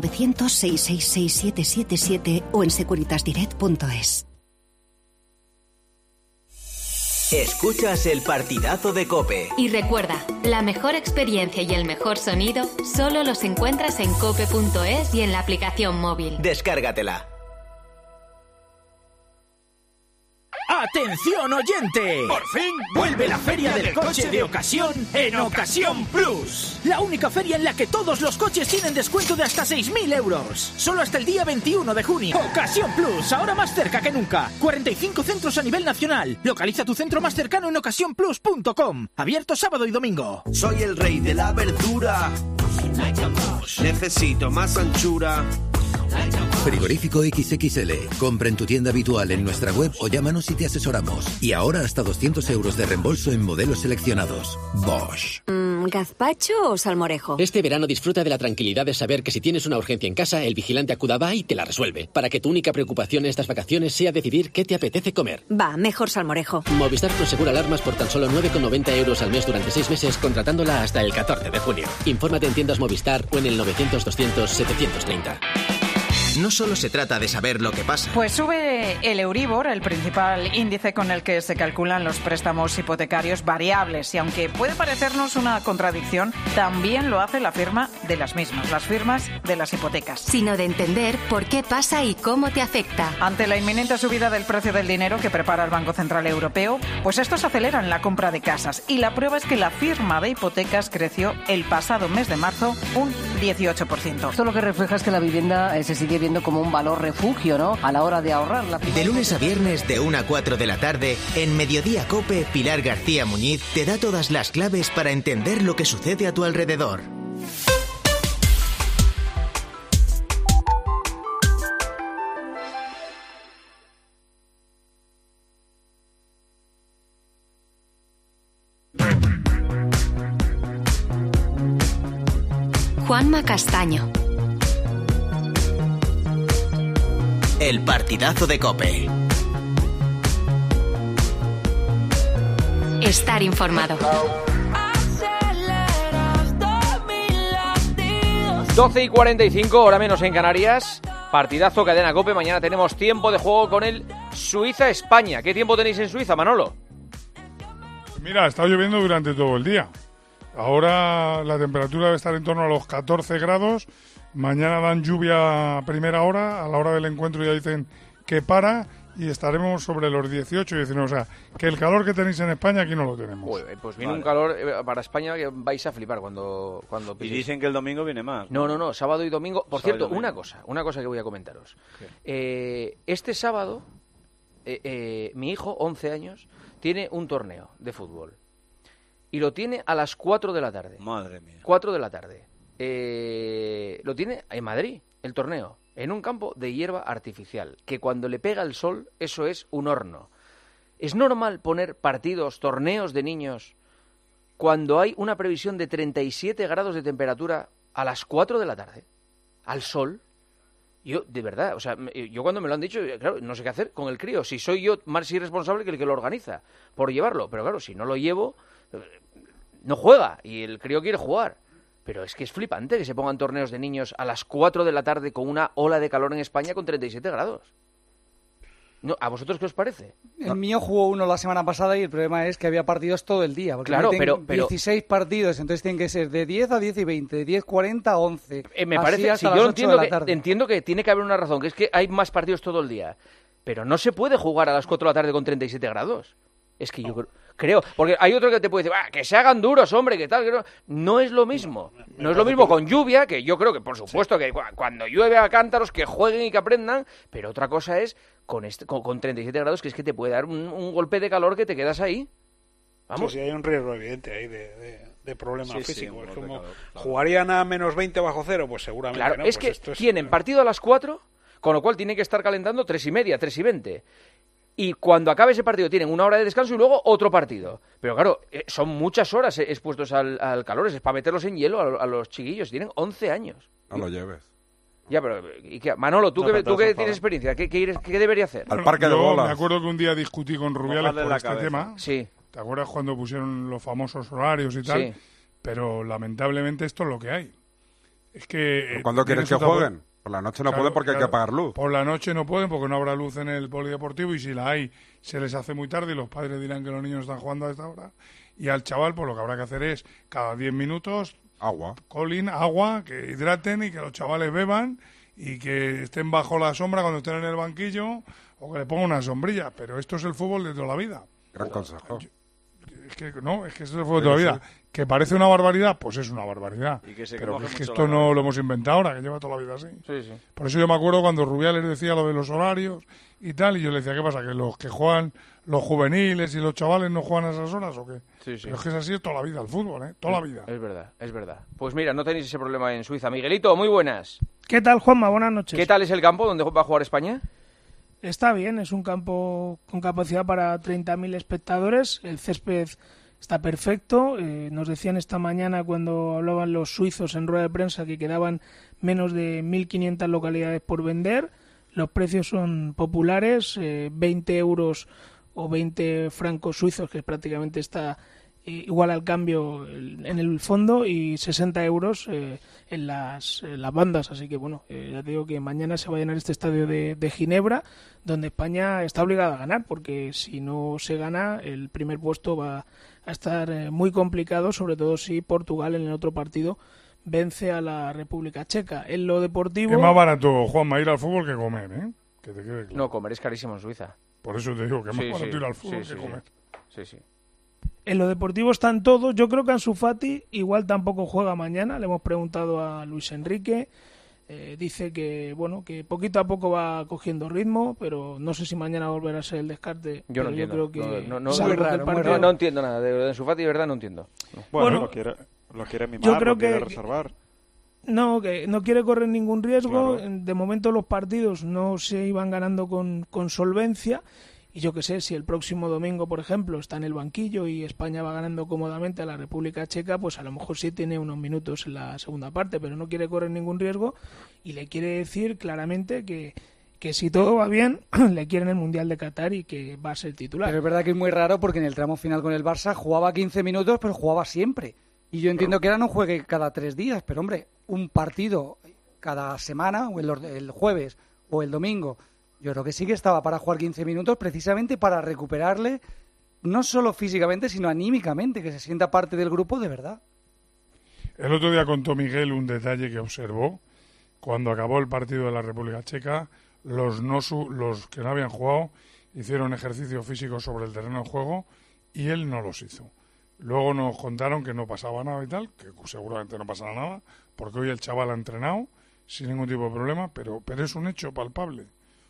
900-666-777 o en securitasdirect.es. Escuchas el partidazo de COPE. Y recuerda, la mejor experiencia y el mejor sonido solo los encuentras en cope.es y en la aplicación móvil. Descárgatela. ¡Atención oyente! ¡Por fin vuelve la Feria del Coche de Ocasión en Ocasión Plus! La única feria en la que todos los coches tienen descuento de hasta 6.000 euros. Solo hasta el día 21 de junio. Ocasión Plus, ahora más cerca que nunca. 45 centros a nivel nacional. Localiza tu centro más cercano en ocasiónplus.com. Abierto sábado y domingo. Soy el rey de la verdura. Necesito más anchura. Frigorífico XXL. Compra en tu tienda habitual en nuestra web o llámanos y te asesoramos. Y ahora hasta 200 euros de reembolso en modelos seleccionados. Bosch. ¿Gazpacho o salmorejo? Este verano disfruta de la tranquilidad de saber que si tienes una urgencia en casa, el vigilante acuda y te la resuelve. Para que tu única preocupación estas vacaciones sea decidir qué te apetece comer. Va, mejor salmorejo. Movistar Prosegura alarmas por tan solo 9,90 euros al mes durante 6 meses, contratándola hasta el 14 de junio. Infórmate en tiendas Movistar o en el 900-200-730. No solo se trata de saber lo que pasa. Pues sube el Euribor, el principal índice con el que se calculan los préstamos hipotecarios variables. Y aunque puede parecernos una contradicción, también lo hace la firma de las mismas, las firmas de las hipotecas. Sino de entender por qué pasa y cómo te afecta. Ante la inminente subida del precio del dinero que prepara el Banco Central Europeo, pues estos aceleran la compra de casas. Y la prueba es que la firma de hipotecas creció el pasado mes de marzo un 18%. Esto lo que refleja es que la vivienda se sigue viendo como un valor refugio, ¿no? A la hora de ahorrar. De lunes a viernes de 1 a 4 de la tarde, en Mediodía COPE, Pilar García Muñiz te da todas las claves para entender lo que sucede a tu alrededor. Juanma Castaño. El partidazo de COPE. Estar informado. 12:45, hora menos en Canarias. Partidazo, cadena COPE. Mañana tenemos tiempo de juego con el Suiza-España. ¿Qué tiempo tenéis en Suiza, Manolo? Mira, ha estado lloviendo durante todo el día. Ahora la temperatura debe estar en torno a los 14 grados. Mañana dan lluvia a primera hora. A la hora del encuentro ya dicen que para. Y estaremos sobre los 18 y 19. O sea, que el calor que tenéis en España aquí no lo tenemos. Uy, pues viene un calor para España que vais a flipar cuando Y dicen que el domingo viene más. No, sábado y domingo. Por Sábado cierto, y domingo. una cosa que voy a comentaros. Este sábado, mi hijo, 11 años, tiene un torneo de fútbol. Y lo tiene a las 4 de la tarde. Madre mía. 4 de la tarde. Lo tiene en Madrid, el torneo, en un campo de hierba artificial, que cuando le pega el sol, eso es un horno. ¿Es normal poner partidos, torneos de niños, cuando hay una previsión de 37 grados de temperatura a las 4 de la tarde? ¿Al sol? Yo, de verdad, o sea, yo cuando me lo han dicho, claro, no sé qué hacer con el crío. Si soy yo más irresponsable que el que lo organiza por llevarlo. Pero claro, si no lo llevo, no juega y el crío quiere jugar. Pero es que es flipante que se pongan torneos de niños a las 4 de la tarde con una ola de calor en España con 37 grados. No, ¿a vosotros qué os parece? El mío jugó uno la semana pasada y el problema es que había partidos todo el día. Porque claro, pero 16 partidos, entonces tienen que ser de 10 a 10 y 20, de 10:40 a 11. Me parece, si yo entiendo que tiene que haber una razón, que es que hay más partidos todo el día. Pero no se puede jugar a las 4 de la tarde con 37 grados. Es que yo creo, porque hay otro que te puede decir, que se hagan duros, hombre, que tal, que no. No es lo mismo. No es lo mismo con lluvia, que yo creo que, por supuesto, que cuando llueve a cántaros, que jueguen y que aprendan, pero otra cosa es con 37 grados, que es que te puede dar un golpe de calor que te quedas ahí. Vamos. Sí, hay un riesgo evidente ahí de problemas físicos. Sí, como claro. ¿Jugarían a menos 20 bajo cero? Pues seguramente claro, no. Es Pues que tienen partido a las 4, con lo cual tienen que estar calentando 3:30, 3:20. Y cuando acabe ese partido tienen una hora de descanso y luego otro partido. Pero claro, son muchas horas expuestos al calor. Es para meterlos en hielo a los chiquillos. Tienen 11 años. No lo lleves. Ya, pero ¿y qué? Manolo, tú que tienes experiencia, ¿qué debería hacer? Al parque de bolas. Me acuerdo que un día discutí con Rubiales por este tema. Sí. ¿Te acuerdas cuando pusieron los famosos horarios y tal? Sí. Pero lamentablemente esto es lo que hay. Es que... ¿Cuándo quieres que jueguen? Por la noche no pueden porque hay que apagar luz. Por la noche no pueden porque no habrá luz en el polideportivo y si la hay se les hace muy tarde y los padres dirán que los niños están jugando a esta hora. Y al chaval pues lo que habrá que hacer es cada 10 minutos agua, que hidraten y que los chavales beban y que estén bajo la sombra cuando estén en el banquillo o que le pongan una sombrilla. Pero esto es el fútbol de toda la vida. Gran consejo. Es que esto es el fútbol de toda la vida. ¿Que parece una barbaridad? Pues es una barbaridad. Pero es que esto no lo hemos inventado ahora, que lleva toda la vida así. Sí. Por eso yo me acuerdo cuando Rubiales decía lo de los horarios y tal, y yo le decía, ¿qué pasa? ¿Que los que juegan, los juveniles y los chavales no juegan a esas horas o qué? Sí. Pero es que es así toda la vida el fútbol, ¿eh? Toda la vida. Es verdad. Pues mira, no tenéis ese problema en Suiza. Miguelito, muy buenas. ¿Qué tal, Juanma? Buenas noches. ¿Qué tal es el campo donde va a jugar España? Está bien, es un campo con capacidad para 30.000 espectadores. El césped está perfecto. Nos decían esta mañana cuando hablaban los suizos en rueda de prensa que quedaban menos de 1.500 localidades por vender. Los precios son populares, 20 euros o 20 francos suizos, que prácticamente está igual al cambio en el fondo, y 60 euros en las bandas. Así que bueno, ya te digo que mañana se va a llenar este estadio de Ginebra, donde España está obligada a ganar, porque si no se gana, el primer puesto va a estar muy complicado, sobre todo si Portugal en el otro partido vence a la República Checa. En lo deportivo... Es más barato, Juanma, ir al fútbol que comer, ¿eh? Que te quede claro. No, comer es carísimo en Suiza. Por eso te digo que es más barato ir al fútbol que comer. Sí. En lo deportivo están todos. Yo creo que Ansu Fati igual tampoco juega mañana. Le hemos preguntado a Luis Enrique. Dice que bueno, que poquito a poco va cogiendo ritmo, pero no sé si mañana volverá a ser el descarte. Yo no entiendo. Yo creo que no entiendo nada de Ansu Fati, de verdad no entiendo. No. Bueno, lo quiere mimar, yo creo lo quiere que reservar. No, que no quiere correr ningún riesgo. Claro. De momento los partidos no se iban ganando con solvencia. Y yo qué sé, si el próximo domingo, por ejemplo, está en el banquillo y España va ganando cómodamente a la República Checa, pues a lo mejor sí tiene unos minutos en la segunda parte, pero no quiere correr ningún riesgo y le quiere decir claramente que si todo va bien, le quieren el Mundial de Qatar y que va a ser titular. Pero es verdad que es muy raro porque en el tramo final con el Barça jugaba 15 minutos, pero jugaba siempre. Y yo entiendo que ahora no juegue cada 3 días, pero hombre, un partido cada semana, o el jueves o el domingo, yo creo que sí que estaba para jugar 15 minutos precisamente para recuperarle, no solo físicamente, sino anímicamente, que se sienta parte del grupo de verdad. El otro día contó Miguel un detalle que observó. Cuando acabó el partido de la República Checa, los que no habían jugado hicieron ejercicio físico sobre el terreno de juego y él no los hizo. Luego nos contaron que no pasaba nada y tal, que seguramente no pasará nada, porque hoy el chaval ha entrenado sin ningún tipo de problema, pero es un hecho palpable.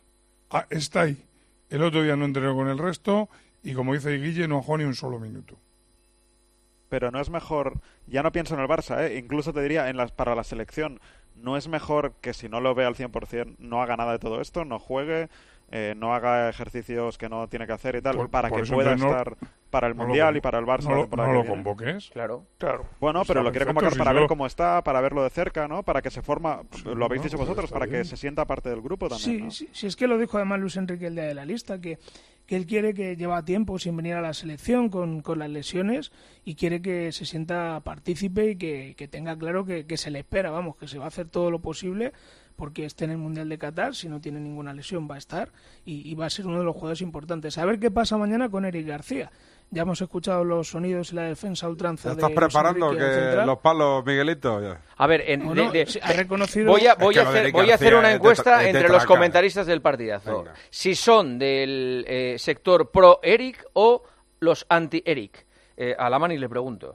Está ahí. El otro día no entrenó con el resto y, como dice Guille, no jugó ni un solo minuto. Pero no es mejor, ya no pienso en el Barça, incluso te diría para la selección, no es mejor que si no lo ve al 100% no haga nada de todo esto, no juegue, no haga ejercicios que no tiene que hacer y tal, para que pueda estar para el Mundial y para el Barça. No lo convoques. Claro. Bueno, pero lo quiere convocar para ver cómo está, para verlo de cerca, ¿no? Para que se lo habéis dicho vosotros, para que se sienta parte del grupo también, ¿no? Sí, es que lo dijo además Luis Enrique el día de la lista, que él quiere, que lleva tiempo sin venir a la selección con las lesiones y quiere que se sienta partícipe y que tenga claro que se le espera, vamos, que se va a hacer todo lo posible porque esté en el Mundial de Qatar. Si no tiene ninguna lesión va a estar y va a ser uno de los jugadores importantes. A ver qué pasa mañana con Eric García. Ya hemos escuchado los sonidos y la defensa ultranza. ¿Estás preparando los palos, Miguelito? A ver, ha reconocido... voy a hacer una encuesta entre los comentaristas del partidazo. Venga. Si son del sector pro-Eric o los anti-Eric. A Lamani le pregunto.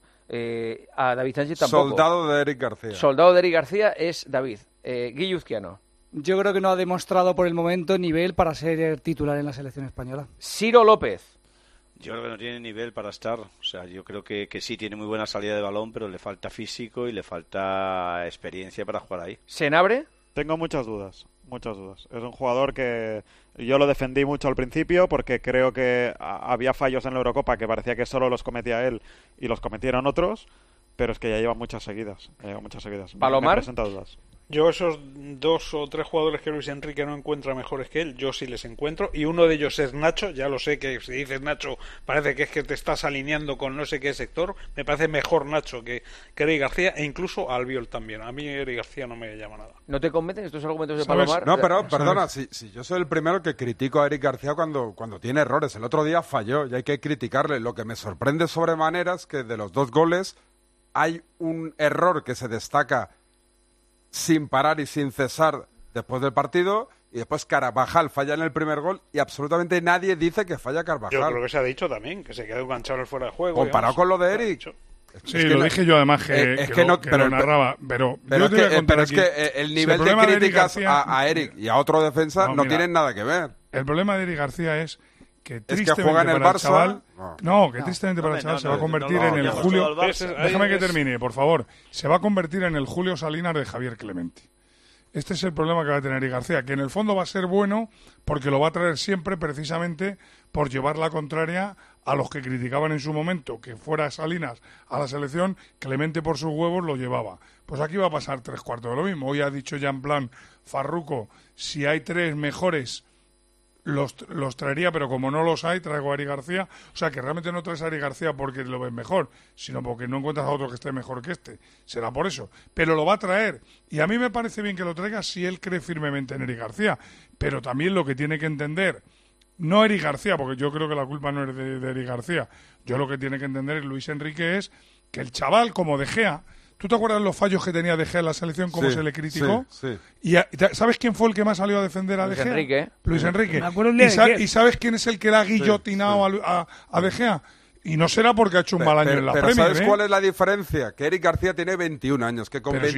A David Sánchez tampoco. Soldado de Eric García. Soldado de Eric García es David. Guilluzquiano. Yo creo que no ha demostrado por el momento nivel para ser titular en la selección española. Ciro López. Yo creo que no tiene nivel para estar. O sea, yo creo que sí tiene muy buena salida de balón, pero le falta físico y le falta experiencia para jugar ahí. ¿Senabre? Tengo muchas dudas. Es un jugador que yo lo defendí mucho al principio porque creo que había fallos en la Eurocopa que parecía que solo los cometía él y los cometieron otros, pero es que ya lleva muchas seguidas. ¿Palomar? Me presenta dudas. Yo esos 2 o 3 jugadores que Luis Enrique no encuentra mejores que él, yo sí les encuentro, y uno de ellos es Nacho. Ya lo sé que si dices Nacho parece que es que te estás alineando con no sé qué sector. Me parece mejor Nacho que Eric García, e incluso Albiol también. A mí Eric García no me llama nada. ¿No te convencen estos argumentos de Palomar? No, pero perdona, si yo soy el primero que critico a Eric García cuando tiene errores. El otro día falló y hay que criticarle. Lo que me sorprende sobremanera es que de los 2 goles hay un error que se destaca sin parar y sin cesar después del partido, y después Carvajal falla en el primer gol y absolutamente nadie dice que falla Carvajal. Yo creo que se ha dicho también, que se quedó enganchado el fuera de juego. Comparado con lo de Eric. Sí, lo dije yo además que lo narraba, pero es que el nivel de críticas a Eric y a otro defensa no tienen nada que ver. El problema de Eric García es que tristemente juega en el Barça, chaval, tristemente para el chaval se va a convertir en el Julio. Déjame que termine, por favor. Se va a convertir en el Julio Salinas de Javier Clemente. Este es el problema que va a tener Eric García, que en el fondo va a ser bueno porque lo va a traer siempre precisamente por llevar la contraria a los que criticaban en su momento que fuera Salinas a la selección. Clemente por sus huevos lo llevaba. Pues aquí va a pasar 3/4 de lo mismo. Hoy ha dicho ya en plan Farruko, si hay 3 mejores los traería, pero como no los hay, traigo a Eric García. O sea, que realmente no traes a Eric García porque lo ves mejor, sino porque no encuentras a otro que esté mejor que este. Será por eso. Pero lo va a traer. Y a mí me parece bien que lo traiga si él cree firmemente en Eric García. Pero también lo que tiene que entender, no Eric García, porque yo creo que la culpa no es de Eric García. Yo lo que tiene que entender Luis Enrique es que el chaval, como De Gea, ¿tú te acuerdas los fallos que tenía De Gea en la selección, cómo se le criticó? Sí. ¿Y sabes quién fue el que más salió a defender a De Gea? Luis Enrique. Me acuerdo ¿Y sabes quién es el que le ha guillotinado a De Gea? Y no será porque ha hecho un mal año en la pero Premier, ¿sabes cuál es la diferencia? Que Eric García tiene 21 años, que con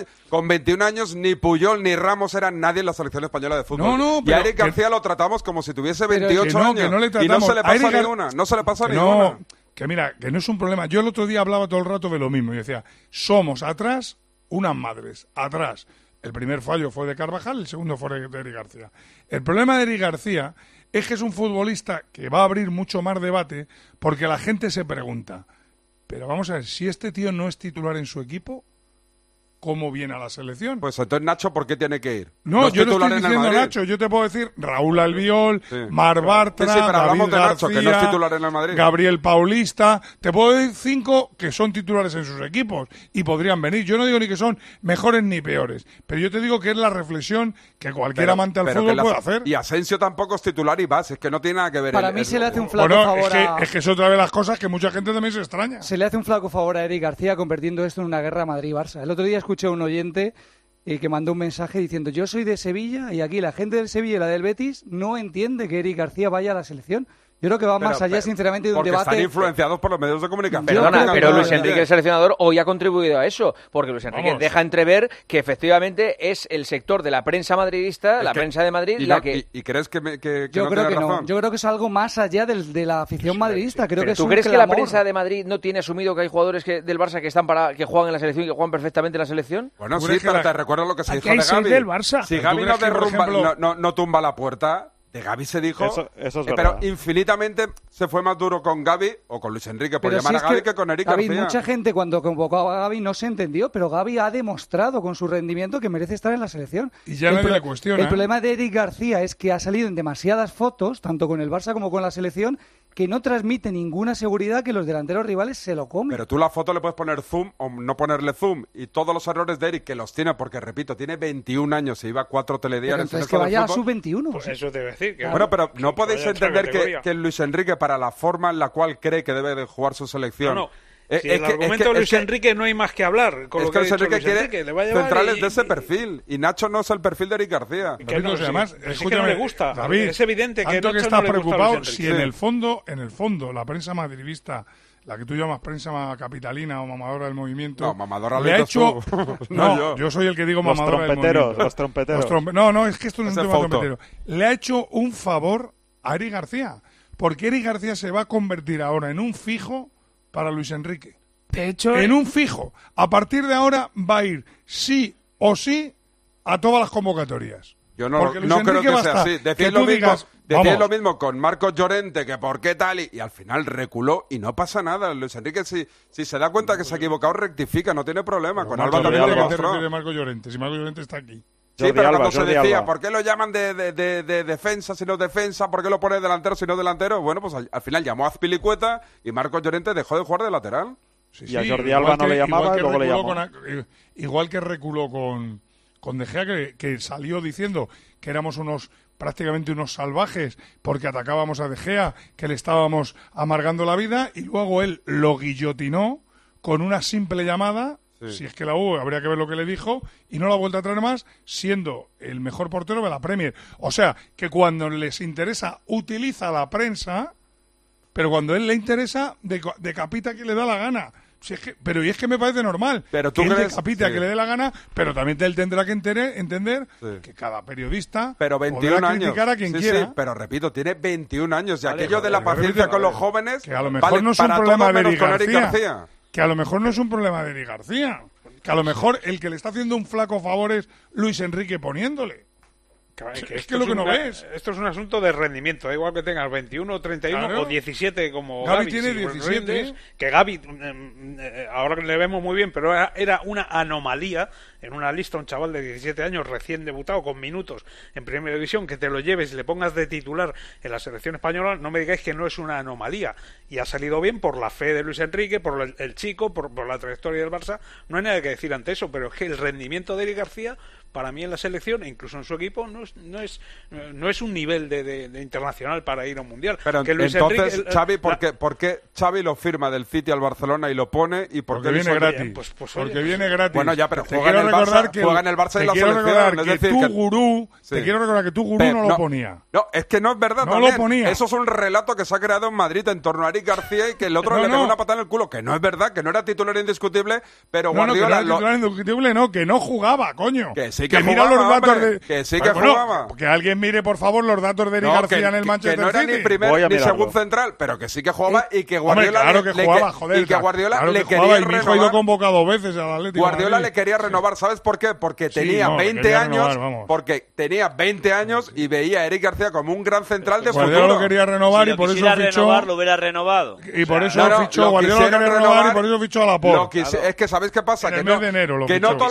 21 años ni Puyol ni Ramos eran nadie en la selección española de fútbol. Y a Eric García lo tratamos como si tuviese 28 años. Y no se le pasa ni una. No se le pasa ni una. Que mira, que no es un problema. Yo el otro día hablaba todo el rato de lo mismo. Y decía, somos atrás unas madres. Atrás. El primer fallo fue de Carvajal, el segundo fue de Eric García. El problema de Eric García es que es un futbolista que va a abrir mucho más debate porque la gente se pregunta, pero vamos a ver, si este tío no es titular en su equipo, ¿cómo viene a la selección? Pues entonces, Nacho, ¿por qué tiene que ir? No, yo no estoy diciendo Nacho, yo te puedo decir Raúl Albiol, Marc Bartra, pero hablamos David de Nacho, García, que no es titular en el Madrid. Gabriel Paulista, te puedo decir 5 que son titulares en sus equipos y podrían venir. Yo no digo ni que son mejores ni peores, pero yo te digo que es la reflexión que cualquier amante al fútbol puede hacer. Y Asensio tampoco es titular y base, es que no tiene nada que ver. Para mí se le hace un flaco favor es que es otra de las cosas que mucha gente también se extraña. Se le hace un flaco favor a Eric García convirtiendo esto en una guerra Madrid-Barça. El otro día escuché a un oyente que mandó un mensaje diciendo, yo soy de Sevilla y aquí la gente del Sevilla y la del Betis no entiende que Eric García vaya a la selección. Yo creo que va más allá, sinceramente, de un debate. Están influenciados por los medios de comunicación. Perdona, pero Luis Enrique, el seleccionador, hoy ha contribuido a eso, porque Luis Enrique deja entrever que efectivamente es el sector de la prensa madridista, la prensa de Madrid, la que... ¿Y crees que yo no creo tiene que razón? no. Yo creo que es algo más allá de la afición madridista. Creo que ¿Tú crees que la prensa de Madrid no tiene asumido que hay jugadores del Barça que juegan en la selección y que juegan perfectamente en la selección? Bueno, sí, pero te recuerdo lo que se dijo de Gavi. Del Barça. Si Gavi no tumba la puerta... De Gavi se dijo, eso es pero verdad. Infinitamente se fue más duro con Gavi o con Luis Enrique por llamar a Gavi que con Eric García. Mucha gente cuando convocó a Gavi no se entendió, pero Gavi ha demostrado con su rendimiento que merece estar en la selección. Y ya nadie le cuestiona. El problema de Eric García es que ha salido en demasiadas fotos, tanto con el Barça como con la selección, que no transmite ninguna seguridad que los delanteros rivales se lo comen. Pero tú la foto le puedes poner zoom o no ponerle zoom. Y todos los errores de Eric, que los tiene, porque repito, tiene 21 años y iba 4 telediarios. Pero entonces que vaya a sub-21. Pues eso te voy a decir. Que bueno, pero no podéis entender que Luis Enrique, para la forma en la cual cree que debe de jugar su selección... No. Si el argumento de Luis Enrique no hay más que hablar. Con lo que Luis Enrique quiere centrales de ese perfil. Y Nacho no es el perfil de Eric García. Que no, además, es que no le gusta. David, es evidente que Nacho está preocupado si en el fondo, la prensa madridista, la que tú llamas prensa capitalina o mamadora del movimiento... No, mamadora le ha hecho... no, yo soy el que digo mamadora del movimiento. Los trompeteros. No, es que esto no es un tema trompetero. Le ha hecho un favor a Eric García. Porque Eric García se va a convertir ahora en un fijo para Luis Enrique. De hecho, en un fijo. A partir de ahora va a ir sí o sí a todas las convocatorias. Yo no creo que sea así. Decís lo mismo con Marcos Llorente, que por qué tal, y al final reculó y no pasa nada. Luis Enrique, si se da cuenta que se ha equivocado, rectifica, no tiene problema. Con Alba también lo demostró. ¿Qué te Marcos Llorente? Si Marcos Llorente está aquí. Sí, pero cuando se decía, ¿por qué lo llaman de defensa si no defensa? ¿Por qué lo pone delantero si no delantero? Bueno, pues al final llamó a Azpilicueta y Marcos Llorente dejó de jugar de lateral. Y a Jordi Alba no le llamaba y luego le llamó. Igual que reculó con De Gea, que salió diciendo que éramos prácticamente unos salvajes porque atacábamos a De Gea, que le estábamos amargando la vida, y luego él lo guillotinó con una simple llamada. Si es que la hubo, habría que ver lo que le dijo, y no la ha vuelto a traer más, siendo el mejor portero de la Premier. O sea, que cuando les interesa, utiliza la prensa, pero cuando a él le interesa, decapita a quien le da la gana. Si es que, es que me parece normal. Pero tú que él crees, decapite a quien le dé la gana, pero también él tendrá que entender que cada periodista podrá criticar a quien quiera. Sí, pero repito, tiene 21 años, y aquello de la paciencia con los jóvenes, que a lo mejor no es un problema de Eric García. Que a lo mejor no es un problema de Eric García. Que a lo mejor el que le está haciendo un flaco favor es Luis Enrique poniéndole. Es que lo que no ves. Esto es un asunto de rendimiento. Da igual que tengas 21, 31 o 17 como Gavi. Tiene 17. Que Gavi, ahora le vemos muy bien, pero era una anomalía en una lista, un chaval de 17 años recién debutado con minutos en Primera División, que te lo lleves y le pongas de titular en la selección española. No me digáis que no es una anomalía. Y ha salido bien por la fe de Luis Enrique, por el chico, por la trayectoria del Barça. No hay nada que decir ante eso, pero es que el rendimiento de Eric García, para mí en la selección e incluso en su equipo, no es un nivel de internacional para ir a un mundial. Pero que Luis entonces, Enrique, Xavi, ¿por qué Xavi lo firma del City al Barcelona y lo pone? Y porque viene gratis. Pues porque viene gratis. Bueno, ya, pero te juega en el recordar que juega en el Barça y la selección. Es decir, tu gurú, te quiero recordar que tu gurú no lo ponía. No, es que no es verdad. No también. lo ponía. Eso es un relato que se ha creado en Madrid en torno a Eric García y que el otro le pegó una patada en el culo. Que no es verdad, que no era titular indiscutible, pero Guardiola... No, titular indiscutible no, que no jugaba, coño. Que sí que mira jugaba, los datos hombre, que sí que jugaba. Que alguien mire, por favor, los datos de Eric García en el Manchester City. Que no era ni primer ni segundo central, pero que sí que jugaba y que Guardiola... Claro que jugaba, joder. Y que Guardiola claro le que quería jugaba, renovar. Y mi hijo ha ido convocado 2 veces al Atlético. Guardiola le quería renovar, ¿sabes por qué? Porque tenía 20 años, porque tenía 20 años y veía a Eric García como un gran central de Guardiola futuro. Lo quería renovar y por eso fichó. Lo hubiera renovado. Y por eso fichó. Guardiola lo quería renovar y por eso fichó a Laporte. Es que ¿sabéis qué pasa? En el mes de enero que no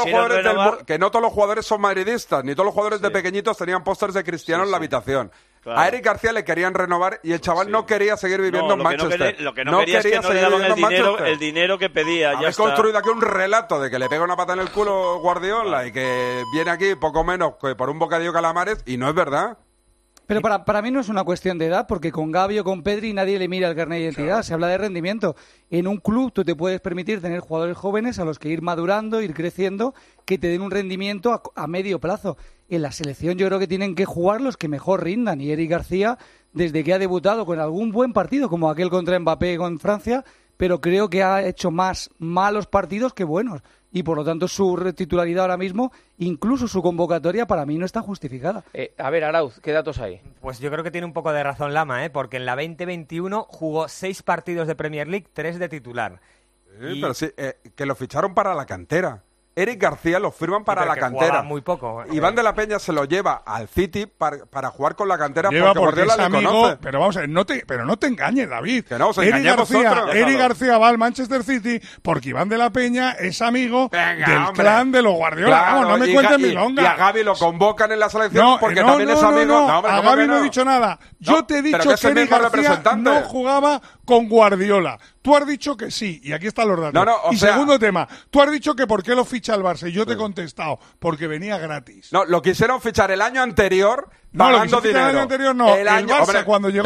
todos los jugadores son madridistas, ni todos los jugadores de pequeñitos tenían pósters de Cristiano en la habitación. Claro. A Eric García le querían renovar y el chaval no quería seguir viviendo en Manchester. Lo que no quería es que no le daban el dinero que pedía. Habéis construido aquí un relato de que le pega una pata en el culo Guardiola y que viene aquí poco menos que por un bocadillo calamares, y no es verdad. Pero para mí no es una cuestión de edad, porque con Gavi o con Pedri nadie le mira el carnet de identidad, claro. Se habla de rendimiento. En un club tú te puedes permitir tener jugadores jóvenes a los que ir madurando, ir creciendo, que te den un rendimiento a medio plazo. En la selección yo creo que tienen que jugar los que mejor rindan, y Eric García, desde que ha debutado con algún buen partido, como aquel contra Mbappé con Francia, pero creo que ha hecho más malos partidos que buenos. Y por lo tanto su titularidad ahora mismo, incluso su convocatoria, para mí no está justificada. A ver, Arauz, ¿qué datos hay? Pues yo creo que tiene un poco de razón Lama, porque en la 2021 jugó 6 partidos de Premier League, 3 de titular. Pero sí, que lo ficharon para la cantera. Eric García lo firman para la cantera. Muy poco. Iván de la Peña se lo lleva al City para jugar con la cantera porque Guardiola le conoce. Pero vamos a ver, no te engañes, David. Que no, os engañéis vosotros. Eric García va al Manchester City porque Iván de la Peña es amigo del clan de los Guardiola. Claro, vamos, no me cuentes milonga. Y a Gavi lo convocan en la selección porque también es amigo. No, a Gavi no he dicho nada. Yo te he dicho que Eric García no jugaba con Guardiola. Tú has dicho que sí, y aquí están los datos. Segundo tema, tú has dicho que por qué lo ficha el Barça, y yo te he contestado, porque venía gratis. No, lo quisieron fichar el año anterior dinero. pagando dinero. El año anterior no, el Barça hombre, cuando llegó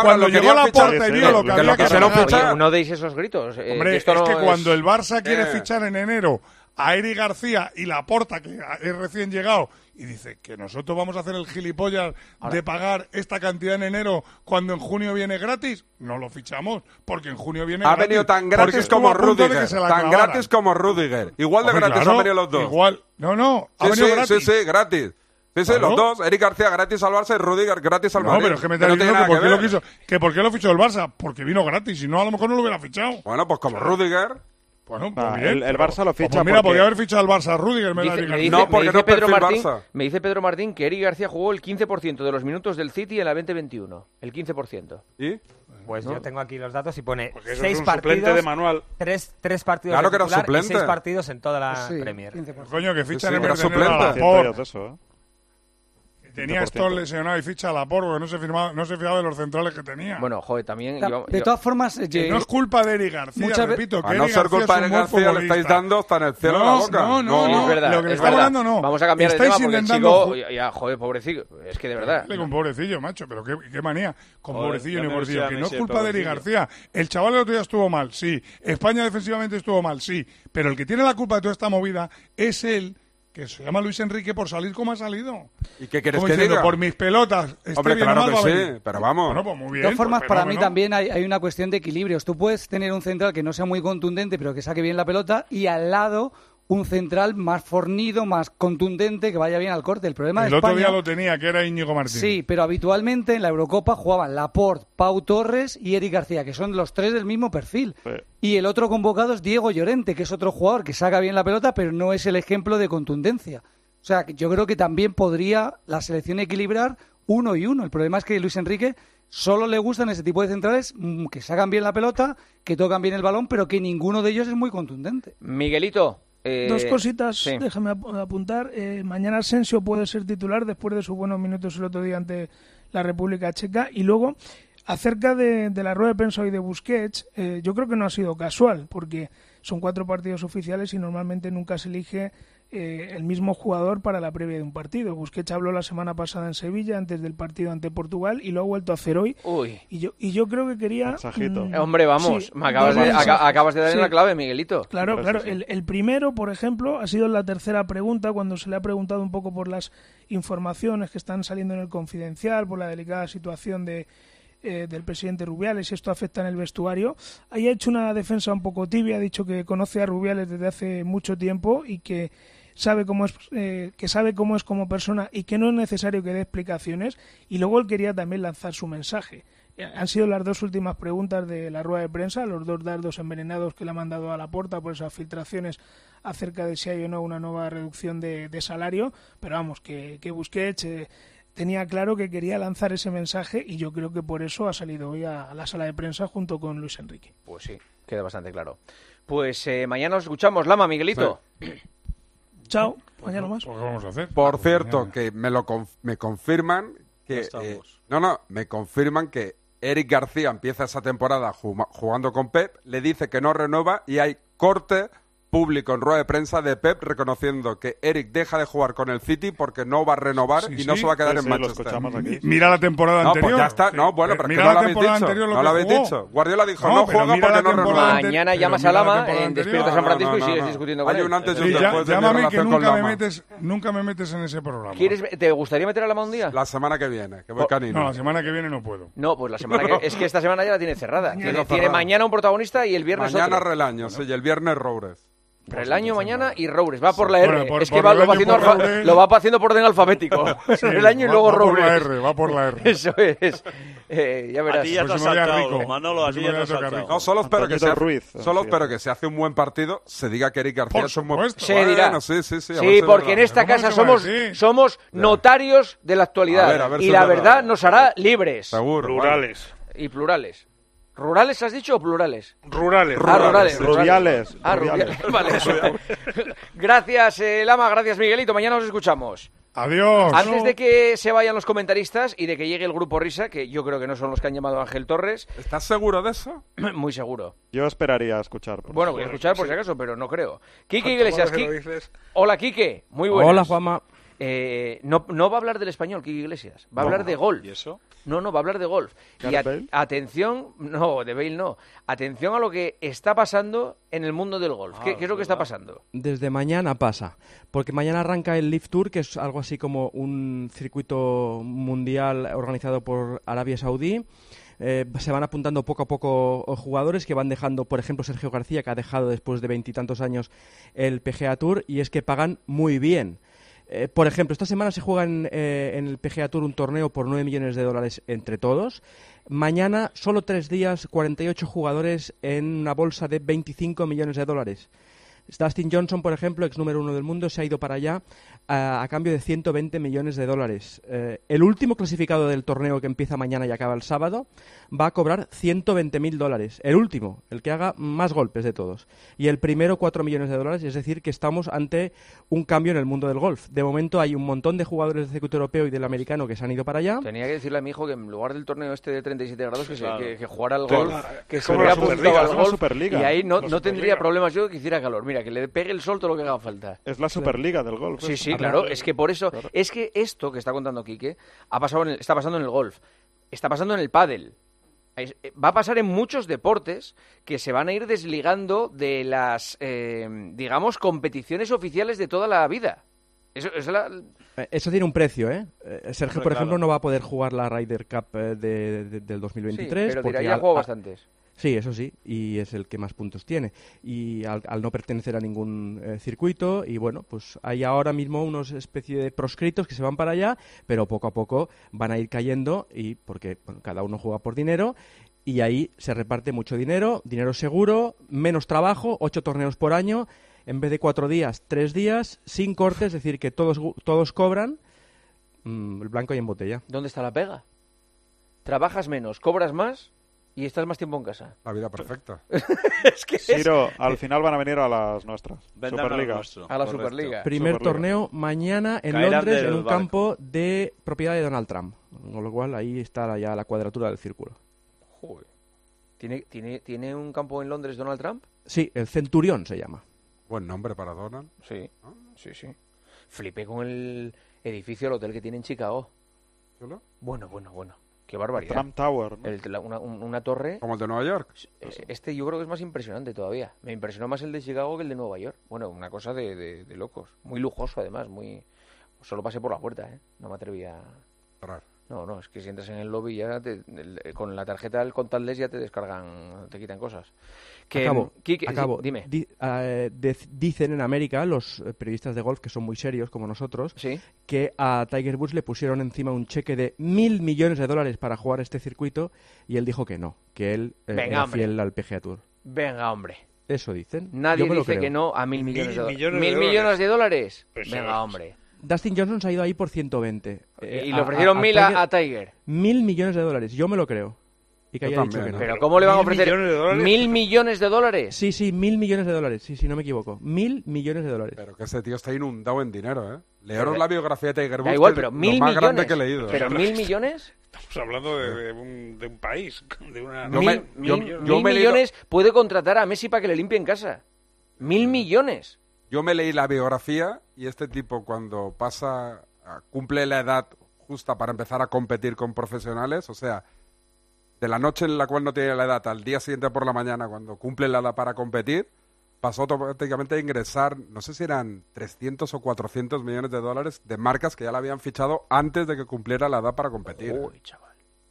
a la puerta y vio lo que había que fichar. No deis esos gritos. Hombre, es que cuando el Barça quiere fichar en enero a Eric García y Laporta, que es recién llegado, y dice que nosotros vamos a hacer el gilipollas de pagar esta cantidad en enero cuando en junio viene gratis, no lo fichamos, porque en junio viene gratis. Ha venido tan gratis como Rüdiger, gratis como Rüdiger. Igual de gratis han venido los dos. Igual, ha venido gratis. Sí, gratis. Sí, los dos. Eric García gratis al Barça y Rüdiger gratis al Madrid. No, pero es que me está diciendo que por qué lo quiso, que por qué lo fichó el Barça, porque vino gratis, si no a lo mejor no lo hubiera fichado. Bueno, pues como Rüdiger. Bueno, pues bien, el Barça lo ficha. Pues mira, podría haber fichado al Barça Rüdiger. Me dice Pedro Martín que Eric García jugó el 15% de los minutos del City en la 2021. El 15%. ¿Y? Pues yo tengo aquí los datos y pone 6 partidos. De manual. 3 partidos claro de titular que era suplente. Y 6 partidos en toda la Premier. Coño, que fichan en era suplente. Tenía Stoll lesionado y ficha a Laporte, porque no se fiaba de los centrales que tenía. Bueno, joder, también... De todas formas... no es culpa de Eric García, repito. Que a no ser culpa de Eric García le estáis dando hasta en el cielo de la boca. No, es verdad. Lo que le estamos dando no. Vamos a cambiar de tema porque el chico... Ya, joder, pobrecillo. Es que de verdad. Con pobrecillo, macho, pero qué manía. Con pobrecillo ni pobrecillo. Que no es culpa de Eric García. El chaval el otro día estuvo mal, sí. España defensivamente estuvo mal, sí. Pero el que tiene la culpa de toda esta movida es él, que se llama Luis Enrique, por salir como ha salido. ¿Y qué quieres como que diciendo, diga? Por mis pelotas. Hombre, claro que sí, pero vamos. Bueno, pues muy bien. De todas formas, para mí también hay una cuestión de equilibrios. Tú puedes tener un central que no sea muy contundente, pero que saque bien la pelota, y al lado un central más fornido, más contundente, que vaya bien al corte. El problema de España... El otro día lo tenía, que era Íñigo Martínez. Sí, pero habitualmente en la Eurocopa jugaban Laporte, Pau Torres y Eric García, que son los 3 del mismo perfil. Sí. Y el otro convocado es Diego Llorente, que es otro jugador que saca bien la pelota, pero no es el ejemplo de contundencia. O sea, yo creo que también podría la selección equilibrar 1 y 1. El problema es que a Luis Enrique solo le gustan ese tipo de centrales que sacan bien la pelota, que tocan bien el balón, pero que ninguno de ellos es muy contundente. Miguelito. 2 cositas, sí. Déjame apuntar. Mañana Asensio puede ser titular después de sus buenos minutos el otro día ante la República Checa. Y luego, acerca de la rueda de prensa hoy de Busquets, yo creo que no ha sido casual, porque son 4 partidos oficiales y normalmente nunca se elige el mismo jugador para la previa de un partido. Busquets habló la semana pasada en Sevilla antes del partido ante Portugal y lo ha vuelto a hacer hoy. Uy. Y yo creo que quería... Hombre, vamos, sí, me acabas de dar sí. la clave, Miguelito. Claro. El primero, por ejemplo, ha sido la tercera pregunta, cuando se le ha preguntado un poco por las informaciones que están saliendo en el Confidencial, por la delicada situación del presidente Rubiales, si esto afecta en el vestuario. Ahí ha hecho una defensa un poco tibia, ha dicho que conoce a Rubiales desde hace mucho tiempo y que sabe cómo es como persona y que no es necesario que dé explicaciones, y luego él quería también lanzar su mensaje. Han sido las dos últimas preguntas de la rueda de prensa, los 2 dardos envenenados que le ha mandado a Laporta por esas filtraciones acerca de si hay o no una nueva reducción de salario, pero vamos, que Busquets tenía claro que quería lanzar ese mensaje, y yo creo que por eso ha salido hoy a la sala de prensa junto con Luis Enrique. Pues sí, queda bastante claro. Pues mañana nos escuchamos, Lama, Miguelito. Sí. Chao, mañana más. ¿Qué vamos a hacer? Por cierto, que me confirman que... me confirman que Eric García empieza esa temporada jugando con Pep, le dice que no renueva y hay corte público en rueda de prensa de Pep reconociendo que Eric deja de jugar con el City porque no va a renovar y no se va a quedar en Manchester. Mira la temporada anterior. Pues ya está. No, bueno, pero mira que no la lo habéis temporada dicho. anterior lo No que lo habéis jugó. dicho. Guardiola dijo no juega porque no renueva. Mañana llamas a Lama en Despierta San Francisco y sigues discutiendo con él. Hay un antes y un después de mi llámame que relación con Lama. nunca me metes en ese programa. ¿Te gustaría meter a Lama un día? La semana que viene, que voy canino. No, la semana que viene no puedo. No, pues la semana que... Es que esta semana ya la tiene cerrada. Tiene mañana un protagonista y el viernes mañana otro. Relaño, sí, y el viernes Roures. Relaño mañana y Roures. Va por la R. Bueno, es que lo va haciendo por orden alfabético. Sí, Relaño y luego Roures. Va por la R. Eso es. Ya verás. A ti ya te has saltado, Manolo, a ti ya te has saltado. No, solo espero que se hace un buen partido, se diga que Eric García es un buen... Se dirá. Sí, porque en esta casa somos notarios de la actualidad. A ver y si la es verdad nos hará libres. Seguro. Plurales. Y plurales. ¿Rurales has dicho o plurales? Rurales. Rurales. Rubiales. Rubiales. Vale. Gracias, Lama. Gracias, Miguelito. Mañana nos escuchamos. Adiós. Antes de que se vayan los comentaristas y de que llegue el grupo Risa, que yo creo que no son los que han llamado a Ángel Torres. ¿Estás seguro de eso? Muy seguro. Yo esperaría a escuchar. Bueno, voy a escuchar por si acaso, pero no creo. Quique Iglesias. Hola, Quique. Muy buenas. Hola, Juanma. No va a hablar del Español, Quique Iglesias. Va a hablar de golf. ¿Y eso? No, va a hablar de golf. Y atención, no, de Bale no. Atención a lo que está pasando en el mundo del golf. ¿Qué es lo que está pasando? Desde mañana pasa. Porque mañana arranca el Live Tour, que es algo así como un circuito mundial organizado por Arabia Saudí. Se van apuntando poco a poco jugadores que van dejando, por ejemplo, Sergio García, que ha dejado después de 20 y tantos años el PGA Tour, y es que pagan muy bien. Por ejemplo, esta semana se juega en el PGA Tour un torneo por $9 millones entre todos. Mañana, solo 3 días, 48 jugadores en una bolsa de $25 millones. Dustin Johnson, por ejemplo, ex número 1 del mundo, se ha ido para allá a cambio de $120 millones. El último clasificado del torneo, que empieza mañana y acaba el sábado, va a cobrar $120.000. El último, el que haga más golpes de todos. Y el primero, $4 millones. Es decir, que estamos ante un cambio en el mundo del golf. De momento hay un montón de jugadores del circuito europeo y del americano que se han ido para allá. Tenía que decirle a mi hijo que en lugar del torneo este de 37 grados que jugara al Claro. golf, que se Como hubiera la apuntado al golf, Superliga. y ahí no La tendría problemas yo que hiciera calor. Mira, que le pegue el sol todo lo que haga falta. Es la Superliga del golf. Sí, claro. Es que por eso... Claro. Es que esto que está contando Quique está pasando en el golf. Está pasando en el pádel. Va a pasar en muchos deportes que se van a ir desligando de las, digamos, competiciones oficiales de toda la vida. Eso tiene un precio, ¿eh? Sergio, por ejemplo, claro. no va a poder jugar la Ryder Cup del 2023. Sí, pero porque dirá, ya juego bastantes. Sí, eso sí, y es el que más puntos tiene. Y al no pertenecer a ningún circuito, y bueno, pues hay ahora mismo unos especie de proscritos que se van para allá, pero poco a poco van a ir cayendo, y porque cada uno juega por dinero, y ahí se reparte mucho dinero seguro, menos trabajo, 8 torneos por año, en vez de 4 días, 3 días, sin cortes, es decir, que todos cobran el blanco y en botella. ¿Dónde está la pega? Trabajas menos, cobras más y estás más tiempo en casa. La vida perfecta. Ciro, al final van a venir a las nuestras. Superliga. A la Superliga. Primer torneo mañana en Caerán Londres, del en un barco. campo de propiedad de Donald Trump. Con lo cual ahí está ya la cuadratura del círculo. Joder. ¿Tiene un campo en Londres Donald Trump? Sí, el Centurión se llama. Buen nombre para Donald. Sí. Sí. Flipé con el edificio del hotel que tiene en Chicago. ¿Solo? Bueno. Qué barbaridad. Trump Tower, ¿no? Una torre... ¿Como el de Nueva York? Este yo creo que es más impresionante todavía. Me impresionó más el de Chicago que el de Nueva York. Bueno, una cosa de locos. Muy lujoso, además. Solo pasé por la puerta, ¿eh? No me atreví a... No, es que si entras en el lobby ya con la tarjeta del contactless ya te descargan, te quitan cosas. Acabo. Dime. Dicen en América, los periodistas de golf, que son muy serios como nosotros, ¿sí?, que a Tiger Woods le pusieron encima un cheque de $1.000 millones para jugar este circuito y él dijo que no, que él era fiel al PGA Tour. Venga, hombre. Eso dicen. Nadie dice que no a $1.000 millones de dólares. ¿1.000 millones de dólares? Pues venga, hombre. Dustin Johnson se ha ido ahí por 120. Y le ofrecieron 1.000 a Tiger. $1.000 millones. Yo me lo creo. Y que haya dicho que no. ¿Pero cómo le van a ofrecer $1.000 millones de dólares? Sí, $1.000 millones. Sí, no me equivoco. $1.000 millones. Pero que ese tío está inundado en dinero, ¿eh? Leeros la biografía de Tiger Woods. Da igual, pero $1.000 millones. Más grande que he leído. ¿Pero 1.000 millones? Estamos hablando de un país. De una... ¿1.000 millones puede contratar a Messi para que le limpie en casa? ¿1.000 millones? Yo me leí la biografía y este tipo cuando cumple la edad justa para empezar a competir con profesionales, o sea, de la noche en la cual no tiene la edad al día siguiente por la mañana cuando cumple la edad para competir, pasó automáticamente a ingresar, no sé si eran 300 o 400 millones de dólares de marcas que ya la habían fichado antes de que cumpliera la edad para competir. Uy, chaval.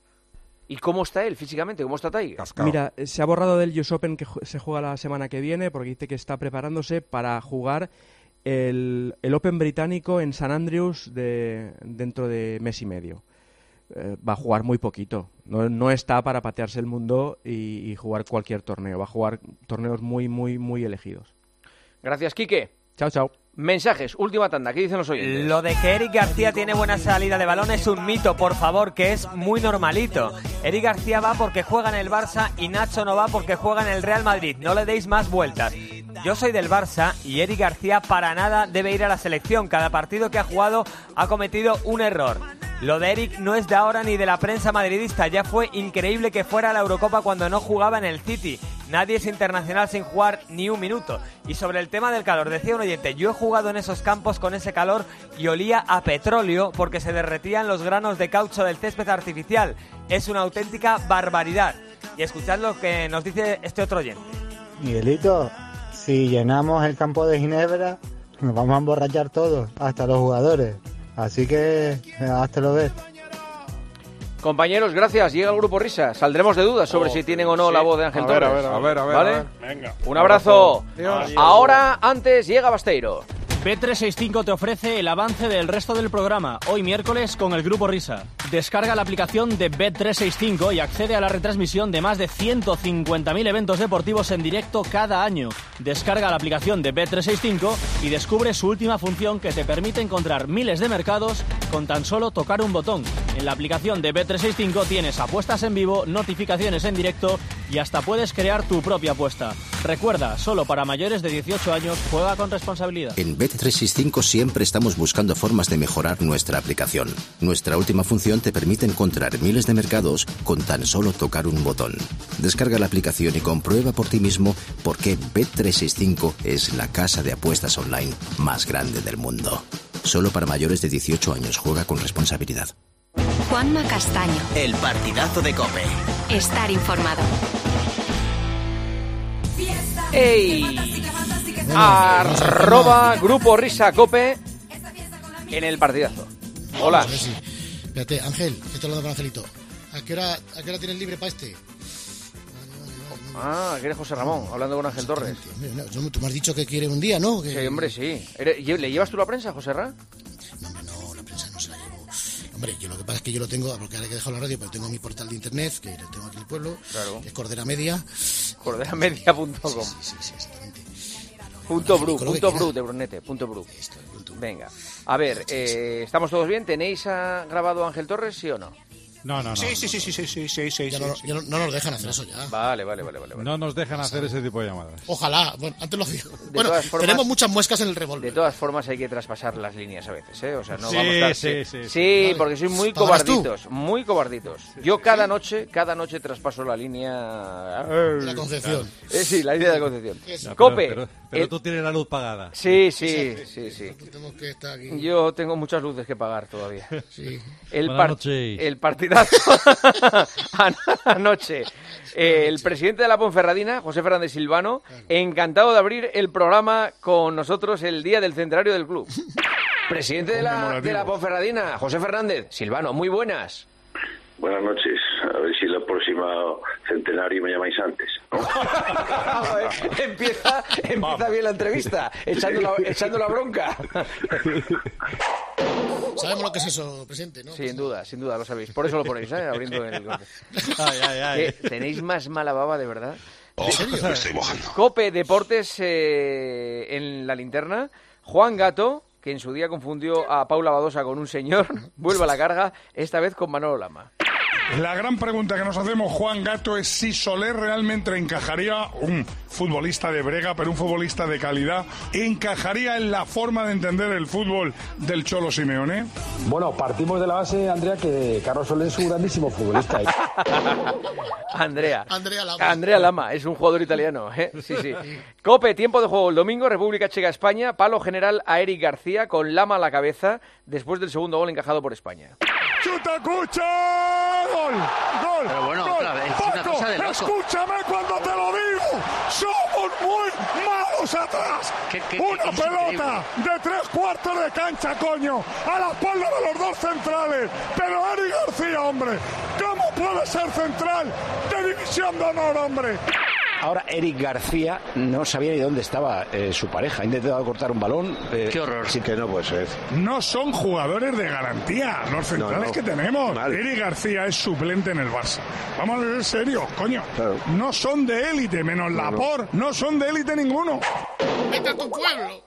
¿Y cómo está él físicamente? ¿Cómo está Tiger? Cascao. Mira, se ha borrado del US Open que se juega la semana que viene porque dice que está preparándose para jugar el Open británico en St Andrews dentro de mes y medio. Va a jugar muy poquito. No está para patearse el mundo y jugar cualquier torneo. Va a jugar torneos muy, muy, muy elegidos. Gracias, Quique. Chao. Mensajes, última tanda, ¿qué dicen los oyentes? Lo de que Eric García tiene buena salida de balón es un mito, por favor, que es muy normalito. Eric García va porque juega en el Barça y Nacho no va porque juega en el Real Madrid. No le deis más vueltas. Yo soy del Barça y Eric García para nada debe ir a la selección. Cada partido que ha jugado ha cometido un error. Lo de Eric no es de ahora ni de la prensa madridista. Ya fue increíble que fuera a la Eurocopa cuando no jugaba en el City. Nadie es internacional sin jugar ni un minuto. Y sobre el tema del calor, decía un oyente, yo he jugado en esos campos con ese calor y olía a petróleo porque se derretían los granos de caucho del césped artificial. Es una auténtica barbaridad. Y escuchad lo que nos dice este otro oyente. Miguelito, si llenamos el campo de Ginebra, nos vamos a emborrachar todos, hasta los jugadores. Así que, hasta lo ves. Compañeros, gracias. Llega el Grupo Risa. Saldremos de dudas sobre si tienen o no la voz de Ángel Torres. A ver. ¿Vale? Venga. Un abrazo. Adiós. Ahora, antes, llega Basteiro. Bet365 te ofrece el avance del resto del programa, hoy miércoles con el Grupo Risa. Descarga la aplicación de Bet365 y accede a la retransmisión de más de 150.000 eventos deportivos en directo cada año. Descarga la aplicación de Bet365 y descubre su última función que te permite encontrar miles de mercados con tan solo tocar un botón. En la aplicación de Bet365 tienes apuestas en vivo, notificaciones en directo y hasta puedes crear tu propia apuesta. Recuerda, solo para mayores de 18 años, juega con responsabilidad. En Bet365 siempre estamos buscando formas de mejorar nuestra aplicación. Nuestra última función te permite encontrar miles de mercados con tan solo tocar un botón. Descarga la aplicación y comprueba por ti mismo por qué Bet365 es la casa de apuestas online más grande del mundo. Solo para mayores de 18 años, juega con responsabilidad. Juanma Castaño. El partidazo de COPE. Estar informado. ¡Ey! @ Grupo Risa Cope en el partidazo. Hola. Espérate, Ángel, que estoy hablando con Angelito. ¿A qué hora tienes libre para este? Que eres José Ramón, hablando con Ángel Torres. No, tú me has dicho que quiere un día, ¿no? Sí, hombre, sí. ¿Le llevas tú la prensa, José Ra? No, la prensa no se la llevo. Hombre, yo lo que pasa es que yo lo tengo, porque ahora que he dejado la radio, pero tengo mi portal de internet, que lo tengo aquí en el pueblo, claro. Que es Cordera Media. Corderamedia.com. Sí, exactamente. .bru de Brunete, .bru. Venga, a ver, ¿estamos todos bien? ¿Tenéis grabado a Ángel Torres, sí o no? No. Sí. Ya no nos dejan hacer eso ya. Vale. No nos dejan hacer ese tipo de llamadas. Ojalá. Bueno, antes lo hacía. Bueno, tenemos muchas muescas en el revólver. De todas formas hay que traspasar las líneas a veces, ¿eh? O sea, no Sí, vamos a estar... sí. Vale. Porque soy muy cobarditos, muy cobarditos. Yo cada noche traspaso la línea... La Concepción. Sí, la línea de la Concepción. No, Cope. pero tú tienes la luz pagada. Sí. Tenemos que estar aquí. Yo tengo muchas luces que pagar todavía. Sí. El partidazo anoche. El presidente de la Ponferradina, José Fernández Silvano, encantado de abrir el programa con nosotros el día del centenario del club. Presidente de la Ponferradina, José Fernández Silvano, muy buenas. Buenas noches. A ver si el próximo centenario me llamáis antes, ¿no? Empieza bien la entrevista, echando la bronca. Sabemos lo que es eso, presidente, ¿no? Sin duda, lo sabéis. Por eso lo ponéis, abriendo en el... ¿Tenéis más mala baba, de verdad? ¿En serio? Me estoy mojando. Cope Deportes en la linterna. Juan Gato, que en su día confundió a Paula Badosa con un señor, vuelve a la carga, esta vez con Manolo Lama. La gran pregunta que nos hacemos, Juan Gato, es si Soler realmente encajaría, un futbolista de brega, pero un futbolista de calidad, encajaría en la forma de entender el fútbol del Cholo Simeone. Bueno, partimos de la base, Andrea, que Carlos Soler es un grandísimo futbolista. Andrea Lama, es un jugador italiano, ¿eh? Sí. Cope, tiempo de juego el domingo, República Checa-España, palo general a Eric García con Lama a la cabeza después del segundo gol encajado por España. ¡Chuta, Cucha! ¡Gol! Pero bueno, ¡gol! otra vez, es una cosa de loco. Escúchame cuando te lo digo. Somos muy malos atrás. Una pelota de 3/4 de cancha, coño, a la espalda de los dos centrales. Pero Eric García, hombre, ¿cómo puede ser central de división de honor, hombre? Ahora Eric García no sabía ni dónde estaba su pareja. Ha intentado cortar un balón. Qué horror. Sí que no puede ser. No son jugadores de garantía los centrales que tenemos. Vale. Eric García es suplente en el Barça. Vamos a ser serios, coño. Claro. No son de élite, menos Laporte. No son de élite ninguno. ¡Vete a tu pueblo!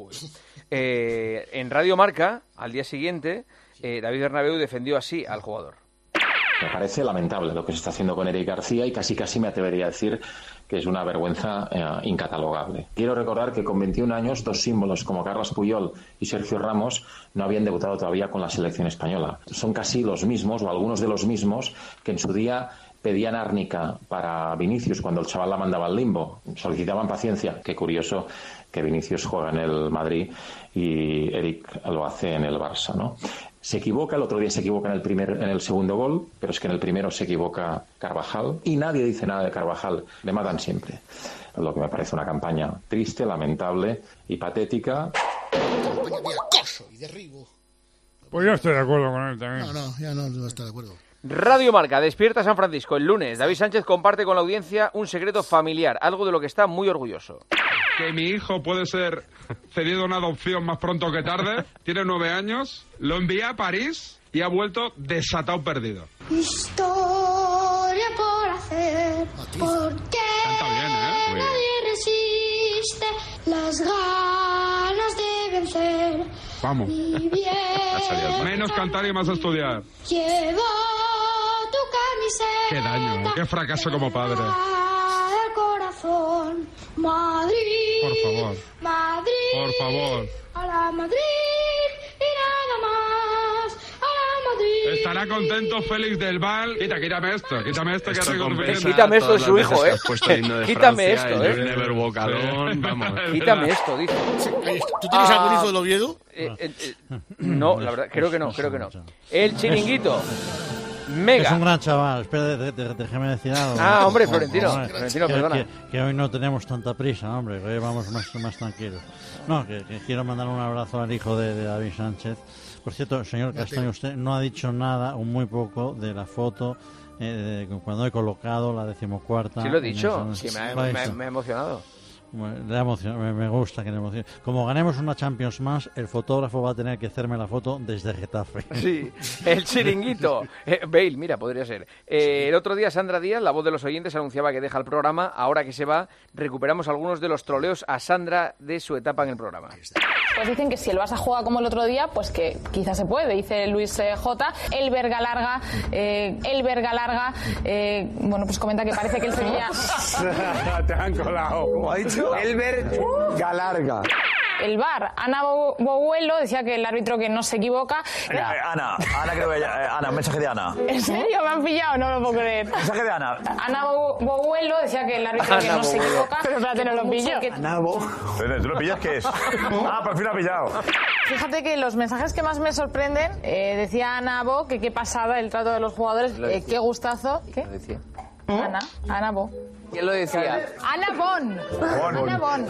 En Radio Marca, al día siguiente, David Bernabéu defendió así al jugador. Me parece lamentable lo que se está haciendo con Eric García y casi me atrevería a decir que es una vergüenza incatalogable. Quiero recordar que con 21 años, dos símbolos como Carles Puyol y Sergio Ramos no habían debutado todavía con la selección española. Son casi los mismos, o algunos de los mismos, que en su día pedían árnica para Vinicius cuando el chaval la mandaba al limbo. Solicitaban paciencia. Qué curioso que Vinicius juega en el Madrid y Eric lo hace en el Barça, ¿no? Se equivoca, el otro día se equivoca en el segundo gol, pero es que en el primero se equivoca Carvajal y nadie dice nada de Carvajal, le matan siempre. Lo que me parece una campaña triste, lamentable y patética. Campaña de acoso y derribo. Pues yo estoy de acuerdo con él también. Ya no estoy de acuerdo. Radio Marca, despierta San Francisco. El lunes, David Sánchez comparte con la audiencia un secreto familiar, algo de lo que está muy orgulloso. Que mi hijo puede ser cedido a una adopción más pronto que tarde. Tiene 9 años, lo envié a París y ha vuelto desatado perdido. Historia por hacer, porque canta bien, ¿eh? nadie resiste las ganas de vencer. Vamos. Y bien, menos cantar y más estudiar. Llevo tu camiseta. Qué daño, qué fracaso como padre. Al corazón, Madrid. Por favor. Madrid. Por favor. A la Madrid y nada más. A la Madrid. Estará contento Félix del Val. Quítame esto que recompensa. Quítame esto de su hijo, Quítame esto, Never walk alone. Vamos. Quítame esto, dice. ¿Tú tienes algún hijo del Oviedo? No, la verdad, creo que no. El Chiringuito. Mega. Es un gran chaval, espera, déjame decir algo. Ah, hombre, Florentino, perdona. Que hoy no tenemos tanta prisa, hombre, que hoy vamos más tranquilos. No, que quiero mandar un abrazo al hijo de David Sánchez. Por cierto, señor Castaño, usted no ha dicho nada o muy poco de la foto cuando he colocado la 14ª. Sí, lo he dicho, sí, me ha emocionado. La emoción, me gusta que la emoción. Como ganemos una Champions más, el fotógrafo va a tener que hacerme la foto desde Getafe. Sí, el chiringuito. Bale, mira, podría ser. El otro día Sandra Díaz, la voz de los oyentes, anunciaba que deja el programa. Ahora que se va, recuperamos algunos de los troleos a Sandra de su etapa en el programa. Pues dicen que si el Barça juega como el otro día, pues que quizás se puede, dice Luis J. El verga larga, bueno, pues comenta que parece que el Sevilla... Te han colado. ¿Cómo ha dicho? El verga larga. El VAR, Ana Boguelo, decía que el árbitro que no se equivoca... Ana, creo que Ana, mensaje de Ana. ¿En serio? ¿Me han pillado? No lo puedo creer. Mensaje de Ana. Ana Boguelo decía que el árbitro que no se equivoca... Pero espérate, no lo pillo. ¿Tú lo pillas qué es? Por fin ha pillado. Fíjate que los mensajes que más me sorprenden, decía Ana Bo, que qué pasada el trato de los jugadores, qué gustazo. ¿Qué? Lo decía. Ana Bo. ¿Quién lo decía? Ana Bon. Ana Bon.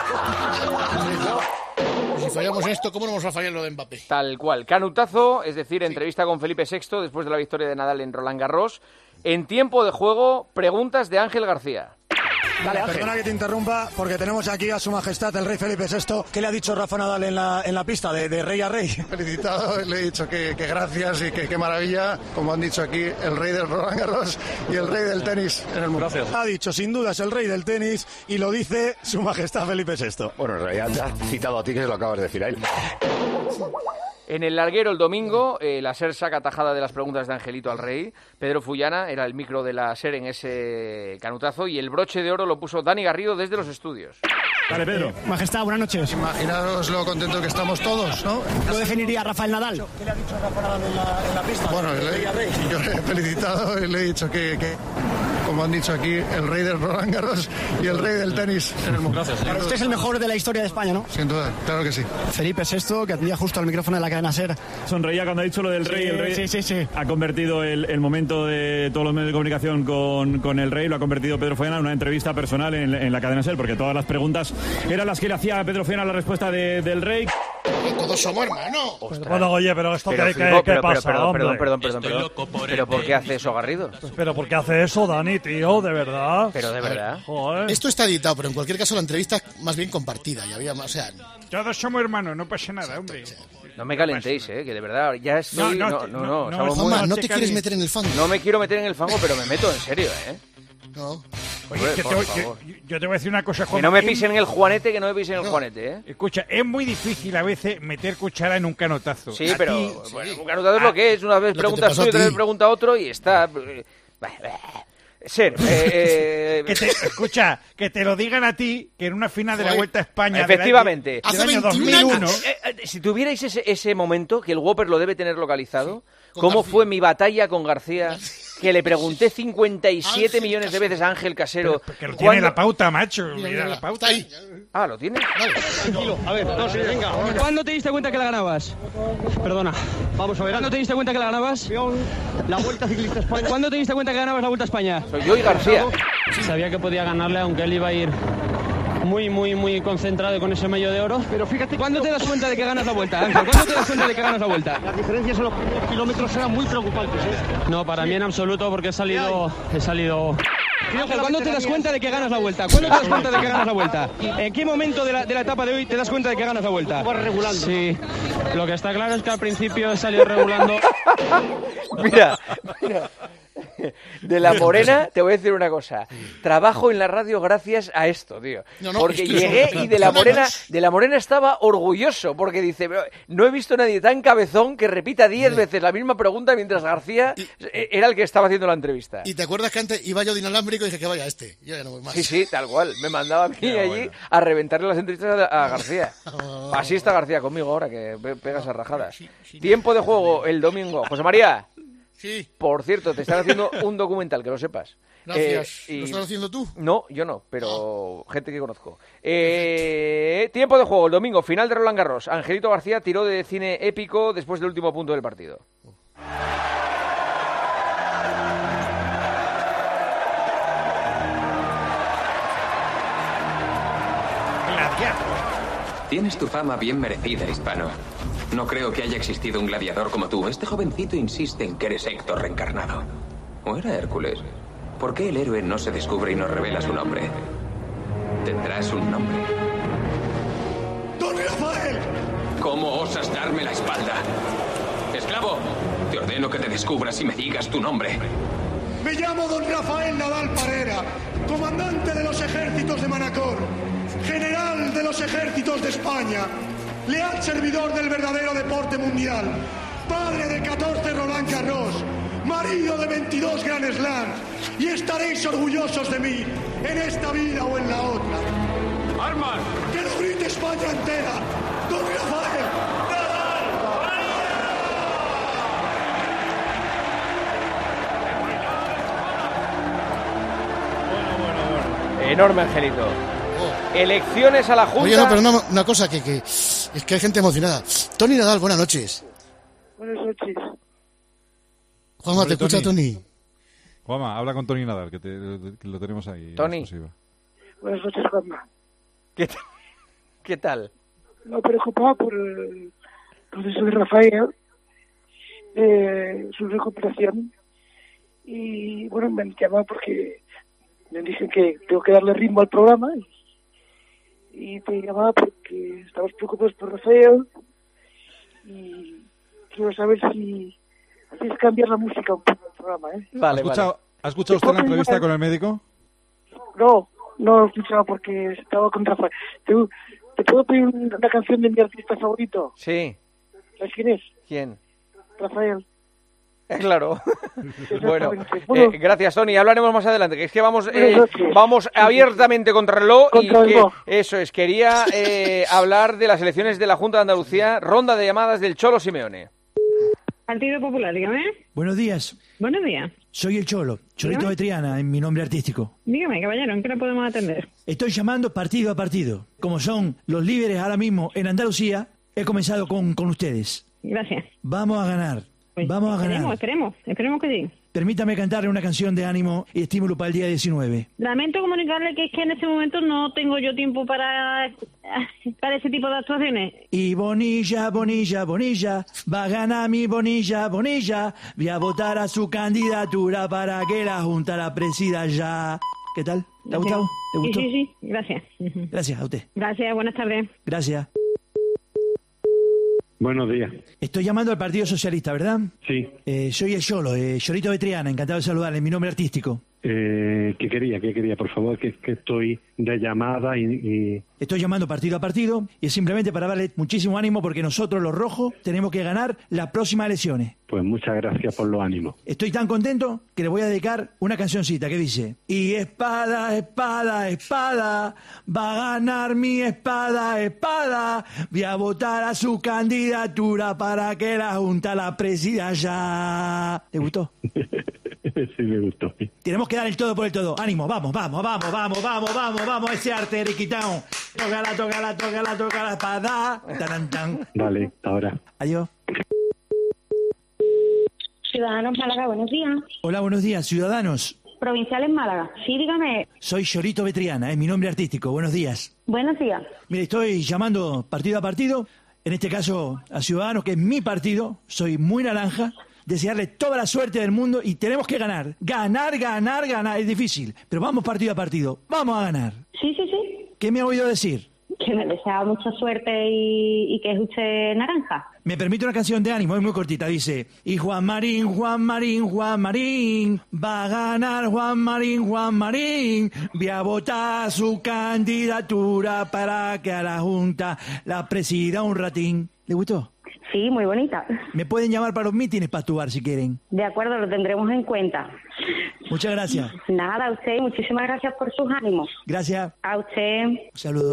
Si fallamos esto, ¿cómo no vamos a fallar lo de Mbappé? Tal cual. Canutazo, es decir, entrevista con Felipe VI después de la victoria de Nadal en Roland Garros. En tiempo de juego, preguntas de Ángel García. Dale, perdona que te interrumpa, porque tenemos aquí a su majestad el rey Felipe VI. ¿Qué le ha dicho Rafa Nadal en la pista, de rey a rey? Felicitado, le he dicho que gracias y que qué maravilla, como han dicho aquí, el rey del Roland Garros y el rey del tenis en el mundo. Gracias. Ha dicho, sin duda, es el rey del tenis y lo dice su majestad Felipe VI. Bueno, en realidad te ha citado a ti, que se lo acabas de decir a él. En el larguero el domingo, la SER saca tajada de las preguntas de Angelito al rey. Pedro Fullana era el micro de la SER en ese canutazo y el broche de oro lo puso Dani Garrido desde los estudios. Dale, Pedro. Majestad, buenas noches. Imaginaros lo contento que estamos todos, ¿no? ¿Lo definiría Rafael Nadal? ¿Qué le ha dicho Rafa Nadal en la pista? Bueno, yo le he felicitado y le he dicho que como han dicho aquí, el rey del Roland Garros y el rey del tenis en el mundo. Gracias. Para usted es el mejor de la historia de España, ¿no? Sin duda, claro que sí. Felipe VI, que atendía justo al micrófono de la cadena SER. Sonreía cuando ha dicho lo del rey. El rey sí. Ha convertido el momento de todos los medios de comunicación con el rey, lo ha convertido Pedro Fullana en una entrevista personal en la cadena SER, porque todas las preguntas eran las que le hacía a Pedro Fullana la respuesta del rey. Todos somos hermanos. Bueno, oye, pero esto ¿qué pasa, hombre? Perdón. ¿Pero por qué hace eso, Garrido? ¿Pero por qué hace eso, Dani, tío? ¿De verdad? Pero de verdad. Joder. Esto está editado, pero en cualquier caso la entrevista más bien compartida. Y había más, o sea... Todos somos hermanos, no pasa nada, hombre. No me calentéis, que de verdad ya estoy... No te quieres meter en el fango. No me quiero meter en el fango, pero me meto en serio, No. Oye, yo te voy a decir una cosa, Juan. Que no me pisen en el juanete, Escucha, es muy difícil a veces meter cuchara en un canotazo. Sí, pero un canotazo es lo que es. Una vez preguntas tú y otra vez pregunta otro y está... Ser, escucha, que te lo digan a ti, que en una final de la Vuelta a España efectivamente del año 2001 si tuvierais ese momento, que el Whopper lo debe tener localizado, ¿cómo fue mi batalla con García? Que le pregunté 57 millones de veces a Ángel Casero. Que lo tiene la pauta, macho. Mira la pauta. Ahí. Ah, ¿lo tiene? Vale, tranquilo. A ver, venga. ¿Cuándo te diste cuenta que la ganabas? Perdona. Vamos a ver. ¿Cuándo te diste cuenta que la ganabas? La Vuelta Ciclista España. ¿Cuándo te diste cuenta que ganabas la Vuelta a España? Soy yo y García. Sabía que podía ganarle, aunque él iba a ir muy concentrado con ese medio de oro. Pero fíjate, ¿cuándo te das cuenta de que ganas la Vuelta, Ángel? ¿Cuándo te das cuenta de que ganas la Vuelta? Las diferencias en los primeros kilómetros eran muy preocupantes, No, para mí en absoluto, porque he salido... Ángel, ¿cuándo te das cuenta de que ganas la Vuelta? ¿Cuándo te das cuenta de que ganas la Vuelta? ¿En qué momento de la etapa de hoy te das cuenta de que ganas la Vuelta? Regulando. Sí, lo que está claro es que al principio he salido regulando. Mira. De la Morena, te voy a decir una cosa. Trabajo en la radio gracias a esto, tío. Porque llegué y de la Morena estaba orgulloso, porque dice, no he visto a nadie tan cabezón que repita 10 veces la misma pregunta mientras García era el que estaba haciendo la entrevista. ¿Y te acuerdas que antes iba yo de inalámbrico y dije que vaya yo ya no voy más? Sí, tal cual. Me mandaba a mí allí a reventarle las entrevistas a García. Así está García conmigo ahora, que pegas a rajadas. Tiempo de juego el domingo. José María. Sí. Por cierto, te están haciendo un documental, que lo sepas. Gracias. ¿Lo estás haciendo tú? No, yo no, pero gente que conozco. Tiempo de juego, el domingo, final de Roland Garros. Angelito García tiró de cine épico después del último punto del partido. Tienes tu fama bien merecida, hispano. No creo que haya existido un gladiador como tú. Este jovencito insiste en que eres Héctor reencarnado. ¿O era Hércules? ¿Por qué el héroe no se descubre y nos revela su nombre? Tendrás un nombre. ¡Don Rafael! ¿Cómo osas darme la espalda? ¡Esclavo! Te ordeno que te descubras y me digas tu nombre. Me llamo Don Rafael Nadal Parera, comandante de los ejércitos de Manacor, general de los ejércitos de España, leal servidor del verdadero deporte mundial, padre de 14 Roland Garros, marido de 22 Grand Slams, y estaréis orgullosos de mí en esta vida o en la otra. ¡Armas! ¡Que lo grite España entera! ¡Don Rafael! Enorme, Angelito. Elecciones a la Junta. Oye, no, pero una cosa, que es que hay gente emocionada. Tony Nadal, buenas noches. Buenas noches. Juanma, ¿te escucha Tony? Juanma, habla con Tony Nadal, que lo tenemos ahí. Tony. Buenas noches, Juanma. ¿Qué tal? No, preocupado por el proceso de Rafael, su recuperación. Y bueno, me llamaba porque me dicen que tengo que darle ritmo al programa. Y te llamaba porque estamos preocupados por Rafael. Y quiero saber si hacéis cambiar la música un poco del programa, ¿eh? Vale, ¿Ha escuchado usted la entrevista con el médico? No he escuchado porque estaba con Rafael. ¿Te puedo pedir una canción de mi artista favorito? Sí. ¿Sabes quién es? ¿Quién? Rafael. Claro. Bueno, gracias, Tony. Hablaremos más adelante, que es que vamos abiertamente contra el reloj y que, eso es, quería hablar de las elecciones de la Junta de Andalucía, ronda de llamadas del Cholo Simeone. Partido Popular, dígame. Buenos días. Buenos días. Soy el Cholo, Cholito de Triana, en mi nombre artístico. Dígame, caballero, ¿en qué le podemos atender? Estoy llamando partido a partido. Como son los líderes ahora mismo en Andalucía, he comenzado con ustedes. Gracias. Vamos a ganar. Pues vamos a ganar. Esperemos que sí. Permítame cantarle una canción de ánimo y estímulo para el día 19. Lamento comunicarle que es que en este momento no tengo yo tiempo para ese tipo de actuaciones. Y Bonilla, Bonilla, Bonilla, va a ganar mi Bonilla, Bonilla. Voy a votar a su candidatura para que la Junta la presida ya. ¿Qué tal? ¿Te ha gustado? ¿Te gustó? Sí, gracias. Gracias a usted. Gracias, buenas tardes. Gracias. Buenos días. Estoy llamando al Partido Socialista, ¿verdad? Sí. Soy el Cholo, Cholito de Triana, encantado de saludarle, mi nombre artístico. ¿Qué quería? Por favor, que estoy de llamada y... Estoy llamando partido a partido y es simplemente para darle muchísimo ánimo porque nosotros, los rojos, tenemos que ganar las próximas elecciones. Pues muchas gracias por los ánimos. Estoy tan contento que le voy a dedicar una cancioncita que dice: y espada, espada, espada, va a ganar mi espada, espada, voy a votar a su candidatura para que la Junta la presida ya. ¿Te gustó? Sí, me gustó. Tenemos que dar el todo por el todo. Ánimo, vamos, ese arte, Riquitao. Toca la espada. Tan. Vale, ahora. Adiós. Ciudadanos Málaga, buenos días. Hola, buenos días, ciudadanos. Provinciales Málaga. Sí, dígame. Soy Cholito de Triana, es mi nombre artístico. Buenos días. Buenos días. Mire, estoy llamando partido a partido, en este caso a Ciudadanos, que es mi partido. Soy muy naranja. Desearle toda la suerte del mundo y tenemos que ganar. Ganar. Es difícil, pero vamos partido a partido. Vamos a ganar. Sí. ¿Qué me ha oído decir? Que me desea mucha suerte y que es usted naranja. Me permite una canción de ánimo, es muy cortita. Dice: y Juan Marín, va a ganar Juan Marín. Voy a votar su candidatura para que a la Junta la presida un ratín. ¿Le gustó? Sí, muy bonita. Me pueden llamar para los mítines para actuar si quieren. De acuerdo, lo tendremos en cuenta. Muchas gracias. Nada, a usted, muchísimas gracias por sus ánimos. Gracias. A usted. Un saludo.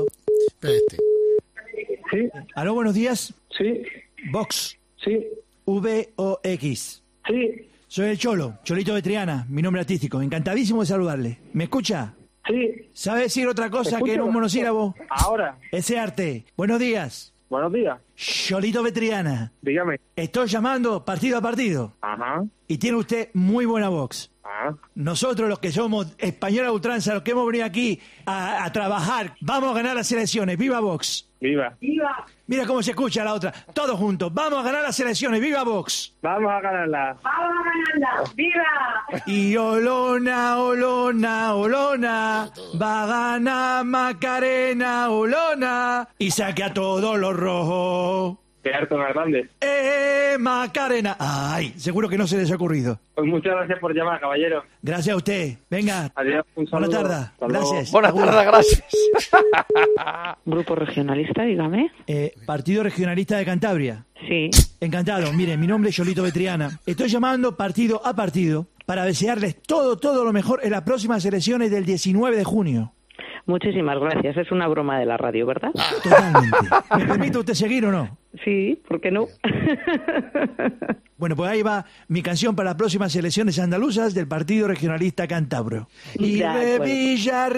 Sí. ¿Aló, buenos días? Sí. Vox. Sí. VOX. Sí. Soy el Cholo, Cholito de Triana, mi nombre artístico. Encantadísimo de saludarle. ¿Me escucha? Sí. ¿Sabe decir otra cosa que en un monosílabo? Ahora. Ese arte. Buenos días. Buenos días. Cholito de Triana. Dígame. Estoy llamando partido a partido. Ajá. Y tiene usted muy buena voz. Nosotros, los que somos españoles a ultranza, los que hemos venido aquí a trabajar, vamos a ganar las elecciones. ¡Viva Vox! ¡Viva! Mira cómo se escucha la otra. Todos juntos. Vamos a ganar las elecciones. ¡Viva Vox! Vamos a ganarla. ¡Vamos a ganarla! ¡Viva! Y Olona, Olona, Olona, va a ganar Macarena, Olona, y saque a todos los rojos. Gerardo Hernández. Macarena. Ay, seguro que no se les ha ocurrido. Pues muchas gracias por llamar, caballero. Gracias a usted. Venga. Adiós, un saludo. Buenas tardes. Gracias. Buenas tardes, gracias. Grupo regionalista, dígame. Partido Regionalista de Cantabria. Sí. Encantado. Miren, mi nombre es Yolito Betriana. Estoy llamando partido a partido para desearles todo lo mejor en las próximas elecciones del 19 de junio. Muchísimas gracias. Es una broma de la radio, ¿verdad? Totalmente. ¿Me permite usted seguir o no? Sí, ¿por qué no? Bueno, pues ahí va mi canción para las próximas elecciones andaluzas del Partido Regionalista Cántabro. Y revilla,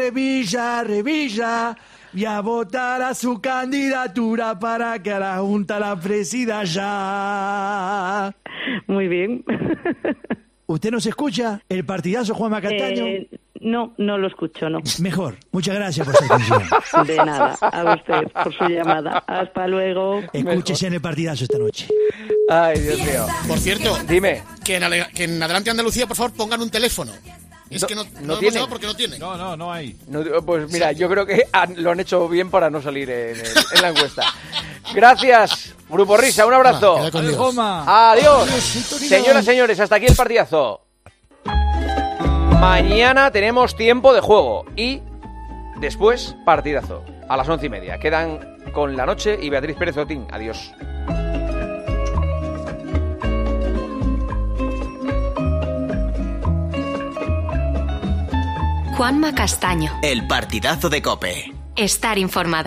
voy a votar a su candidatura para que a la Junta la presida ya. Muy bien. ¿Usted nos escucha? ¿El partidazo Juanma Castaño? No, no lo escucho, no. Mejor. Muchas gracias por su atención. De nada. A usted por su llamada. Hasta luego. Escúchese en el partidazo esta noche. Ay, Dios mío. Por cierto, dime. Que en Adelante Andalucía, por favor, pongan un teléfono. Es que no hemos tiene. llamado porque no tiene. No hay. No, pues mira, yo creo que lo han hecho bien para no salir en la encuesta. Gracias, Grupo Risa, un abrazo. Adiós. Señoras, señores, hasta aquí el partidazo. Mañana tenemos tiempo de juego y después partidazo a las 11:30. Quedan con La Noche y Beatriz Pérez Otín. Adiós. Juanma Castaño. El partidazo de COPE. Estar informado.